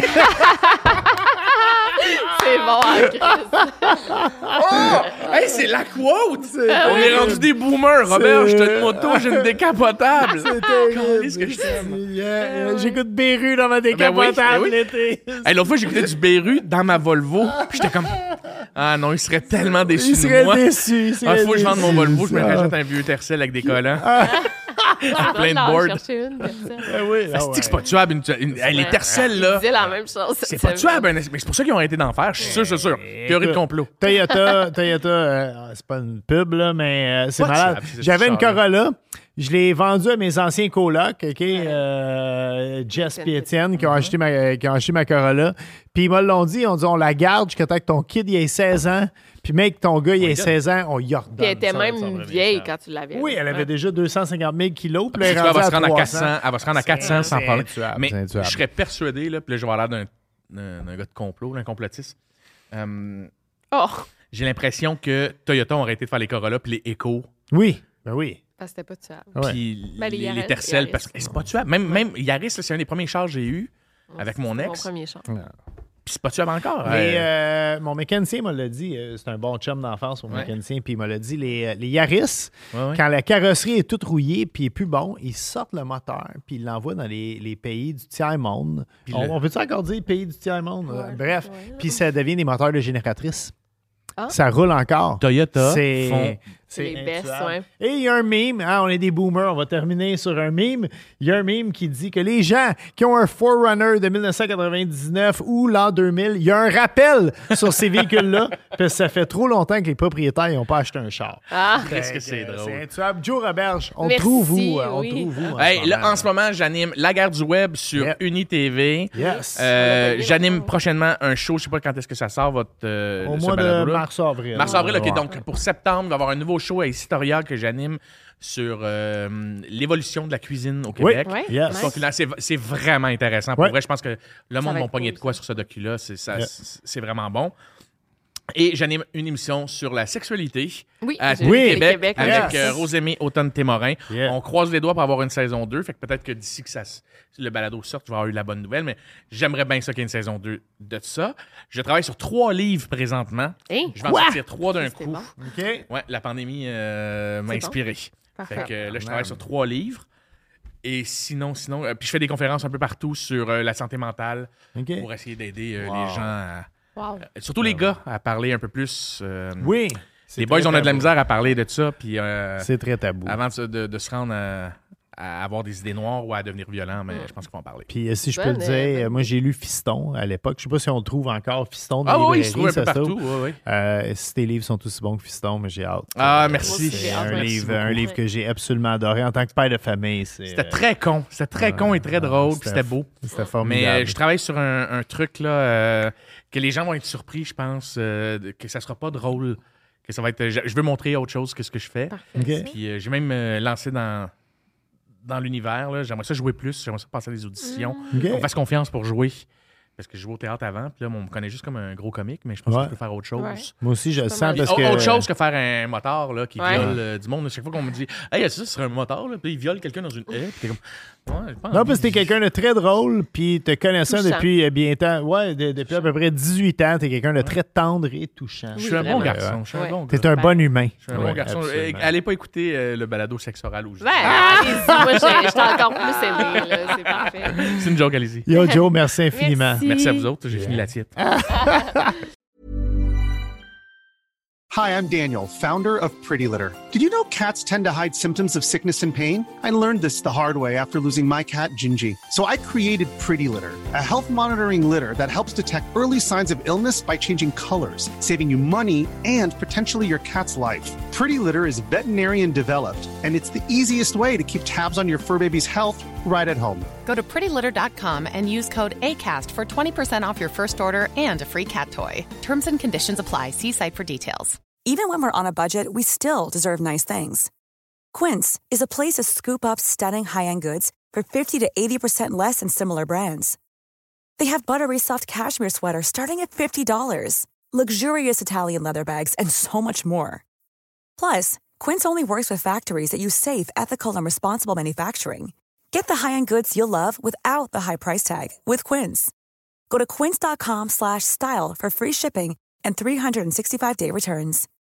C'est bon, Hey, c'est la quote! On est rendu des boomers. Robert, j'ai une moto, j'ai une décapotable. C'est terrible. Ce que je t'aime. J'écoute Beru dans ma décapotable l'été. L'autre fois, j'écoutais du Beru dans ma Volvo. Puis j'étais comme... Ah non, il serait tellement déçu de moi. Il serait déçu. Il faut que je vende mon Volvo. Je me rachète un vieux Tercel avec des collants. Plein de boards. C'est que c'est pas tuable. Les Tercels, là. C'est la même chose. C'est pas tuable. Mais c'est pour ça qu'ils ont arrêté d'en faire. Je suis sûr. Théorie de complot. Toyota, c'est pas une pub, là, mais c'est malade. J'avais une Corolla. Je l'ai vendue à mes anciens colocs, OK? Jess et Étienne, qui ont acheté ma Corolla. Puis ils me l'ont dit, on la garde jusqu'à temps que ton kid ait 16 ans. Puis mec, ton gars, il ait 16 ans, on y redonne. Puis elle était même vieille quand tu l'avais. Oui, elle avait déjà 250 000 kilos. Puis elle va se rendre à 400. Elle va se rendre à 400 sans parler. Mais je serais persuadé, là, puis là, je vais avoir l'air d'un gars de complot, d'un complotiste. J'ai l'impression que Toyota ont arrêté de faire les Corolla puis les Echo. Oui, ben oui. Parce que c'était pas tuable. Puis les Tercel, parce que c'est pas tuable. Même Yaris, c'est un des premiers chars que j'ai eu avec mon ex. Mon premier char. Puis c'est pas tuable encore. Mais mon mécanicien m'a l'a dit, c'est un bon chum d'enfance, mon mécanicien, puis il m'a l'a dit, les Yaris, quand la carrosserie est toute rouillée puis est plus bon, ils sortent le moteur puis ils l'envoient dans les pays du tiers-monde. On peut-tu encore dire pays du tiers-monde? Bref, puis ça devient des moteurs de génératrice. Ça roule encore. Toyota c'est les best, Et il y a un meme, on est des boomers, on va terminer sur un meme. Il y a un meme qui dit que les gens qui ont un 4Runner de 1999 ou l'an 2000, il y a un rappel sur ces véhicules-là, parce que ça fait trop longtemps que les propriétaires n'ont pas acheté un char. Qu'est-ce que c'est drôle. C'est intuable. Joe Roberge, on trouve où? En ce moment, j'anime La Guerre du Web sur UniTV. Yes. J'anime prochainement un show, je ne sais pas quand est-ce que ça sort, au mois de mars-avril. Mars-avril, OK. Donc, pour septembre, il va y avoir un nouveau show à Historia que j'anime sur l'évolution de la cuisine au Québec. Oui. Yes. Donc, là, c'est vraiment intéressant. Pour vrai, je pense que le monde m'a pogné de quoi sur ce docu-là. C'est vraiment bon. Et j'anime une émission sur la sexualité à Québec avec Rosémie Automne-Témorin. On croise les doigts pour avoir une saison 2. Fait que peut-être que d'ici que le balado sorte, tu vas avoir eu la bonne nouvelle. Mais j'aimerais bien ça qu'il y ait une saison 2 de ça. Je travaille sur 3 livres présentement. Je vais en sortir 3 d'un coup. Bon. Okay. Ouais, la pandémie m'a inspiré. Fait que là, je travaille sur 3 livres. Et sinon, puis je fais des conférences un peu partout sur la santé mentale pour essayer d'aider les gens à... surtout les gars à parler un peu plus. Les boys, on a de la misère à parler de ça. Puis, c'est très tabou. Avant de se rendre à avoir des idées noires ou à devenir violent, mais je pense qu'il faut en parler. Puis si je peux le dire, moi j'ai lu Fiston à l'époque. Je sais pas si on le trouve encore, Fiston dans les oui, librairies. il se trouve un peu partout. Si tes livres sont aussi bons que Fiston, mais j'ai hâte. Merci. C'est un livre que j'ai absolument adoré en tant que père de famille. C'était très con. C'était très con et très drôle, puis c'était beau. C'était formidable. Mais je travaille sur un truc là que les gens vont être surpris, je pense, que ça sera pas drôle. Que ça va être. Je veux montrer autre chose que ce que je fais. Okay. Puis j'ai même lancé dans l'univers. Là. J'aimerais ça jouer plus. J'aimerais ça passer à des auditions. Okay. On me fasse confiance pour jouer. Parce que je jouais au théâtre avant. Puis là, on me connaît juste comme un gros comique, mais je pense que je peux faire autre chose. Ouais. Moi aussi, je le sens parce que... Autre chose que faire un motard là, qui viole du monde. Chaque fois qu'on me dit « Hey, ça serait un motard. » Puis il viole quelqu'un dans une haie. Puis t'es comme... Ouais, non, parce que t'es quelqu'un de très drôle, puis te connaissant depuis bien temps. Ouais, depuis à peu près 18 ans, t'es quelqu'un de très tendre et touchant. Je suis un bon garçon. Je suis un bon gars. T'es un bon humain. Je suis un bon garçon. Allez pas écouter le balado sexe oral ou allez-y, moi, j'étais encore plus aimé. Là. C'est parfait. C'est une joke, allez-y. Yo, Joe, merci infiniment. Merci à vous autres. J'ai fini la titre. Hi, I'm Daniel, founder of Pretty Litter. Did you know cats tend to hide symptoms of sickness and pain? I learned this the hard way after losing my cat, Gingy. So I created Pretty Litter, a health monitoring litter that helps detect early signs of illness by changing colors, saving you money and potentially your cat's life. Pretty Litter is veterinarian developed, and it's the easiest way to keep tabs on your fur baby's health right at home. Go to prettylitter.com and use code ACAST for 20% off your first order and a free cat toy. Terms and conditions apply. See site for details. Even when we're on a budget, we still deserve nice things. Quince is a place to scoop up stunning high-end goods for 50 to 80% less than similar brands. They have buttery soft cashmere sweaters starting at $50, luxurious Italian leather bags, and so much more. Plus, Quince only works with factories that use safe, ethical, and responsible manufacturing. Get the high-end goods you'll love without the high price tag with Quince. Go to quince.com/style for free shipping and 365-day returns.